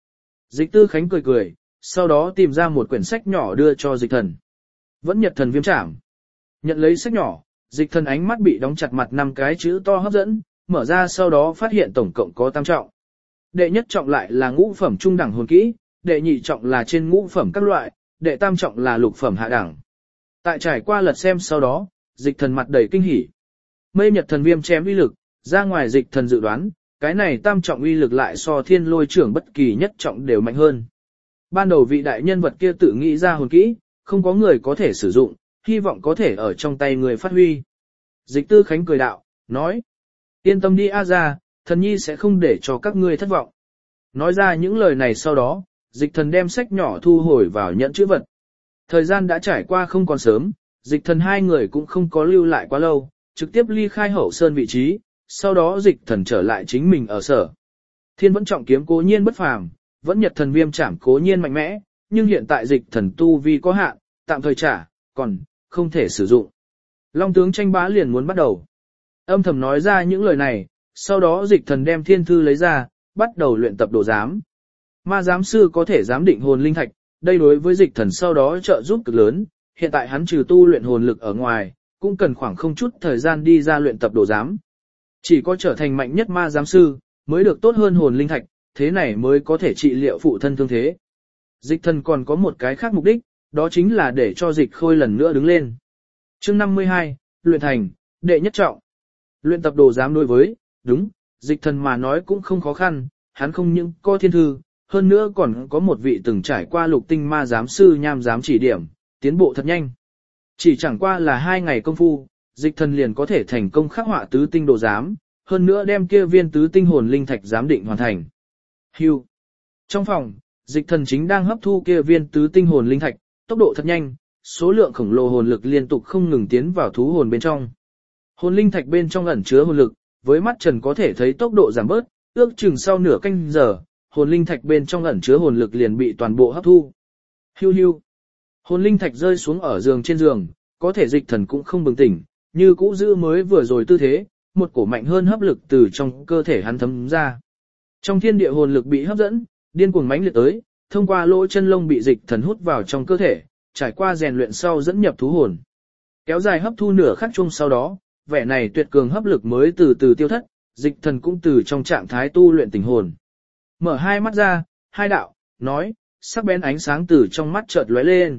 Speaker 1: Dịch Tư Khánh cười cười, sau đó tìm ra một quyển sách nhỏ đưa cho Dịch Thần. Vẫn Nhật Thần Viêm Trảm. Nhận lấy sách nhỏ, Dịch Thần ánh mắt bị đóng chặt mặt 5 cái chữ to hấp dẫn, mở ra sau đó phát hiện tổng cộng có 8 trọng. Đệ nhất trọng lại là ngũ phẩm trung đẳng hồn kỹ, đệ nhị trọng là trên ngũ phẩm các loại, đệ tam trọng là lục phẩm hạ đẳng. Tại trải qua lật xem sau đó, Dịch Thần mặt đầy kinh hỉ. Mây Nhật Thần Viêm chém uy lực, ra ngoài Dịch Thần dự đoán, cái này tam trọng uy lực lại so Thiên Lôi trưởng bất kỳ nhất trọng đều mạnh hơn. Ban đầu vị đại nhân vật kia tự nghĩ ra hồn kỹ, không có người có thể sử dụng, hy vọng có thể ở trong tay người phát huy. Dịch Tư Khánh cười đạo, nói, yên tâm đi A ra, thần nhi sẽ không để cho các ngươi thất vọng. Nói ra những lời này sau đó, Dịch Thần đem sách nhỏ thu hồi vào nhẫn chữ vật. Thời gian đã trải qua không còn sớm, Dịch Thần hai người cũng không có lưu lại quá lâu, trực tiếp ly khai Hậu Sơn vị trí, sau đó Dịch Thần trở lại chính mình ở sở. Thiên Vẫn Trọng kiếm cố nhiên bất phàm, Vẫn Nhật Thần Viêm Trảm cố nhiên mạnh mẽ, nhưng hiện tại Dịch Thần tu vi có hạn, tạm thời trả, còn không thể sử dụng. Long tướng tranh bá liền muốn bắt đầu. Âm thầm nói ra những lời này, sau đó Dịch Thần đem thiên thư lấy ra, bắt đầu luyện tập đồ giám. Ma giám sư có thể giám định hồn linh thạch, đây đối với Dịch Thần sau đó trợ giúp cực lớn, hiện tại hắn trừ tu luyện hồn lực ở ngoài, cũng cần khoảng không chút thời gian đi ra luyện tập đồ giám. Chỉ có trở thành mạnh nhất ma giám sư, mới được tốt hơn hồn linh thạch, thế này mới có thể trị liệu phụ thân thương thế. Dịch Thần còn có một cái khác mục đích, đó chính là để cho Dịch Khôi lần nữa đứng lên. Chương 52, luyện thành, đệ nhất trọng. Luyện tập đồ giám đối với, đúng, Dịch Thần mà nói cũng không khó khăn, hắn không những có thiên thư, hơn nữa còn có một vị từng trải qua lục tinh ma giám sư nham giám chỉ điểm, tiến bộ thật nhanh. Chỉ chẳng qua là 2 ngày công phu, Dịch Thần liền có thể thành công khắc họa tứ tinh đồ giám, hơn nữa đem kia viên tứ tinh hồn linh thạch giám định hoàn thành. Hưu. Trong phòng, Dịch Thần chính đang hấp thu kia viên tứ tinh hồn linh thạch, tốc độ thật nhanh, số lượng khổng lồ hồn lực liên tục không ngừng tiến vào thú hồn bên trong. Hồn linh thạch bên trong ẩn chứa hồn lực, với mắt trần có thể thấy tốc độ giảm bớt, ước chừng sau nửa canh giờ, hồn linh thạch bên trong ẩn chứa hồn lực liền bị toàn bộ hấp thu. Hưu hưu. Hồn linh thạch rơi xuống ở giường trên giường, có thể Dịch Thần cũng không bừng tỉnh, như cũ giữ mới vừa rồi tư thế, một cổ mạnh hơn hấp lực từ trong cơ thể hắn thấm ra. Trong thiên địa hồn lực bị hấp dẫn, điên cuồng mãnh liệt tới, thông qua lỗ chân lông bị Dịch Thần hút vào trong cơ thể, trải qua rèn luyện sau dẫn nhập thú hồn. Kéo dài hấp thu nửa khắc chung sau đó, vẻ này tuyệt cường hấp lực mới từ từ tiêu thất, Dịch Thần cũng từ trong trạng thái tu luyện tình hồn. Mở hai mắt ra, hai đạo, nói, sắc bén ánh sáng từ trong mắt chợt lóe lên.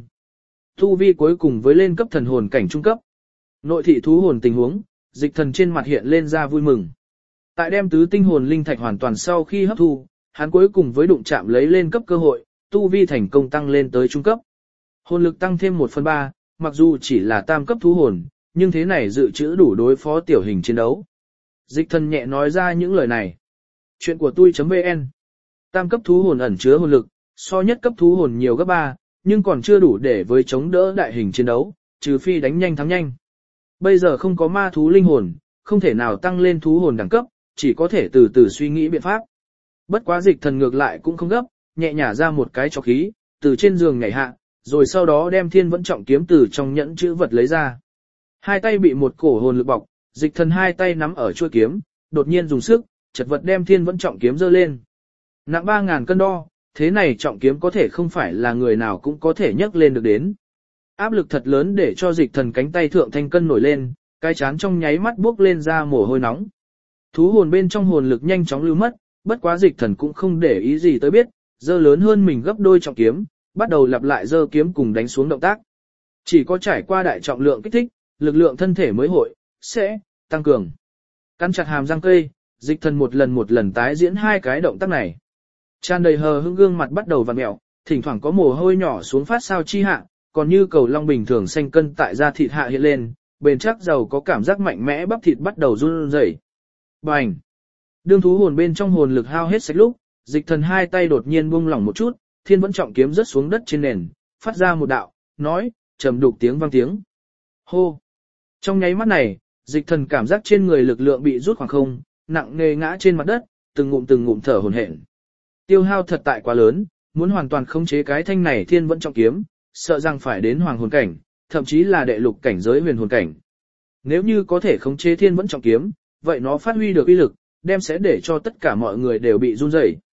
Speaker 1: Tu vi cuối cùng với lên cấp thần hồn cảnh trung cấp. Nội thị thú hồn tình huống, Dịch Thần trên mặt hiện lên ra vui mừng. Tại đem tứ tinh hồn linh thạch hoàn toàn sau khi hấp thu, hắn cuối cùng với đụng chạm lấy lên cấp cơ hội, tu vi thành công tăng lên tới trung cấp. Hồn lực tăng thêm 1/3, mặc dù chỉ là tam cấp thú hồn, nhưng thế này dự trữ đủ đối phó tiểu hình chiến đấu. Dịch Thần nhẹ nói ra những lời này. Chuyện của tôi.vn. Tam cấp thú hồn ẩn chứa hồn lực, so nhất cấp thú hồn nhiều gấp 3, nhưng còn chưa đủ để với chống đỡ đại hình chiến đấu, trừ phi đánh nhanh thắng nhanh. Bây giờ không có ma thú linh hồn, không thể nào tăng lên thú hồn đẳng cấp, chỉ có thể từ từ suy nghĩ biện pháp. Bất quá Dịch Thần ngược lại cũng không gấp, nhẹ nhả ra một cái trọc khí, từ trên giường nhảy hạ, rồi sau đó đem Thiên Vẫn Trọng kiếm từ trong nhẫn chữ vật lấy ra. Hai tay bị một cổ hồn lực bọc, Dịch Thần hai tay nắm ở chuôi kiếm, đột nhiên dùng sức, chật vật đem Thiên Vẫn Trọng kiếm giơ lên. Nặng 3000 cân đo, thế này trọng kiếm có thể không phải là người nào cũng có thể nhấc lên được đến. Áp lực thật lớn để cho Dịch Thần cánh tay thượng thanh cân nổi lên, cái chán trong nháy mắt bốc lên ra mồ hôi nóng. Thú hồn bên trong hồn lực nhanh chóng lưu mất, bất quá Dịch Thần cũng không để ý gì tới biết, giơ lớn hơn mình gấp đôi trọng kiếm, bắt đầu lặp lại giơ kiếm cùng đánh xuống động tác. Chỉ có trải qua đại trọng lượng kích thích, lực lượng thân thể mới sẽ tăng cường. Cắn chặt hàm răng cây, Dịch Thần một lần tái diễn hai cái động tác này. Tràn đầy hờ hững gương mặt bắt đầu vặn mẹo, thỉnh thoảng có mồ hôi nhỏ xuống phát sao chi hạ, còn như cầu long bình thường xanh cân tại da thịt hạ hiện lên, bền chắc giàu có cảm giác mạnh mẽ bắp thịt bắt đầu run rẩy. Bành! Đương thú hồn bên trong hồn lực hao hết sạch lúc, Dịch Thần hai tay đột nhiên buông lỏng một chút, Thiên Vẫn Trọng kiếm rớt xuống đất trên nền, phát ra một đạo, nói, trầm đục tiếng vang tiếng. Hô! Trong nháy mắt này, Dịch Thần cảm giác trên người lực lượng bị rút khoảng không, nặng nề ngã trên mặt đất, từng ngụm thở hổn hển. Tiêu hao thật tại quá lớn, muốn hoàn toàn khống chế cái thanh này Thiên Vẫn Trọng kiếm, sợ rằng phải đến hoàng hồn cảnh, thậm chí là đệ lục cảnh giới huyền hồn cảnh. Nếu như có thể khống chế Thiên Vẫn Trọng kiếm, vậy nó phát huy được uy lực, đem sẽ để cho tất cả mọi người đều bị run rẩy.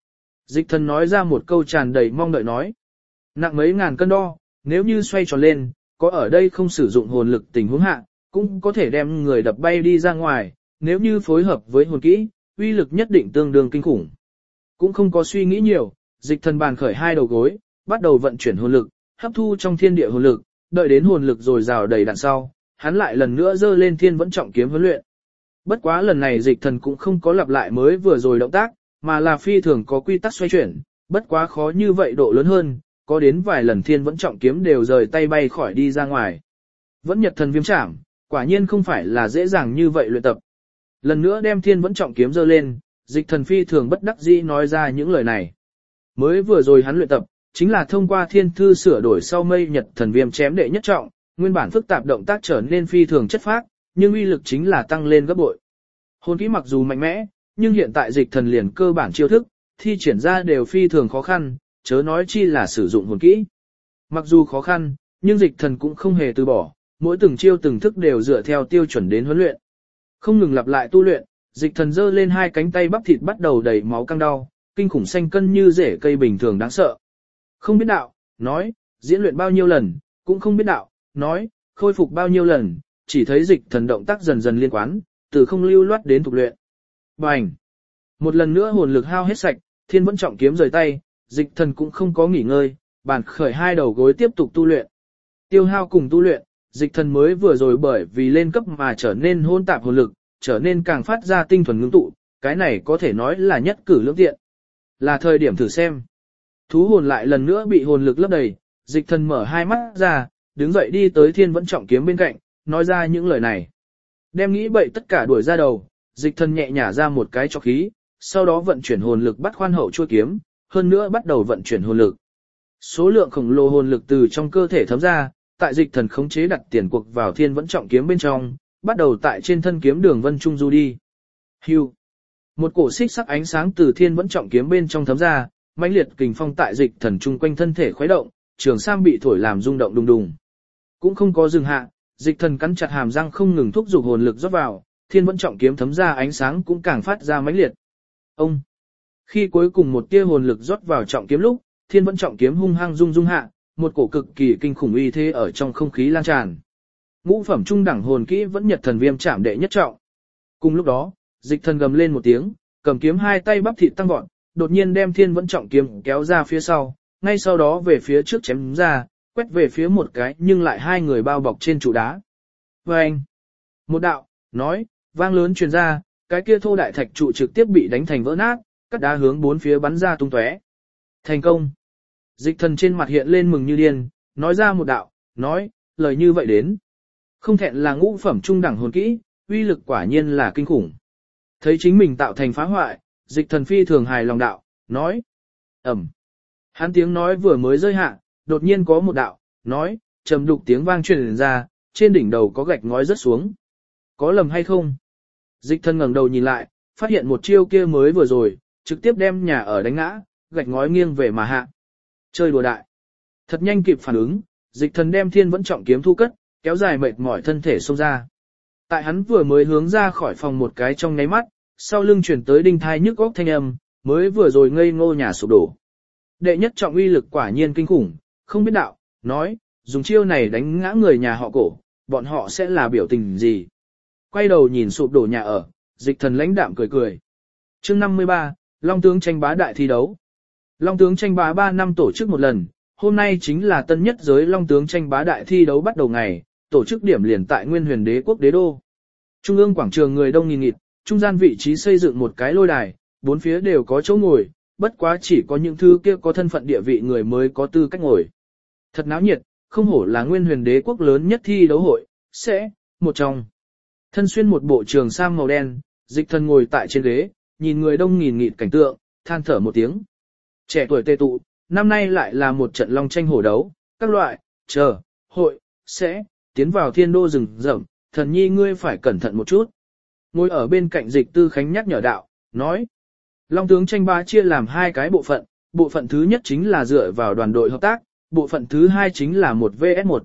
Speaker 1: Dịch thần nói ra một câu tràn đầy mong đợi nói. Nặng mấy ngàn cân đo, nếu như xoay tròn lên, có ở đây không sử dụng hồn lực tình huống hạ, cũng có thể đem người đập bay đi ra ngoài, nếu như phối hợp với hồn kỹ, uy lực nhất định tương đương kinh khủng. Cũng không có suy nghĩ nhiều, dịch thần bàn khởi hai đầu gối, bắt đầu vận chuyển hồn lực, hấp thu trong thiên địa hồn lực, đợi đến hồn lực rồi rào đầy đạn sau, hắn lại lần nữa giơ lên thiên vẫn trọng kiếm huấn luyện. Bất quá lần này dịch thần cũng không có lặp lại mới vừa rồi động tác, mà là phi thường có quy tắc xoay chuyển, bất quá khó như vậy độ lớn hơn, có đến vài lần thiên vẫn trọng kiếm đều rời tay bay khỏi đi ra ngoài. Vẫn nhật thần viêm trảm, quả nhiên không phải là dễ dàng như vậy luyện tập. Lần nữa đem thiên vẫn trọng kiếm giơ lên, dịch thần phi thường bất đắc dĩ nói ra những lời này. Mới vừa rồi hắn luyện tập, chính là thông qua thiên thư sửa đổi sau mây nhật thần viêm chém đệ nhất trọng, nguyên bản phức tạp động tác trở nên phi thường chất phác, nhưng uy lực chính là tăng lên gấp bội. Hồn kỹ mặc dù mạnh mẽ, nhưng hiện tại dịch thần liền cơ bản chiêu thức, thi triển ra đều phi thường khó khăn, chớ nói chi là sử dụng hồn kỹ. Mặc dù khó khăn, nhưng dịch thần cũng không hề từ bỏ, mỗi từng chiêu từng thức đều dựa theo tiêu chuẩn đến huấn luyện. Không ngừng lặp lại tu luyện, dịch thần giơ lên hai cánh tay bắp thịt bắt đầu đầy máu căng đau, kinh khủng xanh cân như rễ cây bình thường đáng sợ. Không biết đạo, nói, diễn luyện bao nhiêu lần, cũng không biết đạo, nói, khôi phục bao nhiêu lần, chỉ thấy dịch thần động tác dần dần liên quan, từ không lưu loát đến thuộc luyện. Bành! Một lần nữa hồn lực hao hết sạch, thiên vẫn trọng kiếm rời tay, dịch thần cũng không có nghỉ ngơi, bàn khởi hai đầu gối tiếp tục tu luyện. Tiêu hao cùng tu luyện, dịch thần mới vừa rồi bởi vì lên cấp mà trở nên hôn tạp hồn lực, trở nên càng phát ra tinh thuần ngưng tụ, cái này có thể nói là nhất cử lưỡng tiện. Là thời điểm thử xem. Thú hồn lại lần nữa bị hồn lực lấp đầy, dịch thần mở hai mắt ra, đứng dậy đi tới thiên vẫn trọng kiếm bên cạnh, nói ra những lời này. Đem nghĩ bậy tất cả đuổi ra đầu, dịch thần nhẹ nhả ra một cái cho khí, sau đó vận chuyển hồn lực bắt khoan hậu chuôi kiếm, hơn nữa bắt đầu vận chuyển hồn lực. Số lượng khổng lồ hồn lực từ trong cơ thể thấm ra, tại dịch thần khống chế đặt tiền cuộc vào thiên vẫn trọng kiếm bên trong, bắt đầu tại trên thân kiếm đường vân trung du đi. Hưu. Một cổ xích sắc ánh sáng từ thiên vẫn trọng kiếm bên trong thấm ra, mãnh liệt kình phong tại dịch thần trung quanh thân thể khuấy động, trường sam bị thổi làm rung động đùng đùng. Cũng không có dừng hạ, dịch thần cắn chặt hàm răng không ngừng thúc giục hồn lực rót vào, thiên vẫn trọng kiếm thấm ra ánh sáng cũng càng phát ra mãnh liệt. Ông. Khi cuối cùng một tia hồn lực rót vào trọng kiếm lúc, thiên vẫn trọng kiếm hung hăng rung rung hạ, một cổ cực kỳ kinh khủng uy thế ở trong không khí lan tràn. Ngũ phẩm trung đẳng hồn kỹ vẫn nhật thần viêm chạm đệ nhất trọng. Cùng lúc đó, dịch thần gầm lên một tiếng, cầm kiếm hai tay bắp thịt tăng vọt, đột nhiên đem thiên vẫn trọng kiếm kéo ra phía sau, ngay sau đó về phía trước chém ra, quét về phía một cái nhưng lại hai người bao bọc trên trụ đá. Vâng! Một đạo, nói, vang lớn truyền ra, cái kia thô đại thạch trụ trực tiếp bị đánh thành vỡ nát, cắt đá hướng bốn phía bắn ra tung tóe. Thành công! Dịch thần trên mặt hiện lên mừng như điên, nói ra một đạo, nói, lời như vậy đến. Không thẹn là ngũ phẩm trung đẳng hồn kỹ, uy lực quả nhiên là kinh khủng. Thấy chính mình tạo thành phá hoại, dịch thần phi thường hài lòng đạo, nói. Ẩm. Hắn tiếng nói vừa mới rơi hạ, đột nhiên có một đạo, nói, trầm đục tiếng vang truyền ra, trên đỉnh đầu có gạch ngói rớt xuống. Có lầm hay không? Dịch thần ngẩng đầu nhìn lại, phát hiện một chiêu kia mới vừa rồi, trực tiếp đem nhà ở đánh ngã, gạch ngói nghiêng về mà hạ. Chơi đùa đại. Thật nhanh kịp phản ứng, dịch thần đem thiên vẫn trọng kiếm thu cất, kéo dài mệt mỏi thân thể xông ra. Tại hắn vừa mới hướng ra khỏi phòng một cái trong nháy mắt, sau lưng chuyển tới đinh thai nhức óc thanh âm, mới vừa rồi ngây ngô nhà sụp đổ. Đệ nhất trọng uy lực quả nhiên kinh khủng, không biết đạo, nói, dùng chiêu này đánh ngã người nhà họ cổ, bọn họ sẽ là biểu tình gì. Quay đầu nhìn sụp đổ nhà ở, dịch thần lãnh đạm cười cười. Chương 53, Long tướng tranh bá đại thi đấu. Long tướng tranh bá 3 năm tổ chức một lần, hôm nay chính là tân nhất giới Long tướng tranh bá đại thi đấu bắt đầu ngày, tổ chức điểm liền tại Nguyên Huyền Đế quốc đế đô. Trung ương quảng trường người đông nghìn nghịt, trung gian vị trí xây dựng một cái lôi đài, bốn phía đều có chỗ ngồi, bất quá chỉ có những thứ kia có thân phận địa vị người mới có tư cách ngồi. Thật náo nhiệt, không hổ là Nguyên Huyền Đế quốc lớn nhất thi đấu hội, sẽ, một trong. Thân xuyên một bộ trường sam màu đen, dịch thần ngồi tại trên ghế, nhìn người đông nghìn nghịt cảnh tượng, than thở một tiếng. Trẻ tuổi tề tụ, năm nay lại là một trận long tranh hổ đấu, các loại, hội, sẽ, tiến vào thiên đô rừng rậm, thần nhi ngươi phải cẩn thận một chút. Ngồi ở bên cạnh dịch tư khánh nhắc nhở đạo, nói. Long tướng tranh bá chia làm hai cái bộ phận thứ nhất chính là dựa vào đoàn đội hợp tác, bộ phận thứ hai chính là 1 vs 1.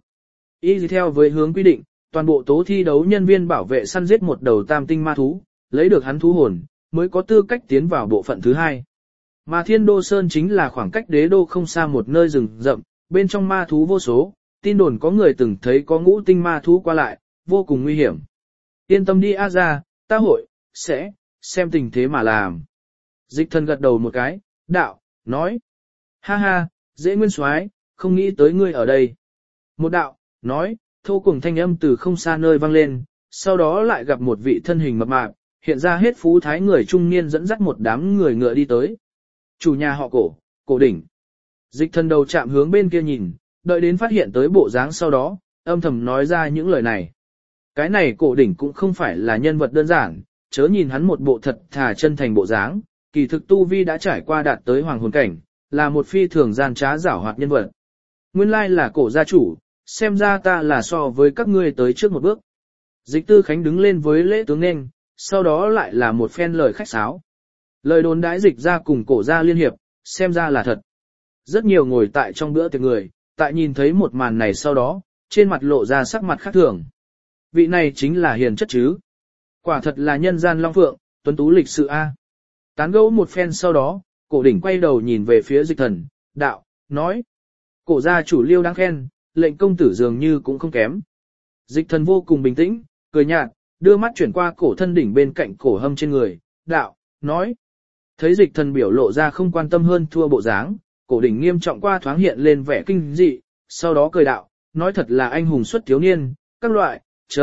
Speaker 1: Y theo với hướng quy định, toàn bộ tố thi đấu nhân viên bảo vệ săn giết một đầu tam tinh ma thú, lấy được hắn thú hồn, mới có tư cách tiến vào bộ phận thứ hai. Mà Thiên Đô Sơn chính là khoảng cách đế đô không xa một nơi rừng rậm, bên trong ma thú vô số, tin đồn có người từng thấy có ngũ tinh ma thú qua lại, vô cùng nguy hiểm. Yên tâm đi A gia, ta hội, sẽ, xem tình thế mà làm. Dịch thần gật đầu một cái, đạo, nói. Ha ha, dễ nguyên soái, không nghĩ tới ngươi ở đây. Một đạo, nói, thô cùng thanh âm từ không xa nơi vang lên, sau đó lại gặp một vị thân hình mập mạp, hiện ra hết phú thái người trung niên dẫn dắt một đám người ngựa đi tới. Chủ nhà họ cổ đỉnh. Dịch thần đầu chạm hướng bên kia nhìn, đợi đến phát hiện tới bộ dáng sau đó, âm thầm nói ra những lời này. Cái này cổ đỉnh cũng không phải là nhân vật đơn giản, chớ nhìn hắn một bộ thật thà chân thành bộ dáng, kỳ thực tu vi đã trải qua đạt tới hoàng hồn cảnh, là một phi thường gian trá giảo hoạt nhân vật. Nguyên lai là cổ gia chủ, xem ra ta là so với các ngươi tới trước một bước. Dịch Tư Khánh đứng lên với lễ tướng nên, sau đó lại là một phen lời khách sáo. Lời đồn đãi dịch ra cùng cổ gia liên hiệp, xem ra là thật. Rất nhiều ngồi tại trong bữa tiệc người, tại nhìn thấy một màn này sau đó, trên mặt lộ ra sắc mặt khác thường. Vị này chính là hiền chất chứ. Quả thật là nhân gian long phượng, tuấn tú lịch sự A. Tán gẫu một phen sau đó, cổ đỉnh quay đầu nhìn về phía dịch thần, đạo, nói. Cổ gia chủ Liêu đáng khen, lệnh công tử dường như cũng không kém. Dịch thần vô cùng bình tĩnh, cười nhạt, đưa mắt chuyển qua cổ thân đỉnh bên cạnh cổ hâm trên người, đạo, nói. Thấy dịch thần biểu lộ ra không quan tâm hơn thua bộ dáng, cổ đỉnh nghiêm trọng qua thoáng hiện lên vẻ kinh dị, sau đó cười đạo, nói thật là anh hùng xuất thiếu niên, các loại,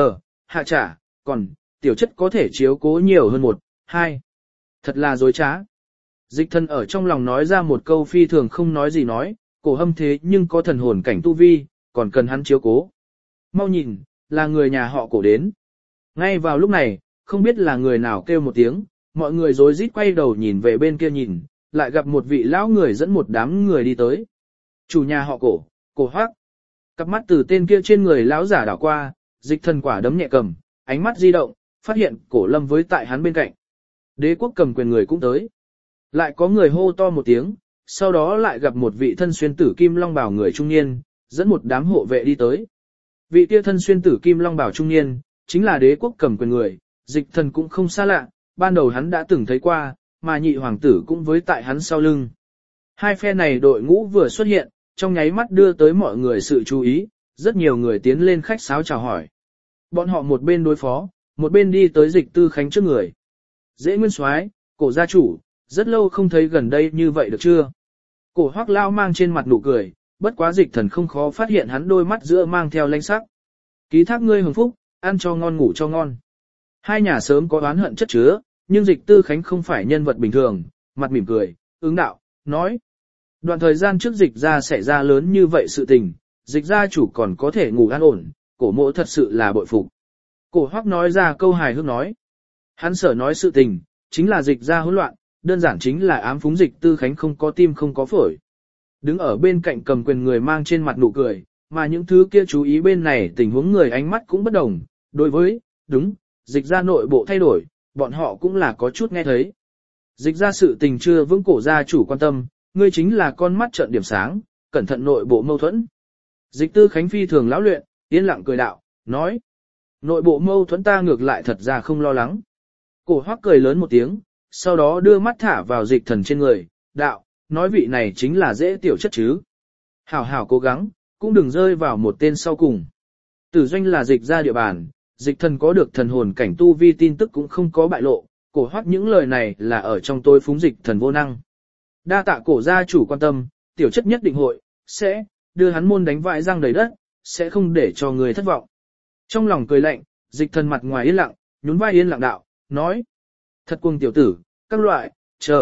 Speaker 1: hạ trả, còn, tiểu chất có thể chiếu cố nhiều hơn một, hai. Thật là dối trá. Dịch thần ở trong lòng nói ra một câu phi thường không nói gì nói, cổ hâm thế nhưng có thần hồn cảnh tu vi, còn cần hắn chiếu cố. Mau nhìn, là người nhà họ cổ đến. Ngay vào lúc này, không biết là người nào kêu một tiếng, mọi người rối rít quay đầu nhìn về bên kia nhìn, lại gặp một vị lão người dẫn một đám người đi tới. Chủ nhà họ cổ Hoắc. Cặp mắt từ tên kia trên người lão giả đảo qua, dịch thần quả đấm nhẹ cầm, ánh mắt di động, phát hiện cổ lâm với tại hắn bên cạnh. Đế quốc cầm quyền người cũng tới. Lại có người hô to một tiếng, sau đó lại gặp một vị thân xuyên tử kim long bào người trung niên, dẫn một đám hộ vệ đi tới. Vị kia thân xuyên tử kim long bào trung niên, chính là đế quốc cầm quyền người, dịch thần cũng không xa lạ, ban đầu hắn đã từng thấy qua, mà nhị hoàng tử cũng với tại hắn sau lưng. Hai phe này đội ngũ vừa xuất hiện, trong nháy mắt đưa tới mọi người sự chú ý, rất nhiều người tiến lên khách sáo chào hỏi. Bọn họ một bên đối phó, một bên đi tới dịch Tư Khánh trước người. Dễ nguyên soái, cổ gia chủ, rất lâu không thấy gần đây như vậy được chưa? Cổ Hoắc lao mang trên mặt nụ cười, bất quá dịch thần không khó phát hiện hắn đôi mắt giữa mang theo lanh sắc. Ký thác ngươi hưởng phúc, ăn cho ngon ngủ cho ngon. Hai nhà sớm có oán hận chất chứa, nhưng dịch Tư Khánh không phải nhân vật bình thường, mặt mỉm cười, ứng đạo, nói. Đoạn thời gian trước dịch ra xảy ra lớn như vậy sự tình, dịch gia chủ còn có thể ngủ an ổn, cổ mộ thật sự là bội phục. Cổ Hoắc nói ra câu hài hước nói. Hắn sở nói sự tình, chính là dịch ra hỗn loạn, đơn giản chính là ám phúng dịch Tư Khánh không có tim không có phổi. Đứng ở bên cạnh cầm quyền người mang trên mặt nụ cười, mà những thứ kia chú ý bên này tình huống người ánh mắt cũng bất đồng, đối với, đúng, dịch ra nội bộ thay đổi, bọn họ cũng là có chút nghe thấy. Dịch ra sự tình chưa vững cổ gia chủ quan tâm, ngươi chính là con mắt trợn điểm sáng, cẩn thận nội bộ mâu thuẫn. Dịch Tư Khánh phi thường lão luyện, yên lặng cười đạo, nói. Nội bộ mâu thuẫn ta ngược lại thật ra không lo lắng. Cổ Hoắc cười lớn một tiếng, sau đó đưa mắt thả vào dịch thần trên người, đạo, nói vị này chính là dễ tiểu chất chứ. Hảo hảo cố gắng, cũng đừng rơi vào một tên sau cùng. Tử doanh là dịch ra địa bàn, dịch thần có được thần hồn cảnh tu vi tin tức cũng không có bại lộ, cổ Hoắc những lời này là ở trong tôi phúng dịch thần vô năng. Đa tạ cổ gia chủ quan tâm, tiểu chất nhất định hội, sẽ, đưa hắn môn đánh vãi răng đầy đất, sẽ không để cho người thất vọng. Trong lòng cười lạnh, dịch thần mặt ngoài yên lặng, nhún vai yên lặng đạo, nói. Thật cuồng tiểu tử, các loại,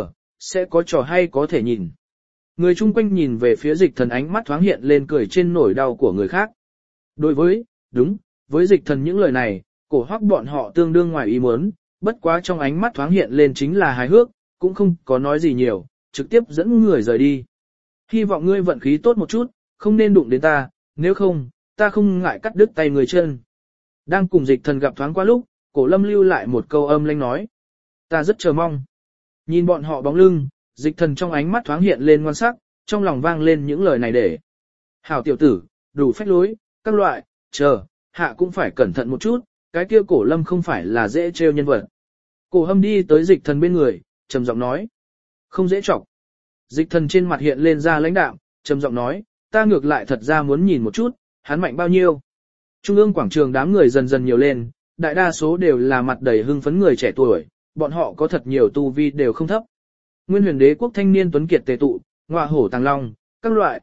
Speaker 1: sẽ có trò hay có thể nhìn. Người chung quanh nhìn về phía dịch thần ánh mắt thoáng hiện lên cười trên nỗi đau của người khác. Đối với, đúng, với dịch thần những lời này, cổ Hoắc bọn họ tương đương ngoài ý muốn, bất quá trong ánh mắt thoáng hiện lên chính là hài hước, cũng không có nói gì nhiều, trực tiếp dẫn người rời đi. Hy vọng ngươi vận khí tốt một chút, không nên đụng đến ta, nếu không, ta không ngại cắt đứt tay người chân. Đang cùng dịch thần gặp thoáng qua lúc, cổ lâm lưu lại một câu âm lãnh nói. Ta rất chờ mong. Nhìn bọn họ bóng lưng, dịch thần trong ánh mắt thoáng hiện lên ngoan sắc, trong lòng vang lên những lời này để. Hảo tiểu tử, đủ phách lối, các loại, hạ cũng phải cẩn thận một chút, cái kia cổ lâm không phải là dễ trêu nhân vật. Cổ hâm đi tới dịch thần bên người, trầm giọng nói. Không dễ chọc. Dịch thần trên mặt hiện lên ra lãnh đạm, trầm giọng nói, ta ngược lại thật ra muốn nhìn một chút, hắn mạnh bao nhiêu. Trung ương quảng trường đám người dần dần nhiều lên, đại đa số đều là mặt đầy hưng phấn người trẻ tuổi, bọn họ có thật nhiều tu vi đều không thấp. Nguyên huyền đế quốc thanh niên tuấn kiệt tề tụ, ngọa hổ tàng long, các loại,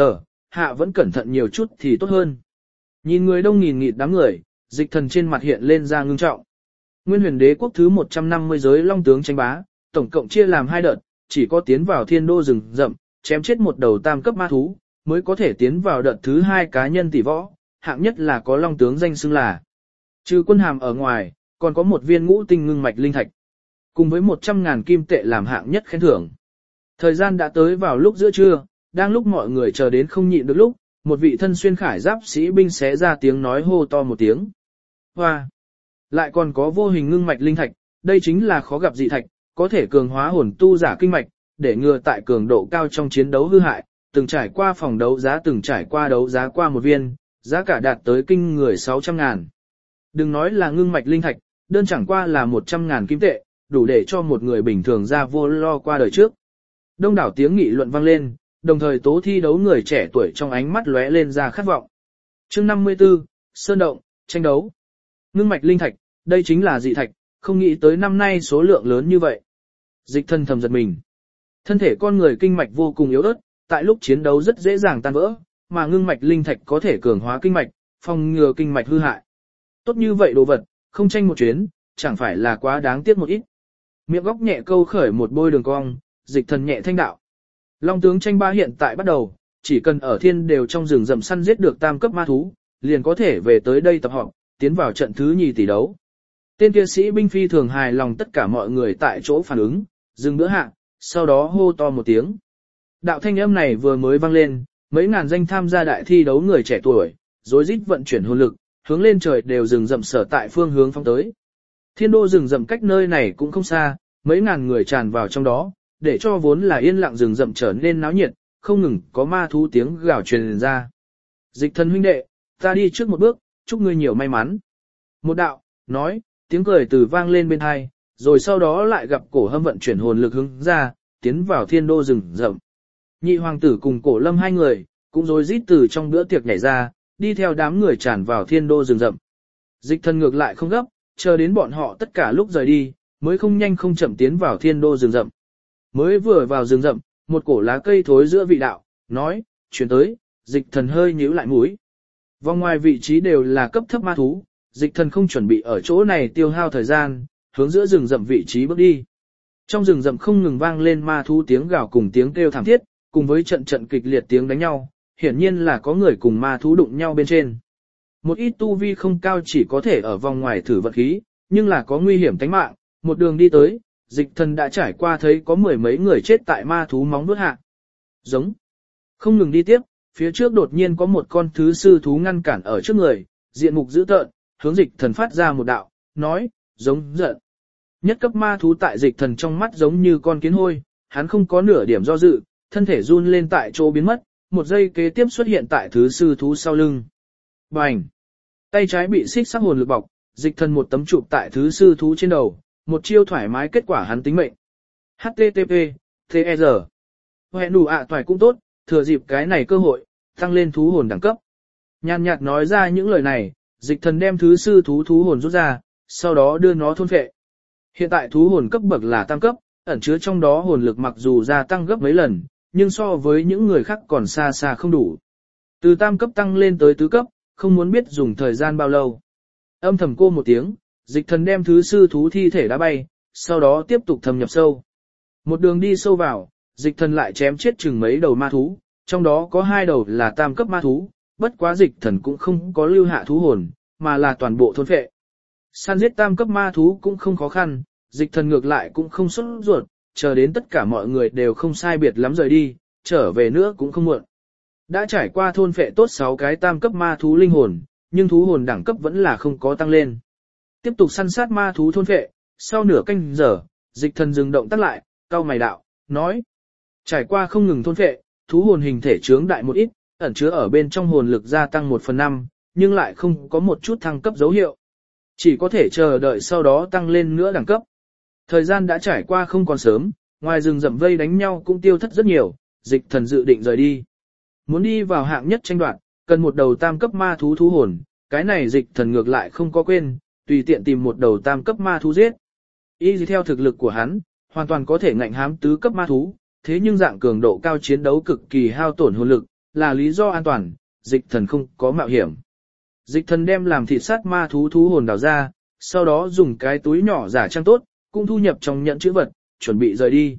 Speaker 1: hạ vẫn cẩn thận nhiều chút thì tốt hơn. Nhìn người đông nghìn nghịt đám người, dịch thần trên mặt hiện lên ra ngưng trọng. Nguyên huyền đế quốc thứ 150 giới long tướng tranh bá, tổng cộng chia làm 2 đợt, chỉ có tiến vào thiên đô rừng rậm, chém chết một đầu tam cấp ma thú, mới có thể tiến vào đợt thứ 2 cá nhân tỷ võ, hạng nhất là có long tướng danh xưng là. Trừ quân hàm ở ngoài, còn có một viên ngũ tinh ngưng mạch linh thạch, cùng với 100.000 kim tệ làm hạng nhất khen thưởng. Thời gian đã tới vào lúc giữa trưa, đang lúc mọi người chờ đến không nhịn được lúc, một vị thân xuyên khải giáp sĩ binh xé ra tiếng nói hô to một tiếng. Hoa! Lại còn có vô hình ngưng mạch linh thạch, đây chính là khó gặp dị thạch, có thể cường hóa hồn tu giả kinh mạch, để ngừa tại cường độ cao trong chiến đấu hư hại, từng trải qua phòng đấu giá từng trải qua đấu giá qua một viên, giá cả đạt tới kinh người 600.000. Đừng nói là ngưng mạch linh thạch, đơn chẳng qua là 100.000 kim tệ, đủ để cho một người bình thường ra vô lo qua đời trước. Đông đảo tiếng nghị luận vang lên, đồng thời tố thi đấu người trẻ tuổi trong ánh mắt lóe lên ra khát vọng. Chương 54, Sơn Động, tranh đấu. Ngưng mạch linh thạch, đây chính là dị thạch, không nghĩ tới năm nay số lượng lớn như vậy. Dịch thân thầm giật mình. Thân thể con người kinh mạch vô cùng yếu ớt, tại lúc chiến đấu rất dễ dàng tan vỡ, mà ngưng mạch linh thạch có thể cường hóa kinh mạch, phòng ngừa kinh mạch hư hại. Tốt như vậy đồ vật, không tranh một chuyến, chẳng phải là quá đáng tiếc một ít. Miệng góc nhẹ câu khởi một bôi đường cong, dịch thần nhẹ thanh đạo. Long tướng tranh bá hiện tại bắt đầu, chỉ cần ở thiên đều trong rừng rậm săn giết được tam cấp ma thú, liền có thể về tới đây tập họp, tiến vào trận thứ nhì tỷ đấu. Tên kia sĩ binh phi thường hài lòng tất cả mọi người tại chỗ phản ứng, dừng bữa hạ, sau đó hô to một tiếng. Đạo thanh âm này vừa mới vang lên, mấy ngàn danh tham gia đại thi đấu người trẻ tuổi, rối rít vận chuyển hồn lực, hướng lên trời đều rừng rậm sở tại phương hướng phóng tới. Thiên đô rừng rậm cách nơi này cũng không xa, mấy ngàn người tràn vào trong đó, để cho vốn là yên lặng rừng rậm trở nên náo nhiệt, không ngừng có ma thú tiếng gào truyền ra. Dịch thần huynh đệ, ta đi trước một bước, chúc ngươi nhiều may mắn. Một đạo, nói, tiếng cười từ vang lên bên hai, rồi sau đó lại gặp cổ hâm vận chuyển hồn lực hướng ra, tiến vào thiên đô rừng rậm. Nhị hoàng tử cùng cổ lâm hai người, cũng rối rít từ trong bữa tiệc nhảy ra, đi theo đám người tràn vào thiên đô rừng rậm. Dịch thần ngược lại không gấp, chờ đến bọn họ tất cả lúc rời đi, mới không nhanh không chậm tiến vào thiên đô rừng rậm. Mới vừa vào rừng rậm, một cổ lá cây thối giữa vị đạo, nói, chuyển tới, dịch thần hơi nhíu lại mũi. Vòng ngoài vị trí đều là cấp thấp ma thú, dịch thần không chuẩn bị ở chỗ này tiêu hao thời gian, hướng giữa rừng rậm vị trí bước đi. Trong rừng rậm không ngừng vang lên ma thú tiếng gào cùng tiếng kêu thảm thiết, cùng với trận trận kịch liệt tiếng đánh nhau, hiển nhiên là có người cùng ma thú đụng nhau bên trên. Một ít tu vi không cao chỉ có thể ở vòng ngoài thử vật khí, nhưng là có nguy hiểm tính mạng, một đường đi tới, dịch thần đã trải qua thấy có mười mấy người chết tại ma thú móng vuốt hạ. Giống. Không ngừng đi tiếp, phía trước đột nhiên có một con thứ sư thú ngăn cản ở trước người, diện mục dữ tợn, hướng dịch thần phát ra một đạo, nói, giống giận. Nhất cấp ma thú tại dịch thần trong mắt giống như con kiến hôi, hắn không có nửa điểm do dự, thân thể run lên tại chỗ biến mất, một giây kế tiếp xuất hiện tại thứ sư thú sau lưng. Bành! Tay trái bị xích sắc hồn lực bọc, dịch thần một tấm chụp tại thứ sư thú trên đầu, một chiêu thoải mái kết quả hắn tính mệnh. HTTP, TR. Hẹn đủ toài cũng tốt, thừa dịp cái này cơ hội, tăng lên thú hồn đẳng cấp. Nhàn nhạt nói ra những lời này, dịch thần đem thứ sư thú hồn rút ra, sau đó đưa nó thôn phệ. Hiện tại thú hồn cấp bậc là tam cấp, ẩn chứa trong đó hồn lực mặc dù gia tăng gấp mấy lần, nhưng so với những người khác còn xa xa không đủ. Từ tam cấp tăng lên tới tứ cấp, không muốn biết dùng thời gian bao lâu. Âm thầm cô một tiếng, dịch thần đem thứ sư thú thi thể đá bay, sau đó tiếp tục thâm nhập sâu. Một đường đi sâu vào, dịch thần lại chém chết chừng mấy đầu ma thú, trong đó có 2 đầu là tam cấp ma thú, bất quá dịch thần cũng không có lưu hạ thú hồn, mà là toàn bộ thôn phệ. Săn giết tam cấp ma thú cũng không khó khăn, dịch thần ngược lại cũng không sốt ruột, chờ đến tất cả mọi người đều không sai biệt lắm rời đi, trở về nữa cũng không muộn. Đã trải qua thôn phệ tốt 6 cái tam cấp ma thú linh hồn, nhưng thú hồn đẳng cấp vẫn là không có tăng lên. Tiếp tục săn sát ma thú thôn phệ, sau nửa canh giờ, dịch thần dừng động tác lại, cau mày đạo, nói. Trải qua không ngừng thôn phệ, thú hồn hình thể trướng đại một ít, ẩn chứa ở bên trong hồn lực gia tăng 1/5, nhưng lại không có một chút thăng cấp dấu hiệu. Chỉ có thể chờ đợi sau đó tăng lên nữa đẳng cấp. Thời gian đã trải qua không còn sớm, ngoài rừng rậm vây đánh nhau cũng tiêu thất rất nhiều, dịch thần dự định rời đi. Muốn đi vào hạng nhất tranh đoạt, cần một đầu tam cấp ma thú thú hồn, cái này dịch thần ngược lại không có quên, tùy tiện tìm một đầu tam cấp ma thú giết. Y theo thực lực của hắn, hoàn toàn có thể ngạnh hám tứ cấp ma thú, thế nhưng dạng cường độ cao chiến đấu cực kỳ hao tổn hồn lực, là lý do an toàn, dịch thần không có mạo hiểm. Dịch thần đem làm thịt sát ma thú thú hồn đào ra, sau đó dùng cái túi nhỏ giả trang tốt, cũng thu nhập trong nhận chữ vật, chuẩn bị rời đi.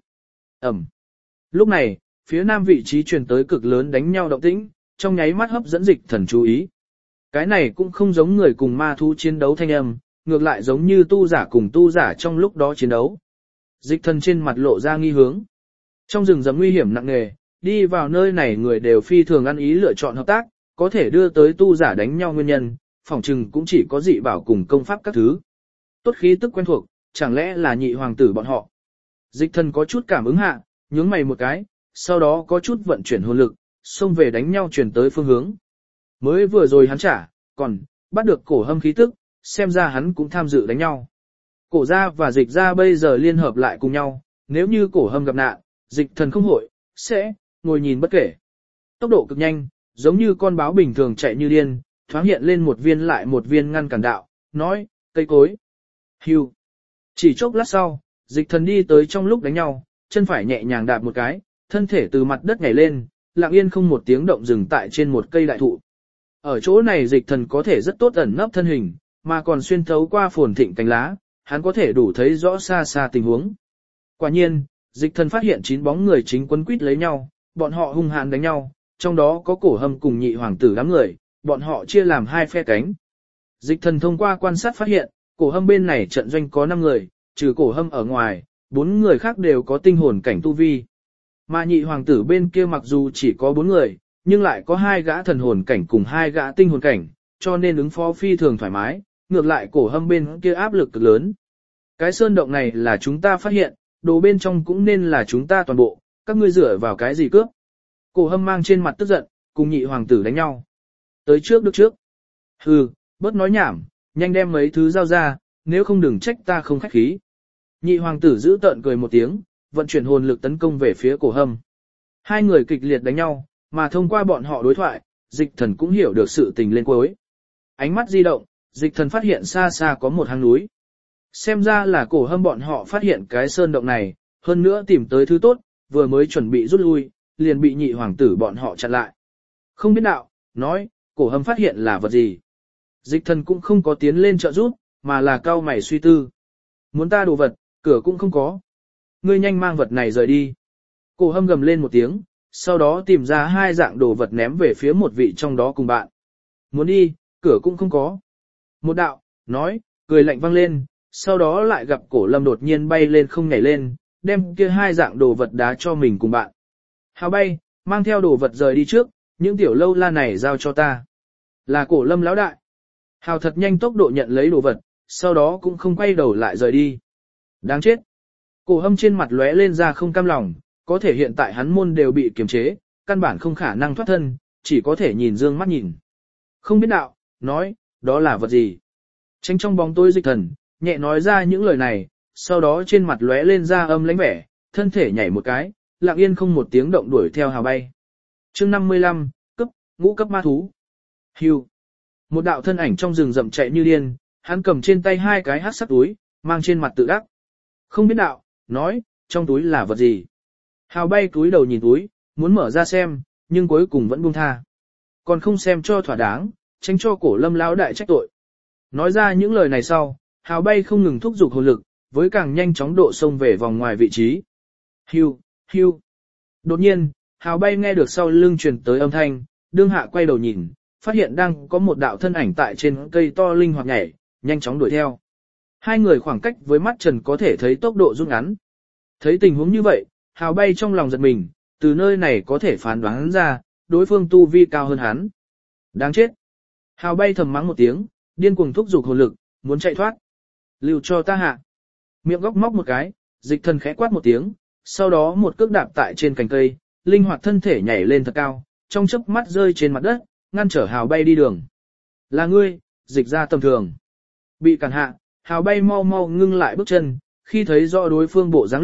Speaker 1: Lúc này, phía nam vị trí truyền tới cực lớn đánh nhau động tĩnh, trong nháy mắt hấp dẫn dịch thần chú ý. Cái này cũng không giống người cùng ma thú chiến đấu thanh âm, ngược lại giống như tu giả cùng tu giả trong lúc đó chiến đấu. Dịch thần trên mặt lộ ra nghi hướng. Trong rừng rậm nguy hiểm nặng nề, đi vào nơi này người đều phi thường ăn ý lựa chọn hợp tác, có thể đưa tới tu giả đánh nhau nguyên nhân, phỏng chừng cũng chỉ có dị bảo cùng công pháp các thứ. Tốt khí tức quen thuộc, chẳng lẽ là nhị hoàng tử bọn họ. Dịch thần có chút cảm ứng hạ, nhướng mày một cái, sau đó có chút vận chuyển hồn lực, xông về đánh nhau chuyển tới phương hướng. Mới vừa rồi hắn trả, còn bắt được cổ hâm khí tức, xem ra hắn cũng tham dự đánh nhau. Cổ gia và dịch gia bây giờ liên hợp lại cùng nhau, nếu như cổ hâm gặp nạn, dịch thần không hội, sẽ ngồi nhìn bất kể. Tốc độ cực nhanh, giống như con báo bình thường chạy như điên, thoáng hiện lên một viên lại một viên ngăn cản đạo, nói, cây cối. Hưu. Chỉ chốc lát sau, dịch thần đi tới trong lúc đánh nhau, chân phải nhẹ nhàng đạp một cái, thân thể từ mặt đất nhảy lên, lặng yên không một tiếng động dừng tại trên một cây đại thụ. Ở chỗ này dịch thần có thể rất tốt ẩn nấp thân hình, mà còn xuyên thấu qua phồn thịnh cánh lá, hắn có thể đủ thấy rõ xa xa tình huống. Quả nhiên, dịch thần phát hiện 9 bóng người chính quấn quýt lấy nhau, bọn họ hung hãn đánh nhau, trong đó có cổ hâm cùng nhị hoàng tử đám người, bọn họ chia làm 2 phe cánh. Dịch thần thông qua quan sát phát hiện, cổ hâm bên này trận doanh có 5 người, trừ cổ hâm ở ngoài, 4 người khác đều có tinh hồn cảnh tu vi. Mà nhị hoàng tử bên kia mặc dù chỉ có 4 người, nhưng lại có 2 gã thần hồn cảnh cùng 2 gã tinh hồn cảnh, cho nên ứng phó phi thường thoải mái, ngược lại cổ hâm bên kia áp lực cực lớn. Cái sơn động này là chúng ta phát hiện, đồ bên trong cũng nên là chúng ta toàn bộ, các ngươi dựa vào cái gì cướp. Cổ hâm mang trên mặt tức giận, cùng nhị hoàng tử đánh nhau. Tới trước được trước. Hừ, bớt nói nhảm, nhanh đem mấy thứ giao ra, nếu không đừng trách ta không khách khí. Nhị hoàng tử giữ tợn cười một tiếng, vận chuyển hồn lực tấn công về phía cổ hâm. 2 người kịch liệt đánh nhau, mà thông qua bọn họ đối thoại, dịch thần cũng hiểu được sự tình lên cuối. Ánh mắt di động, dịch thần phát hiện xa xa có một hang núi. Xem ra là cổ hâm bọn họ phát hiện cái sơn động này, hơn nữa tìm tới thứ tốt, vừa mới chuẩn bị rút lui, liền bị nhị hoàng tử bọn họ chặn lại. Không biết đạo, nói, cổ hâm phát hiện là vật gì. Dịch thần cũng không có tiến lên trợ giúp, mà là cao mày suy tư. Muốn ta đồ vật, cửa cũng không có. Ngươi nhanh mang vật này rời đi. Cổ hâm gầm lên một tiếng, sau đó tìm ra 2 dạng đồ vật ném về phía một vị trong đó cùng bạn. Muốn đi, cửa cũng không có. Một đạo, nói, cười lạnh vang lên, sau đó lại gặp cổ lâm đột nhiên bay lên không nhảy lên, đem kia 2 dạng đồ vật đá cho mình cùng bạn. Hào bay, mang theo đồ vật rời đi trước, những tiểu lâu la này giao cho ta. Là cổ lâm lão đại. Hào thật nhanh tốc độ nhận lấy đồ vật, sau đó cũng không quay đầu lại rời đi. Đáng chết. Cổ hâm trên mặt lóe lên ra không cam lòng, có thể hiện tại hắn môn đều bị kiềm chế, căn bản không khả năng thoát thân, chỉ có thể nhìn dương mắt nhìn. Không biết đạo, nói, đó là vật gì. Tránh trong bóng tối dịch thần, nhẹ nói ra những lời này, sau đó trên mặt lóe lên ra âm lãnh vẻ, thân thể nhảy một cái, lặng yên không một tiếng động đuổi theo hào bay. Chương 55, cấp, ngũ cấp ma thú. Hưu. Một đạo thân ảnh trong rừng rậm chạy như điên, hắn cầm trên tay 2 cái hắc sắc túi, mang trên mặt tự đắc. Không biết đạo, nói, trong túi là vật gì. Hào bay túi đầu nhìn túi, muốn mở ra xem, nhưng cuối cùng vẫn buông tha. Còn không xem cho thỏa đáng, tránh cho cổ lâm lão đại trách tội. Nói ra những lời này sau, hào bay không ngừng thúc giục hồn lực, với càng nhanh chóng độ xông về vòng ngoài vị trí. Hưu, hưu. Đột nhiên, hào bay nghe được sau lưng truyền tới âm thanh, đương hạ quay đầu nhìn, phát hiện đang có một đạo thân ảnh tại trên cây to linh hoạt nhảy, nhanh chóng đuổi theo. 2 người khoảng cách với mắt trần có thể thấy tốc độ rút ngắn. Thấy tình huống như vậy, hào bay trong lòng giật mình, từ nơi này có thể phán đoán ra, đối phương tu vi cao hơn hắn. Đáng chết. Hào bay thầm mắng một tiếng, điên cuồng thúc giục hồn lực, muốn chạy thoát. Lưu cho ta hạ. Miệng góc móc một cái, dịch thần khẽ quát một tiếng, sau đó một cước đạp tại trên cành cây, linh hoạt thân thể nhảy lên thật cao, trong chớp mắt rơi trên mặt đất, ngăn trở hào bay đi đường. Là ngươi, dịch ra tầm thường. Bị cản hạ, hào bay mau mau ngưng lại bước chân, khi thấy rõ đối phương bộ dáng lúc,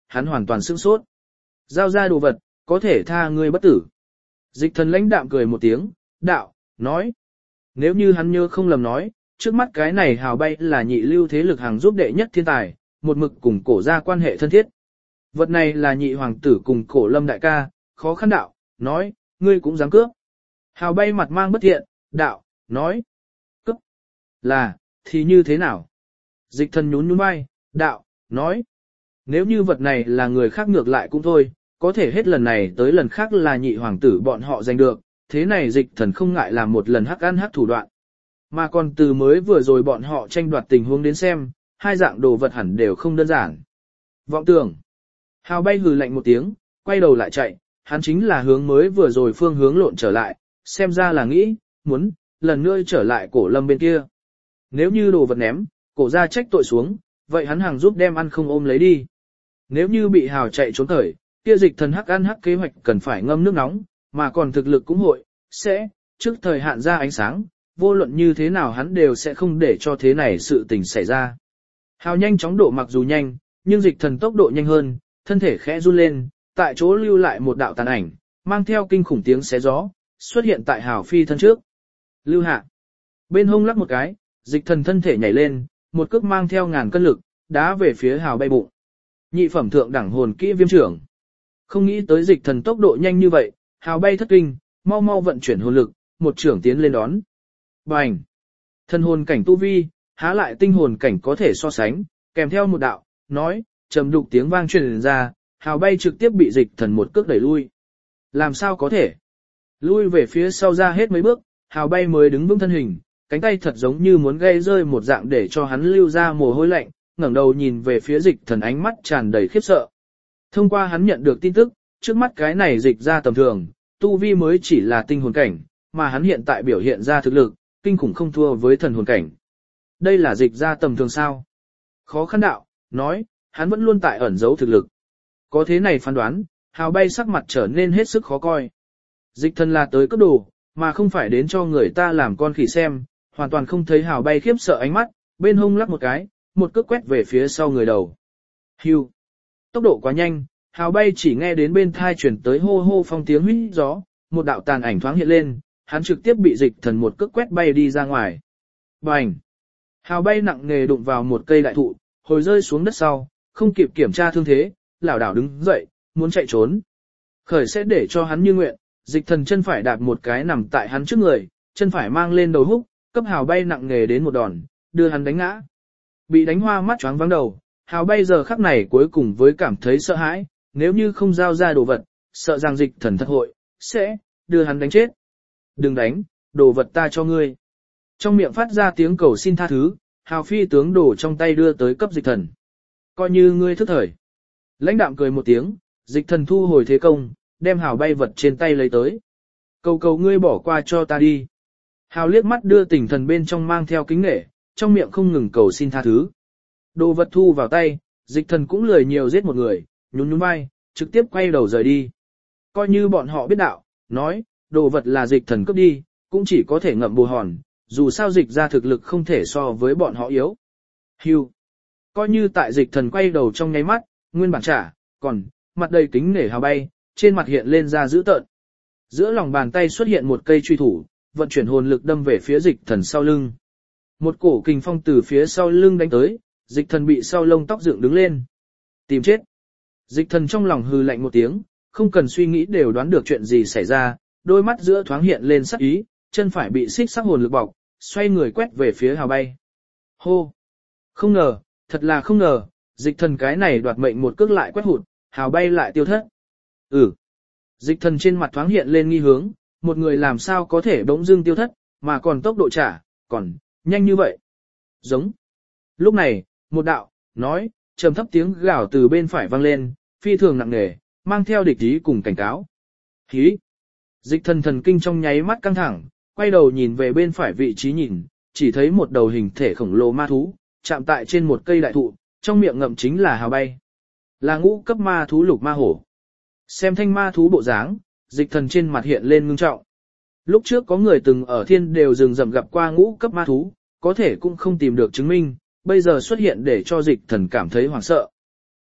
Speaker 1: hắn hoàn toàn sửng sốt. Giao ra đồ vật, có thể tha ngươi bất tử. Dịch thần lãnh đạm cười một tiếng, đạo, nói. Nếu như hắn nhớ không lầm nói, trước mắt cái này Hào Bay là nhị lưu thế lực hàng giúp đệ nhất thiên tài, một mực cùng cổ ra quan hệ thân thiết. Vật này là nhị hoàng tử cùng cổ lâm đại ca, khó khăn đạo, nói, ngươi cũng dám cướp. Hào Bay mặt mang bất thiện, đạo, nói, cướp, là, thì như thế nào? Dịch thần nhún nhún vai, đạo, nói, nếu như vật này là người khác ngược lại cũng thôi, có thể hết lần này tới lần khác là nhị hoàng tử bọn họ giành được, thế này dịch thần không ngại làm một lần hắc ăn hắc thủ đoạn. Mà còn từ mới vừa rồi bọn họ tranh đoạt tình huống đến xem, hai dạng đồ vật hẳn đều không đơn giản. Vọng tưởng. Hào Bay hừ lạnh một tiếng, quay đầu lại chạy, hắn chính là hướng mới vừa rồi phương hướng lộn trở lại, xem ra là nghĩ, muốn, lần nữa trở lại cổ lâm bên kia. Nếu như đồ vật ném, cổ ra trách tội xuống, vậy hắn hàng giúp đem ăn không ôm lấy đi. Nếu như bị Hào chạy trốn khởi, kia dịch thần hắc ăn hắc kế hoạch cần phải ngâm nước nóng, mà còn thực lực cũng hội, sẽ, trước thời hạn ra ánh sáng, vô luận như thế nào hắn đều sẽ không để cho thế này sự tình xảy ra. Hào nhanh chóng độ mặc dù nhanh, nhưng dịch thần tốc độ nhanh hơn, thân thể khẽ run lên, tại chỗ lưu lại một đạo tàn ảnh, mang theo kinh khủng tiếng xé gió, xuất hiện tại Hào phi thân trước. Lưu hạ. Bên hông lắc một cái, dịch thần thân thể nhảy lên, một cước mang theo ngàn cân lực, đá về phía Hào Bay bụng. Nhị phẩm thượng đẳng hồn kỹ viêm trưởng. Không nghĩ tới dịch thần tốc độ nhanh như vậy, Hào Bay thất kinh, mau mau vận chuyển hồn lực, một trưởng tiến lên đón. Bành! Thần hồn cảnh tu vi, há lại tinh hồn cảnh có thể so sánh, kèm theo một đạo, nói, trầm đục tiếng vang truyền ra, Hào Bay trực tiếp bị dịch thần một cước đẩy lui. Làm sao có thể? Lui về phía sau ra hết mấy bước, Hào Bay mới đứng vững thân hình, cánh tay thật giống như muốn gây rơi một dạng để cho hắn lưu ra mồ hôi lạnh, ngẩng đầu nhìn về phía dịch thần ánh mắt tràn đầy khiếp sợ. Thông qua hắn nhận được tin tức, trước mắt cái này dịch ra tầm thường, tu vi mới chỉ là tinh hồn cảnh, mà hắn hiện tại biểu hiện ra thực lực, kinh khủng không thua với thần hồn cảnh. Đây là dịch ra tầm thường sao? Khó khăn đạo, nói, hắn vẫn luôn tại ẩn giấu thực lực. Có thế này phán đoán, Hào Bay sắc mặt trở nên hết sức khó coi. Dịch thần là tới cấp đồ, mà không phải đến cho người ta làm con khỉ xem, hoàn toàn không thấy Hào Bay khiếp sợ ánh mắt, bên hông lắc một cái, một cước quét về phía sau người đầu. Hưu. Tốc độ quá nhanh, Hào Bay chỉ nghe đến bên thai chuyển tới hô hô phong tiếng huýt gió, một đạo tàn ảnh thoáng hiện lên, hắn trực tiếp bị dịch thần một cước quét bay đi ra ngoài. Bành! Hào Bay nặng nề đụng vào một cây đại thụ, hồi rơi xuống đất sau, không kịp kiểm tra thương thế, lảo đảo đứng dậy, muốn chạy trốn. Khởi sẽ để cho hắn như nguyện, dịch thần chân phải đạp một cái nằm tại hắn trước người, chân phải mang lên đầu húc, cấp Hào Bay nặng nề đến một đòn, đưa hắn đánh ngã. Bị đánh hoa mắt choáng váng đầu, Hào Bay giờ khắc này cuối cùng với cảm thấy sợ hãi, nếu như không giao ra đồ vật, sợ rằng dịch thần thật hội, sẽ, đưa hắn đánh chết. Đừng đánh, đồ vật ta cho ngươi. Trong miệng phát ra tiếng cầu xin tha thứ, Hào phi tướng đổ trong tay đưa tới cấp dịch thần. Coi như ngươi thức thời. Lãnh đạm cười một tiếng, dịch thần thu hồi thế công, đem Hào Bay vật trên tay lấy tới. Cầu cầu ngươi bỏ qua cho ta đi. Hào liếc mắt đưa tỉnh thần bên trong mang theo kính nể, trong miệng không ngừng cầu xin tha thứ. Đồ vật thu vào tay, dịch thần cũng lười nhiều giết một người, nhún nhún vai, trực tiếp quay đầu rời đi. Coi như bọn họ biết đạo, nói, đồ vật là dịch thần cướp đi, cũng chỉ có thể ngậm bù hòn, dù sao dịch ra thực lực không thể so với bọn họ yếu. Hưu. Coi như tại dịch thần quay đầu trong nháy mắt, nguyên bản trả, còn, mặt đầy kính nể Hào Bay, trên mặt hiện lên ra dữ tợn. Giữa lòng bàn tay xuất hiện một cây truy thủ, vận chuyển hồn lực đâm về phía dịch thần sau lưng. Một cổ kình phong từ phía sau lưng đánh tới, dịch thần bị sau lông tóc dựng đứng lên. Tìm chết. Dịch thần trong lòng hừ lạnh một tiếng, không cần suy nghĩ đều đoán được chuyện gì xảy ra, đôi mắt giữa thoáng hiện lên sắc ý, chân phải bị xích sắc hồn lực bọc, xoay người quét về phía Hào Bay. Hô! Không ngờ, thật là không ngờ, dịch thần cái này đoạt mệnh một cước lại quét hụt, Hào Bay lại tiêu thất. Dịch thần trên mặt thoáng hiện lên nghi hướng, một người làm sao có thể bỗng dưng tiêu thất, mà còn tốc độ trả, còn, nhanh như vậy. Giống. Lúc này, một đạo, nói, trầm thấp tiếng gào từ bên phải vang lên, phi thường nặng nề, mang theo địch ý cùng cảnh cáo. Hí. Dịch thần thần kinh trong nháy mắt căng thẳng, quay đầu nhìn về bên phải vị trí nhìn, chỉ thấy một đầu hình thể khổng lồ ma thú, chạm tại trên một cây đại thụ, trong miệng ngậm chính là Hào Bay. Là ngũ cấp ma thú lục ma hổ. Xem thanh ma thú bộ dáng, dịch thần trên mặt hiện lên ngưng trọng. Lúc trước có người từng ở thiên đều rừng rậm gặp qua ngũ cấp ma thú, có thể cũng không tìm được chứng minh, bây giờ xuất hiện để cho dịch thần cảm thấy hoảng sợ.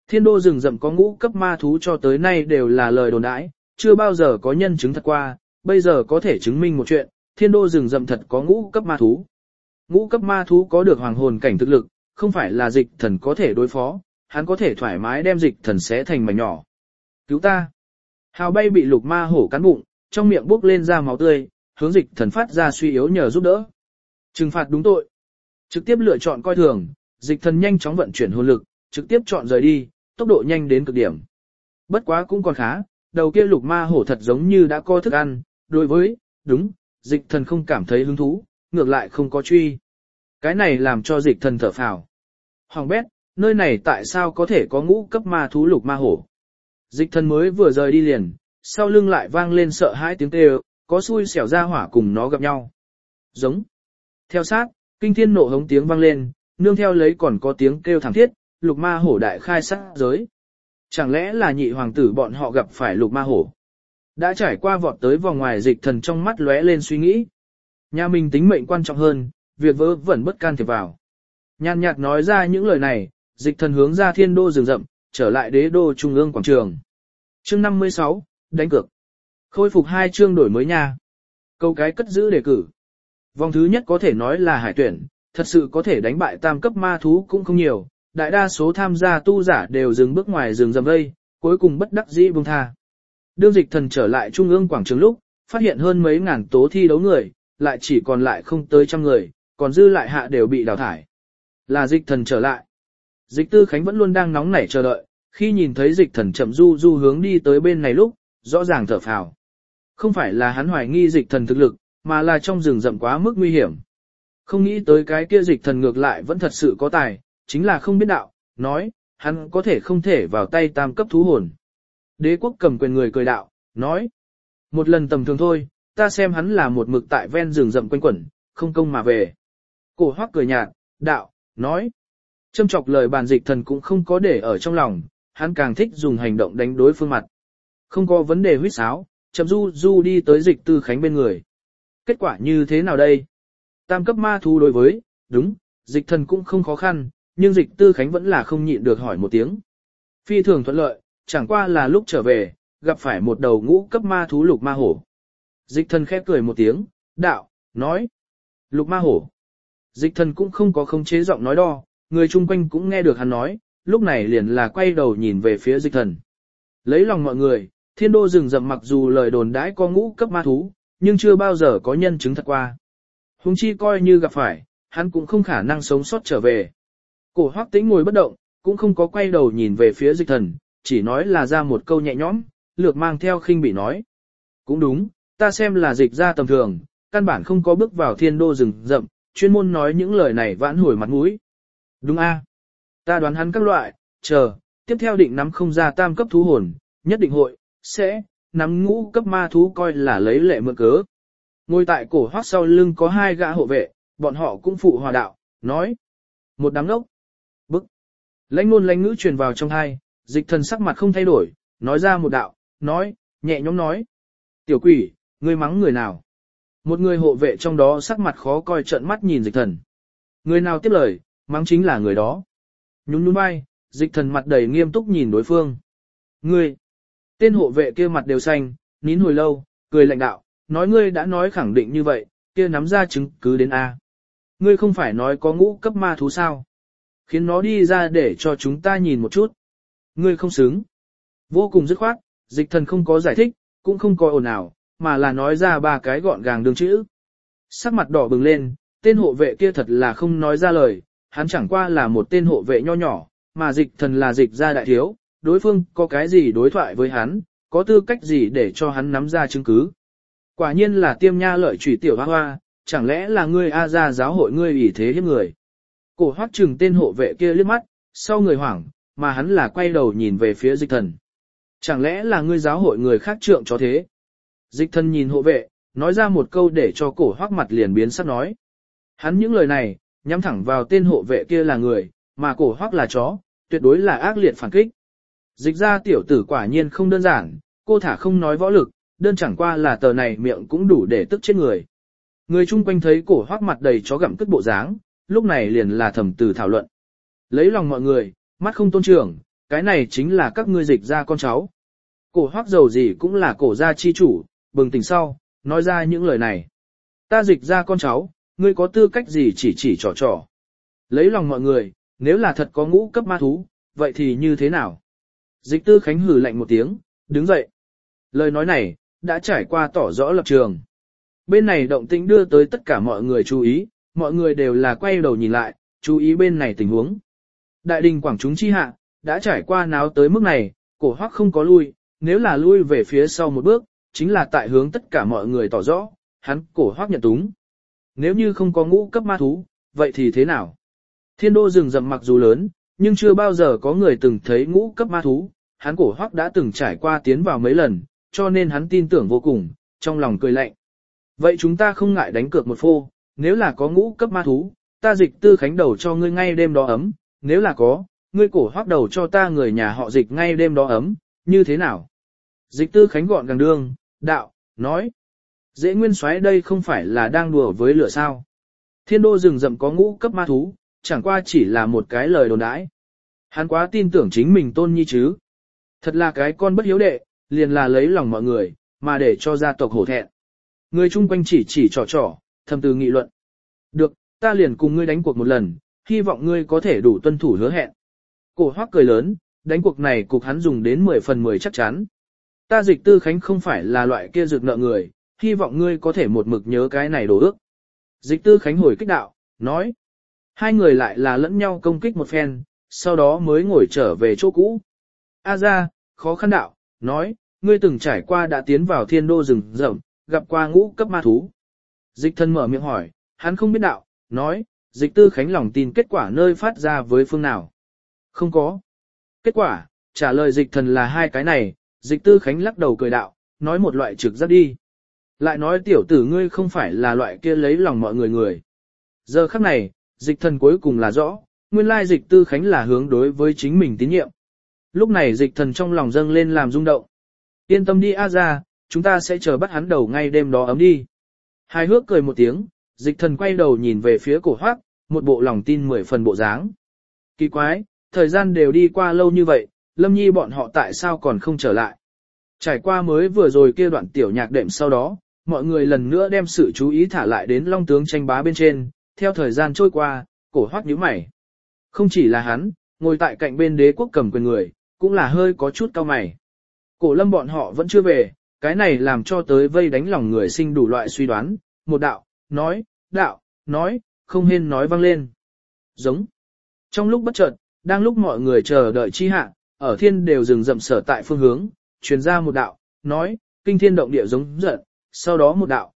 Speaker 1: Thiên đô rừng rậm có ngũ cấp ma thú cho tới nay đều là lời đồn đãi, chưa bao giờ có nhân chứng thật qua, bây giờ có thể chứng minh một chuyện, thiên đô rừng rậm thật có ngũ cấp ma thú. Ngũ cấp ma thú có được hoàng hồn cảnh thực lực, không phải là dịch thần có thể đối phó, hắn có thể thoải mái đem dịch thần xé thành mảnh nhỏ. Cứu ta! Hào bay bị lục ma hổ cắn bụng, trong miệng bốc lên ra máu tươi, hướng dịch thần phát ra suy yếu nhờ giúp đỡ. Trừng phạt đúng tội. Trực tiếp lựa chọn coi thường, dịch thần nhanh chóng vận chuyển hồn lực, trực tiếp chọn rời đi, tốc độ nhanh đến cực điểm. Bất quá cũng còn khá, đầu kia lục ma hổ thật giống như đã có thức ăn, đối với, đúng, dịch thần không cảm thấy hứng thú, ngược lại không có truy. Cái này làm cho dịch thần thở phào. Hoàng bét, nơi này tại sao có thể có ngũ cấp ma thú lục ma hổ? Dịch thần mới vừa rời đi liền, sau lưng lại vang lên sợ hãi tiếng kêu, có xui xẻo ra hỏa cùng nó gặp nhau. Giống. Theo sát, kinh thiên nộ hống tiếng vang lên, nương theo lấy còn có tiếng kêu thảm thiết, lục ma hổ đại khai sát giới. Chẳng lẽ là nhị hoàng tử bọn họ gặp phải lục ma hổ? Đã trải qua vọt tới vòng ngoài dịch thần trong mắt lóe lên suy nghĩ. Nhà mình tính mệnh quan trọng hơn, việc vớ vẩn bất can thiệp vào. Nhàn nhạt nói ra những lời này, dịch thần hướng ra thiên đô rừng rậm, trở lại đế đô trung ương quảng trường. Chương 56, đánh cược. Khôi phục 2 chương đổi mới nha. Câu cái cất giữ đề cử. Vòng thứ nhất có thể nói là hải tuyển, thật sự có thể đánh bại tam cấp ma thú cũng không nhiều, đại đa số tham gia tu giả đều dừng bước ngoài rừng rậm vây, cuối cùng bất đắc dĩ buông tha. Đương dịch thần trở lại trung ương quảng trường lúc, phát hiện hơn mấy ngàn tố thi đấu người, lại chỉ còn lại không tới trăm người, còn dư lại hạ đều bị đào thải. Là dịch thần trở lại. Dịch Tư Khánh vẫn luôn đang nóng nảy chờ đợi, khi nhìn thấy dịch thần chậm du du hướng đi tới bên này lúc, rõ ràng thở phào. Không phải là hắn hoài nghi dịch thần thực lực, mà là trong rừng rậm quá mức nguy hiểm. Không nghĩ tới cái kia dịch thần ngược lại vẫn thật sự có tài, chính là không biết đạo, nói, hắn có thể không thể vào tay tam cấp thú hồn. Đế quốc cầm quyền người cười đạo, nói, một lần tầm thường thôi, ta xem hắn là một mực tại ven rừng rậm quanh quẩn, không công mà về. Cổ Hoắc cười nhạt, đạo, nói, châm chọc lời bàn dịch thần cũng không có để ở trong lòng, hắn càng thích dùng hành động đánh đối phương mặt. Không có vấn đề huýt sáo, chậm du du đi tới dịch Tư Khánh bên người. Kết quả như thế nào đây? Tam cấp ma thú đối với, đúng, dịch thần cũng không khó khăn, nhưng dịch Tư Khánh vẫn là không nhịn được hỏi một tiếng. Phi thường thuận lợi, chẳng qua là lúc trở về, gặp phải một đầu ngũ cấp ma thú lục ma hổ. Dịch thần khẽ cười một tiếng, đạo, nói, lục ma hổ. Dịch thần cũng không có khống chế giọng nói đo, người chung quanh cũng nghe được hắn nói, lúc này liền là quay đầu nhìn về phía dịch thần. Lấy lòng mọi người, thiên đô rừng rậm mặc dù lời đồn đãi có ngũ cấp ma thú, nhưng chưa bao giờ có nhân chứng thật qua. Huống chi coi như gặp phải, hắn cũng không khả năng sống sót trở về. Cổ Hoắc Tĩnh ngồi bất động, cũng không có quay đầu nhìn về phía dịch thần, chỉ nói là ra một câu nhẹ nhõm, lược mang theo khinh bỉ nói. Cũng đúng, ta xem là dịch ra tầm thường, căn bản không có bước vào thiên đô rừng rậm, chuyên môn nói những lời này vãn hồi mặt mũi. Đúng a, ta đoán hắn các loại, chờ, tiếp theo định nắm không ra tam cấp thú hồn, nhất định hội, sẽ, nắm ngũ cấp ma thú coi là lấy lệ mượn cớ. Ngồi tại Cổ Hoắc sau lưng có 2 gã hộ vệ, bọn họ cũng phụ hòa đạo, nói. Một đám ngốc. Bức. Lãnh ngôn lãnh ngữ truyền vào trong hai, dịch thần sắc mặt không thay đổi, nói ra một đạo, nói, nhẹ nhõm nói. Tiểu quỷ, ngươi mắng người nào? Một người hộ vệ trong đó sắc mặt khó coi trợn mắt nhìn dịch thần. Người nào tiếp lời, mắng chính là người đó. Nhún nhún vai, dịch thần mặt đầy nghiêm túc nhìn đối phương. Ngươi. Tên hộ vệ kia mặt đều xanh, nín hồi lâu, cười lạnh đạo, nói ngươi đã nói khẳng định như vậy, kia nắm ra chứng cứ đến A. Ngươi không phải nói có ngũ cấp ma thú sao? Khiến nó đi ra để cho chúng ta nhìn một chút. Ngươi không xứng. Vô cùng dứt khoát, dịch thần không có giải thích, cũng không có ồn ào, mà là nói ra 3 cái gọn gàng đường chữ. Sắc mặt đỏ bừng lên, tên hộ vệ kia thật là không nói ra lời, hắn chẳng qua là một tên hộ vệ nho nhỏ, mà dịch thần là dịch gia đại thiếu, đối phương có cái gì đối thoại với hắn, có tư cách gì để cho hắn nắm ra chứng cứ. Quả nhiên là tiêm nha lợi chủy tiểu hoa hoa, chẳng lẽ là ngươi A gia giáo hội ngươi ủy thế hiếp người. Cổ Hoắc chừng tên hộ vệ kia liếc mắt, sau người hoảng, mà hắn là quay đầu nhìn về phía dịch thần. Chẳng lẽ là ngươi giáo hội người khác trượng cho thế? Dịch thần nhìn hộ vệ, nói ra một câu để cho Cổ Hoắc mặt liền biến sắc nói. Hắn những lời này, nhắm thẳng vào tên hộ vệ kia là người, mà Cổ Hoắc là chó, tuyệt đối là ác liệt phản kích. Dịch ra tiểu tử quả nhiên không đơn giản, cô thả không nói võ lực, đơn chẳng qua là tờ này miệng cũng đủ để tức chết người. Người chung quanh thấy Cổ Hoắc mặt đầy chó gặm cất bộ dáng, lúc này liền là thầm từ thảo luận. Lấy lòng mọi người, mắt không tôn trưởng, cái này chính là các ngươi dịch ra con cháu. Cổ hoắc dầu gì cũng là cổ gia chi chủ, bừng tỉnh sau, nói ra những lời này. Ta dịch ra con cháu, ngươi có tư cách gì chỉ trò trò. Lấy lòng mọi người, nếu là thật có ngũ cấp ma thú, vậy thì như thế nào? Dịch Tư Khánh hừ lạnh một tiếng, đứng dậy. Lời nói này, đã trải qua tỏ rõ lập trường. Bên này động tĩnh đưa tới tất cả mọi người chú ý, mọi người đều là quay đầu nhìn lại, chú ý bên này tình huống. Đại đình quảng chúng chi hạ, đã trải qua náo tới mức này, cổ hoắc không có lui, nếu là lui về phía sau một bước, chính là tại hướng tất cả mọi người tỏ rõ, hắn cổ hoắc nhận túng. Nếu như không có ngũ cấp ma thú, vậy thì thế nào? Thiên đô rừng rậm mặc dù lớn, nhưng chưa bao giờ có người từng thấy ngũ cấp ma thú, hắn cổ hoắc đã từng trải qua tiến vào mấy lần, cho nên hắn tin tưởng vô cùng, trong lòng cười lạnh. Vậy chúng ta không ngại đánh cược một phô, nếu là có ngũ cấp ma thú, ta Dịch Tư Khánh đầu cho ngươi ngay đêm đó ấm, nếu là có, ngươi cổ hoắc đầu cho ta người nhà họ Dịch ngay đêm đó ấm, như thế nào? Dịch Tư Khánh gọn gàng đương, đạo, nói. Dễ nguyên soái đây không phải là đang đùa với lửa sao? Thiên đô rừng rậm có ngũ cấp ma thú, chẳng qua chỉ là một cái lời đồn đãi. Hắn quá tin tưởng chính mình tôn nhi chứ. Thật là cái con bất hiếu đệ, liền là lấy lòng mọi người, mà để cho gia tộc hổ thẹn. Người chung quanh chỉ trò, thầm từ nghị luận. Được, ta liền cùng ngươi đánh cuộc một lần, hy vọng ngươi có thể đủ tuân thủ hứa hẹn. Cổ hoắc cười lớn, đánh cuộc này cục hắn dùng đến 10 phần 10 chắc chắn. Ta Dịch Tư Khánh không phải là loại kia rực nợ người, hy vọng ngươi có thể một mực nhớ cái này đồ ước. Dịch Tư Khánh hồi kích đạo, nói. Hai người lại là lẫn nhau công kích một phen, sau đó mới ngồi trở về chỗ cũ. A ra, khó khăn đạo, nói, ngươi từng trải qua đã tiến vào thiên đô rừng rậm, gặp qua ngũ cấp ma thú. Dịch Thần mở miệng hỏi, hắn không biết đạo, nói, Dịch Tư Khánh lòng tin kết quả nơi phát ra với phương nào. Không có. Kết quả, trả lời Dịch Thần là hai cái này, Dịch Tư Khánh lắc đầu cười đạo, nói một loại trực giác đi. Lại nói tiểu tử ngươi không phải là loại kia lấy lòng mọi người. Giờ khắc này, Dịch Thần cuối cùng là rõ, nguyên lai Dịch Tư Khánh là hướng đối với chính mình tín nhiệm. Lúc này Dịch Thần trong lòng dâng lên làm rung động. Yên tâm đi A ra, chúng ta sẽ chờ bắt hắn đầu ngay đêm đó ấm đi. Hài hước cười một tiếng, Dịch Thần quay đầu nhìn về phía cổ hoắc, một bộ lòng tin 10 phần bộ dáng. Kỳ quái, thời gian đều đi qua lâu như vậy, Lâm Nhi bọn họ tại sao còn không trở lại? Trải qua mới vừa rồi kia đoạn tiểu nhạc đệm sau đó, mọi người lần nữa đem sự chú ý thả lại đến Long tướng tranh bá bên trên, theo thời gian trôi qua, cổ hoắc nhíu mày. Không chỉ là hắn, ngồi tại cạnh bên đế quốc cầm quyền người, cũng là hơi có chút cau mày. Cổ Lâm bọn họ vẫn chưa về, cái này làm cho tới vây đánh lòng người sinh đủ loại suy đoán, một đạo, nói, không hên nói vang lên. Giống. Trong lúc bất chợt, đang lúc mọi người chờ đợi chi hạ, ở thiên đều rừng rậm sở tại phương hướng, truyền ra một đạo, nói, kinh thiên động địa giống giận, sau đó một đạo,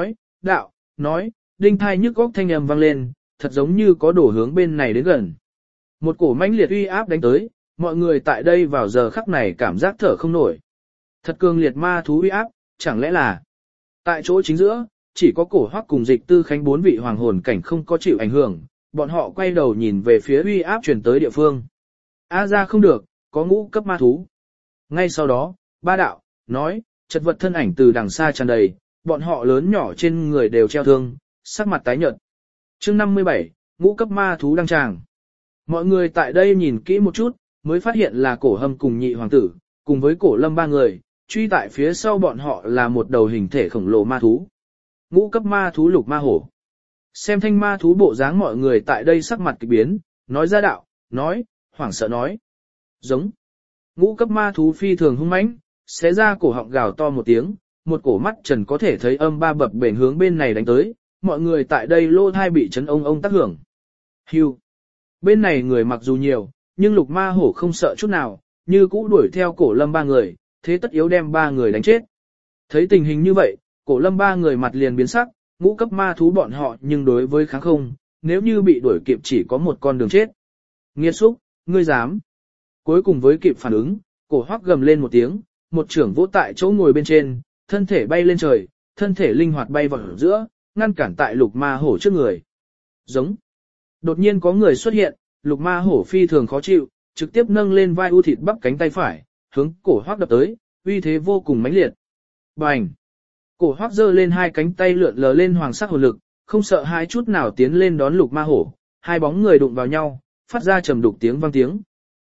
Speaker 1: nói, đinh thai nhức góc thanh âm vang lên, thật giống như có đổ hướng bên này đến gần. Một cổ mãnh liệt uy áp đánh tới, mọi người tại đây vào giờ khắc này cảm giác thở không nổi. Thật cường liệt ma thú uy áp, chẳng lẽ là tại chỗ chính giữa, chỉ có cổ hoắc cùng Dịch Tư Khánh 4 vị hoàng hồn cảnh không có chịu ảnh hưởng, bọn họ quay đầu nhìn về phía uy áp truyền tới địa phương. A ra không được, có ngũ cấp ma thú. Ngay sau đó, ba đạo, nói, chật vật thân ảnh từ đằng xa tràn đầy, bọn họ lớn nhỏ trên người đều treo thương, sắc mặt tái nhợt. Chương 57, ngũ cấp ma thú đăng tràng. Mọi người tại đây nhìn kỹ một chút, mới phát hiện là cổ hâm cùng nhị hoàng tử, cùng với cổ lâm ba người, truy tại phía sau bọn họ là một đầu hình thể khổng lồ ma thú. Ngũ cấp ma thú lục ma hổ. Xem thanh ma thú bộ dáng mọi người tại đây sắc mặt kỳ biến, nói ra đạo, nói, hoảng sợ nói. Giống. Ngũ cấp ma thú phi thường hung mãnh, xé ra cổ họng gào to một tiếng, một cổ mắt trần có thể thấy âm ba bập bền hướng bên này đánh tới, mọi người tại đây lô thai bị chấn ông tác hưởng. Hưu. Bên này người mặc dù nhiều, nhưng lục ma hổ không sợ chút nào, như cũ đuổi theo cổ lâm ba người, thế tất yếu đem ba người đánh chết. Thấy tình hình như vậy, cổ lâm ba người mặt liền biến sắc, ngũ cấp ma thú bọn họ nhưng đối với kháng không, nếu như bị đuổi kịp chỉ có một con đường chết. Nghiệt xúc, ngươi dám. Cuối cùng với kịp phản ứng, cổ hoắc gầm lên một tiếng, một trưởng vỗ tại chỗ ngồi bên trên, thân thể bay lên trời, thân thể linh hoạt bay vào giữa, ngăn cản tại lục ma hổ trước người. Giống. Đột nhiên có người xuất hiện, lục ma hổ phi thường khó chịu, trực tiếp nâng lên vai u thịt bắp cánh tay phải, hướng cổ hoắc đập tới, uy thế vô cùng mãnh liệt. Bành! Cổ hoắc giơ lên hai cánh tay lượn lờ lên hoàng sắc hồn lực, không sợ hai chút nào tiến lên đón lục ma hổ, hai bóng người đụng vào nhau, phát ra trầm đục tiếng vang tiếng.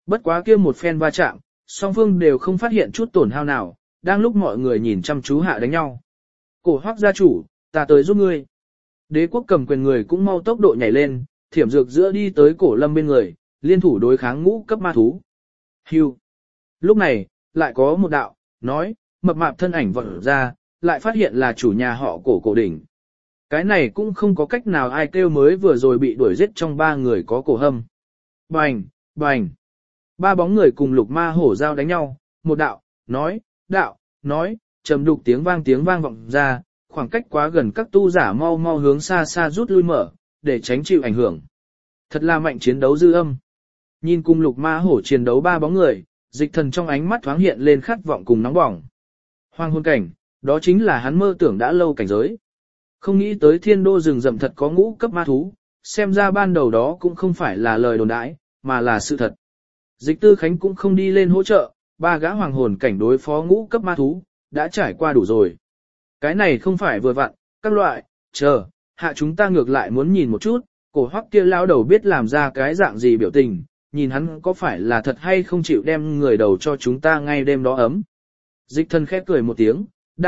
Speaker 1: Bất quá kia một phen va chạm, song phương đều không phát hiện chút tổn hao nào, đang lúc mọi người nhìn chăm chú hạ đánh nhau. Cổ Hoắc gia chủ, ta tới giúp ngươi. Đế quốc cầm quyền người cũng mau tốc độ nhảy lên, thiểm dược giữa đi tới Cổ Lâm bên người, liên thủ đối kháng ngũ cấp ma thú. Hưu. Lúc này, lại có một đạo, nói, mập mạp thân ảnh vọt ra, lại phát hiện là chủ nhà họ Cổ Đỉnh. Cái này cũng không có cách nào ai kêu mới vừa rồi bị đuổi giết trong ba người có Cổ Hâm. Bành, bành. Ba bóng người cùng Lục Ma Hổ giao đánh nhau, một đạo, nói, trầm đục tiếng vang vọng ra, khoảng cách quá gần các tu giả mau mau hướng xa xa rút lui mở, để tránh chịu ảnh hưởng. Thật là mạnh chiến đấu dư âm. Nhìn cùng Lục Ma Hổ chiến đấu ba bóng người, Dịch Thần trong ánh mắt thoáng hiện lên khát vọng cùng nóng bỏng. Hoang hôn cảnh, đó chính là hắn mơ tưởng đã lâu cảnh giới. Không nghĩ tới thiên đô rừng rậm thật có ngũ cấp ma thú, xem ra ban đầu đó cũng không phải là lời đồn đãi, mà là sự thật. Dịch Tư Khánh cũng không đi lên hỗ trợ, ba gã hoàng hồn cảnh đối phó ngũ cấp ma thú, đã trải qua đủ rồi. Cái này không phải vừa vặn, các loại, hạ chúng ta ngược lại muốn nhìn một chút, Cổ Hoắc kia lao đầu biết làm ra cái dạng gì biểu tình, nhìn hắn có phải là thật hay không chịu đem người đầu cho chúng ta ngay đêm đó ấm. Dịch Thần khẽ cười một tiếng,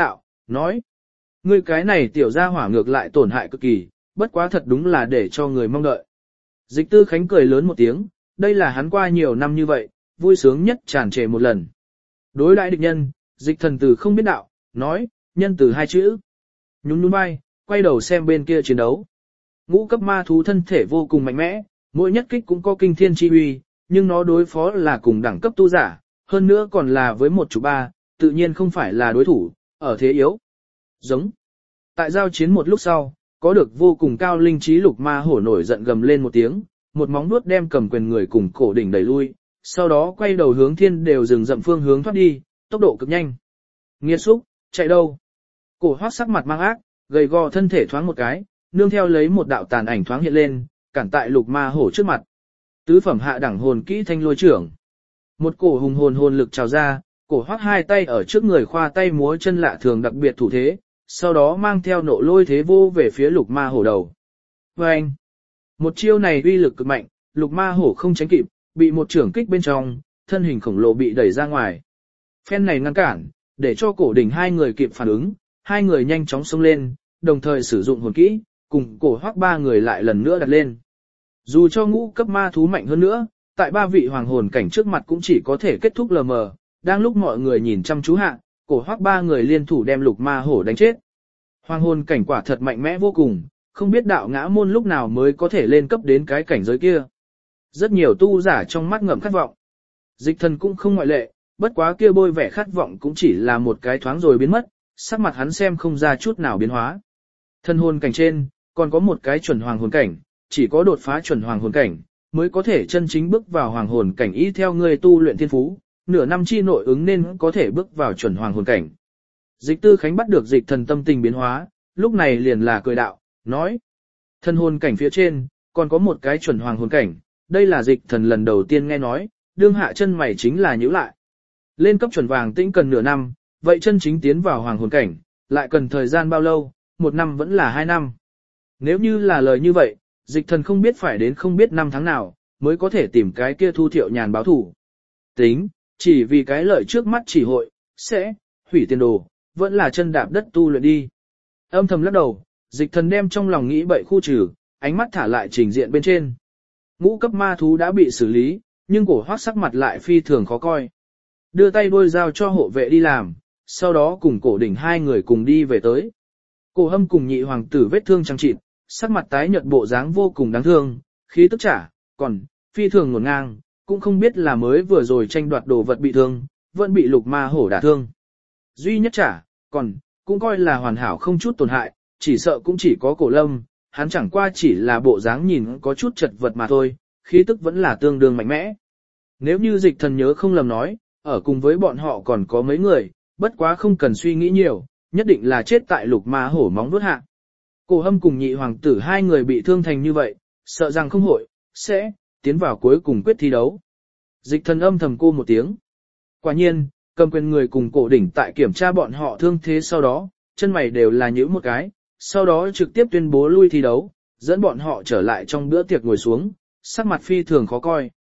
Speaker 1: nói, ngươi cái này tiểu gia hỏa ngược lại tổn hại cực kỳ, bất quá thật đúng là để cho người mong đợi. Dịch Tư Khánh cười lớn một tiếng, đây là hắn qua nhiều năm như vậy, vui sướng nhất tràn trề một lần. Đối đãi địch nhân, Dịch Thần từ không biết đạo, nói, nhân từ hai chữ. Nhún vai, quay đầu xem bên kia chiến đấu. Ngũ cấp ma thú thân thể vô cùng mạnh mẽ, mỗi nhất kích cũng có kinh thiên chi uy, nhưng nó đối phó là cùng đẳng cấp tu giả, hơn nữa còn là với một chủ ba, tự nhiên không phải là đối thủ, ở thế yếu. Giống. Tại giao chiến một lúc sau, có được vô cùng cao linh trí Lục Ma Hổ nổi giận gầm lên một tiếng, một móng vuốt đem cầm quyền người cùng Cổ Đỉnh đẩy lui, sau đó quay đầu hướng thiên đều rừng rậm phương hướng thoát đi, tốc độ cực nhanh. Nghiệt xúc, chạy đâu? Cổ Hoắc sắc mặt mang ác, gầy gò thân thể thoáng một cái, nương theo lấy một đạo tàn ảnh thoáng hiện lên, cản tại Lục Ma Hổ trước mặt. Tứ phẩm hạ đẳng hồn kỹ thanh lôi trưởng. Một cổ hùng hồn lực trào ra, Cổ Hoắc hai tay ở trước người khoa tay múa chân lạ thường đặc biệt thủ thế, sau đó mang theo nộ lôi thế vô về phía Lục Ma Hổ đầu. Vâng! Một chiêu này uy lực cực mạnh, Lục Ma Hổ không tránh kịp, bị một trưởng kích bên trong, thân hình khổng lồ bị đẩy ra ngoài. Phen này ngăn cản, để cho Cổ Đỉnh hai người kịp phản ứng, hai người nhanh chóng xông lên, đồng thời sử dụng hồn kỹ, cùng Cổ Hoắc ba người lại lần nữa đặt lên. Dù cho ngũ cấp ma thú mạnh hơn nữa, tại ba vị hoàng hồn cảnh trước mặt cũng chỉ có thể kết thúc lờ mờ, đang lúc mọi người nhìn chăm chú hạ, Cổ Hoắc ba người liên thủ đem Lục Ma Hổ đánh chết. Hoàng hồn cảnh quả thật mạnh mẽ vô cùng, không biết đạo ngã môn lúc nào mới có thể lên cấp đến cái cảnh giới kia. Rất nhiều tu giả trong mắt ngậm khát vọng. Dịch Thần cũng không ngoại lệ, bất quá kia bôi vẻ khát vọng cũng chỉ là một cái thoáng rồi biến mất, sắc mặt hắn xem không ra chút nào biến hóa. Thân hồn cảnh trên, còn có một cái chuẩn hoàng hồn cảnh, chỉ có đột phá chuẩn hoàng hồn cảnh, mới có thể chân chính bước vào hoàng hồn cảnh y theo người tu luyện thiên phú, nửa năm chi nội ứng nên có thể bước vào chuẩn hoàng hồn cảnh. Dịch Tư Khánh bắt được Dịch Thần tâm tình biến hóa, lúc này liền là cười đạo, nói. Thân hồn cảnh phía trên, còn có một cái chuẩn hoàng hồn cảnh, đây là Dịch Thần lần đầu tiên nghe nói, đương hạ chân mày chính là nhíu lại. Lên cấp chuẩn vàng tĩnh cần nửa năm, vậy chân chính tiến vào hoàng hồn cảnh, lại cần thời gian bao lâu, 1 năm vẫn là 2 năm. Nếu như là lời như vậy, Dịch Thần không biết phải đến không biết năm tháng nào, mới có thể tìm cái kia Thu Thiệu Nhàn báo thủ. Tính, chỉ vì cái lợi trước mắt chỉ hội, sẽ, hủy tiền đồ, vẫn là chân đạp đất tu luyện đi. Âm thầm lắc đầu, Dịch Thần đem trong lòng nghĩ bậy khu trừ, ánh mắt thả lại trình diện bên trên. Ngũ cấp ma thú đã bị xử lý, nhưng Cổ Hoắc sắc mặt lại phi thường khó coi. Đưa tay đôi dao cho hộ vệ đi làm, sau đó cùng Cổ Đỉnh hai người cùng đi về tới. Cổ Hâm cùng nhị hoàng tử vết thương chằng chịt, sắc mặt tái nhợt bộ dáng vô cùng đáng thương, khí tức trả, còn, phi thường ngổn ngang, cũng không biết là mới vừa rồi tranh đoạt đồ vật bị thương, vẫn bị Lục Ma Hổ đả thương. Duy nhất trả, còn, cũng coi là hoàn hảo không chút tổn hại, chỉ sợ cũng chỉ có Cổ Lâm, hắn chẳng qua chỉ là bộ dáng nhìn có chút chật vật mà thôi, khí tức vẫn là tương đương mạnh mẽ. Nếu như Dịch Thần nhớ không lầm nói, ở cùng với bọn họ còn có mấy người, bất quá không cần suy nghĩ nhiều, nhất định là chết tại Lục Ma Hổ móng vuốt hạ. Cổ Hâm cùng nhị hoàng tử hai người bị thương thành như vậy, sợ rằng không hội, sẽ, tiến vào cuối cùng quyết thi đấu. Dịch Thần âm thầm cô một tiếng. Quả nhiên, cầm quyền người cùng Cổ Đỉnh tại kiểm tra bọn họ thương thế sau đó, chân mày đều là nhíu một cái, sau đó trực tiếp tuyên bố lui thi đấu, dẫn bọn họ trở lại trong bữa tiệc ngồi xuống, sắc mặt phi thường khó coi.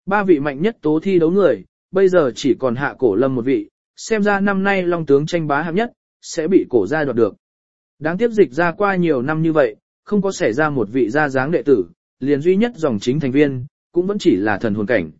Speaker 1: Ba vị mạnh nhất tố thi đấu người, bây giờ chỉ còn Hạ Cổ Lâm một vị, xem ra năm nay Long tướng tranh bá hạng nhất, sẽ bị cổ gia đoạt được. Đáng tiếc Dịch ra qua nhiều năm như vậy, không có xảy ra một vị gia dáng đệ tử, liền duy nhất dòng chính thành viên, cũng vẫn chỉ là thần hồn cảnh.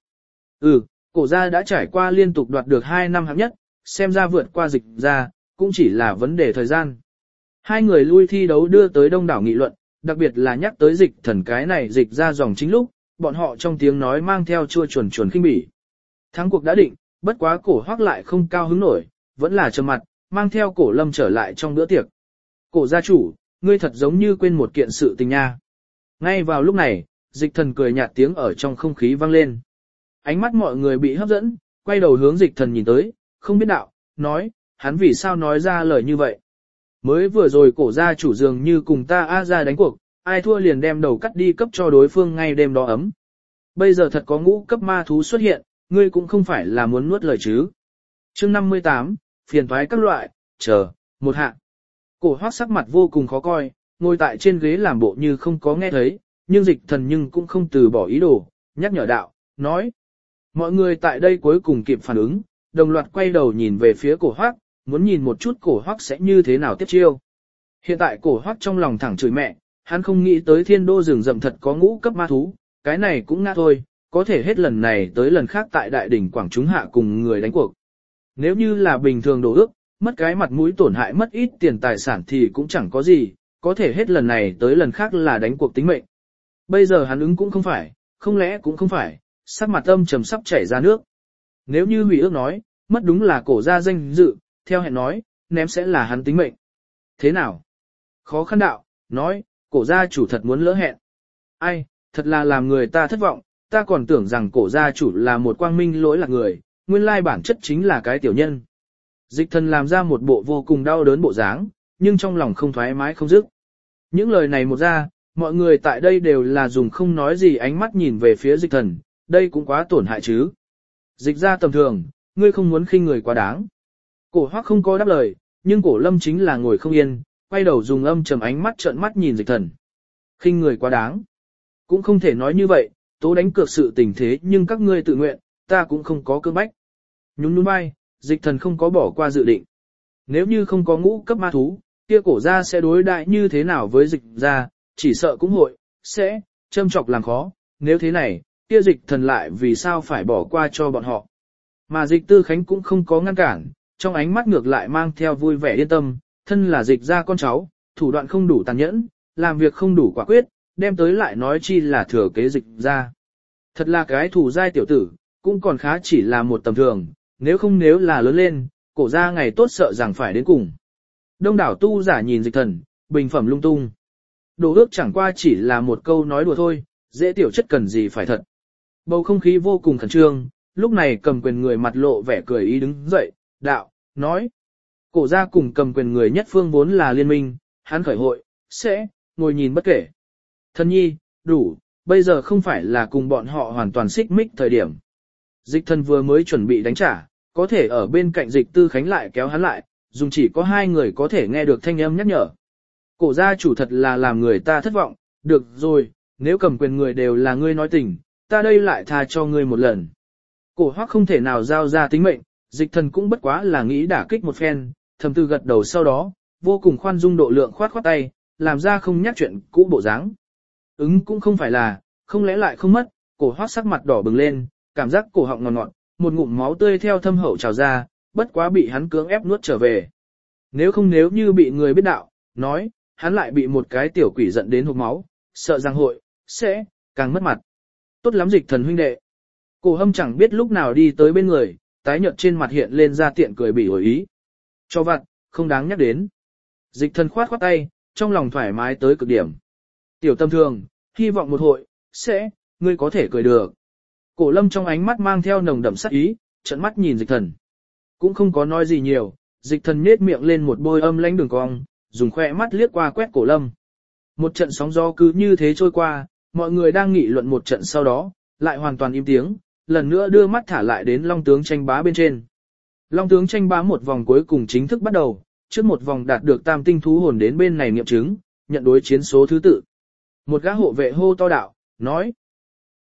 Speaker 1: Cổ gia đã trải qua liên tục đoạt được 2 năm hạng nhất, xem ra vượt qua Dịch ra, cũng chỉ là vấn đề thời gian. Hai người lui thi đấu đưa tới đông đảo nghị luận, đặc biệt là nhắc tới Dịch Thần cái này Dịch ra dòng chính lúc, bọn họ trong tiếng nói mang theo chua chuồn chuồn khinh bỉ. Thắng cuộc đã định, bất quá Cổ Hoắc lại không cao hứng nổi, vẫn là trầm mặt, mang theo Cổ Lâm trở lại trong bữa tiệc. Cổ gia chủ, ngươi thật giống như quên một kiện sự tình nha. Ngay vào lúc này, Dịch Thần cười nhạt tiếng ở trong không khí vang lên. Ánh mắt mọi người bị hấp dẫn, quay đầu hướng Dịch Thần nhìn tới, không biết đạo, nói, hắn vì sao nói ra lời như vậy. Mới vừa rồi Cổ gia chủ dường như cùng ta A gia đánh cuộc, ai thua liền đem đầu cắt đi cấp cho đối phương ngay đêm đó ấm. Bây giờ thật có ngũ cấp ma thú xuất hiện, ngươi cũng không phải là muốn nuốt lời chứ. Chương 58, phiền toái các loại, chờ, một hạ. Cổ Hoắc sắc mặt vô cùng khó coi, ngồi tại trên ghế làm bộ như không có nghe thấy, nhưng Dịch Thần nhưng cũng không từ bỏ ý đồ, nhắc nhở đạo, nói. Mọi người tại đây cuối cùng kịp phản ứng, đồng loạt quay đầu nhìn về phía Cổ Hoắc, muốn nhìn một chút Cổ Hoắc sẽ như thế nào tiếp chiêu. Hiện tại Cổ Hoắc trong lòng thẳng chửi mẹ, hắn không nghĩ tới Thiên Đô rừng rậm thật có ngũ cấp ma thú, cái này cũng ngã thôi, có thể hết lần này tới lần khác tại đại đỉnh Quảng Trung hạ cùng người đánh cuộc. Nếu như là bình thường đổ ước, mất cái mặt mũi tổn hại mất ít tiền tài sản thì cũng chẳng có gì, có thể hết lần này tới lần khác là đánh cuộc tính mệnh. Bây giờ hắn ứng cũng không phải, không lẽ cũng không phải, sắc mặt âm trầm sắp chảy ra nước. Nếu như hủy ước nói, mất đúng là Cổ gia danh dự, theo hẹn nói, ném sẽ là hắn tính mệnh. Thế nào? Khó khăn đạo, nói, Cổ gia chủ thật muốn lỡ hẹn. Ai, thật là làm người ta thất vọng, ta còn tưởng rằng Cổ gia chủ là một quang minh lỗi lạc người, nguyên lai bản chất chính là cái tiểu nhân. Dịch Thần làm ra một bộ vô cùng đau đớn bộ dáng, nhưng trong lòng không thoải mái không dứt. Những lời này một ra, mọi người tại đây đều là dùng không nói gì ánh mắt nhìn về phía Dịch Thần, đây cũng quá tổn hại chứ. Dịch ra tầm thường, ngươi không muốn khinh người quá đáng. Cổ Hoắc không có đáp lời, nhưng Cổ Lâm chính là ngồi không yên, quay đầu dùng âm trầm ánh mắt trợn mắt nhìn Dịch Thần. Khinh người quá đáng. Cũng không thể nói như vậy, tố đánh cược sự tình thế nhưng các ngươi tự nguyện, ta cũng không có cưỡng bách. Nhún nhún vai, Dịch Thần không có bỏ qua dự định. Nếu như không có ngũ cấp ma thú, kia Cổ gia sẽ đối đại như thế nào với Dịch gia, chỉ sợ cũng hội, sẽ, châm chọc làm khó, nếu thế này, kia Dịch Thần lại vì sao phải bỏ qua cho bọn họ. Mà Dịch Tư Khánh cũng không có ngăn cản, trong ánh mắt ngược lại mang theo vui vẻ yên tâm, thân là Dịch gia con cháu, thủ đoạn không đủ tàn nhẫn, làm việc không đủ quả quyết, đem tới lại nói chi là thừa kế Dịch gia. Thật là cái thủ giai tiểu tử, cũng còn khá chỉ là một tầm thường, nếu là lớn lên, Cổ gia ngày tốt sợ rằng phải đến cùng. Đông đảo tu giả nhìn Dịch Thần, bình phẩm lung tung. Đồ ước chẳng qua chỉ là một câu nói đùa thôi, dễ tiểu chất cần gì phải thật. Bầu không khí vô cùng khẩn trương, lúc này cầm quyền người mặt lộ vẻ cười ý đứng dậy, đạo, nói. Cổ gia cùng cầm quyền người nhất phương vốn là liên minh, hắn khởi hội, sẽ, ngồi nhìn bất kể. Thân nhi, đủ, bây giờ không phải là cùng bọn họ hoàn toàn xích mích thời điểm. Dịch Thần vừa mới chuẩn bị đánh trả, có thể ở bên cạnh Dịch Tư Khánh lại kéo hắn lại, dùng chỉ có hai người có thể nghe được thanh âm nhắc nhở. Cổ gia chủ thật là làm người ta thất vọng, được rồi, nếu cầm quyền người đều là ngươi nói tình, ta đây lại tha cho ngươi một lần. Cổ Hoắc không thể nào giao ra tính mệnh, Dịch Thần cũng bất quá là nghĩ đả kích một phen, thầm tư gật đầu sau đó, vô cùng khoan dung độ lượng khoát tay, làm ra không nhắc chuyện cũ bộ dáng. Ứng cũng không phải là, không lẽ lại không mất, Cổ Hoắc sắc mặt đỏ bừng lên, cảm giác cổ họng ngọt ngọt, một ngụm máu tươi theo thâm hậu trào ra, bất quá bị hắn cưỡng ép nuốt trở về. Nếu như bị người biết đạo, nói, hắn lại bị một cái tiểu quỷ giận đến hộc máu, sợ rằng hội, sẽ, càng mất mặt. Tốt lắm Dịch Thần huynh đệ. Cổ Hâm chẳng biết lúc nào đi tới bên người, tái nhợt trên mặt hiện lên ra tiện cười bỉ ổi ý. Cho vặt, không đáng nhắc đến. Dịch Thần khoát tay, trong lòng thoải mái tới cực điểm. Tiểu tâm thường, hy vọng một hội, sẽ, ngươi có thể cười được. Cổ Lâm trong ánh mắt mang theo nồng đậm sắc ý, trợn mắt nhìn Dịch Thần. Cũng không có nói gì nhiều, Dịch Thần nhếch miệng lên một bôi âm lãnh đường cong, dùng khoe mắt liếc qua quét Cổ Lâm. Một trận sóng gió cứ như thế trôi qua, mọi người đang nghị luận một trận sau đó, lại hoàn toàn im tiếng, lần nữa đưa mắt thả lại đến Long tướng tranh bá bên trên. Long tướng tranh bá một vòng cuối cùng chính thức bắt đầu, trước một vòng đạt được tam tinh thú hồn đến bên này nghiệm chứng, nhận đối chiến số thứ tự. Một gã hộ vệ hô to đạo, nói,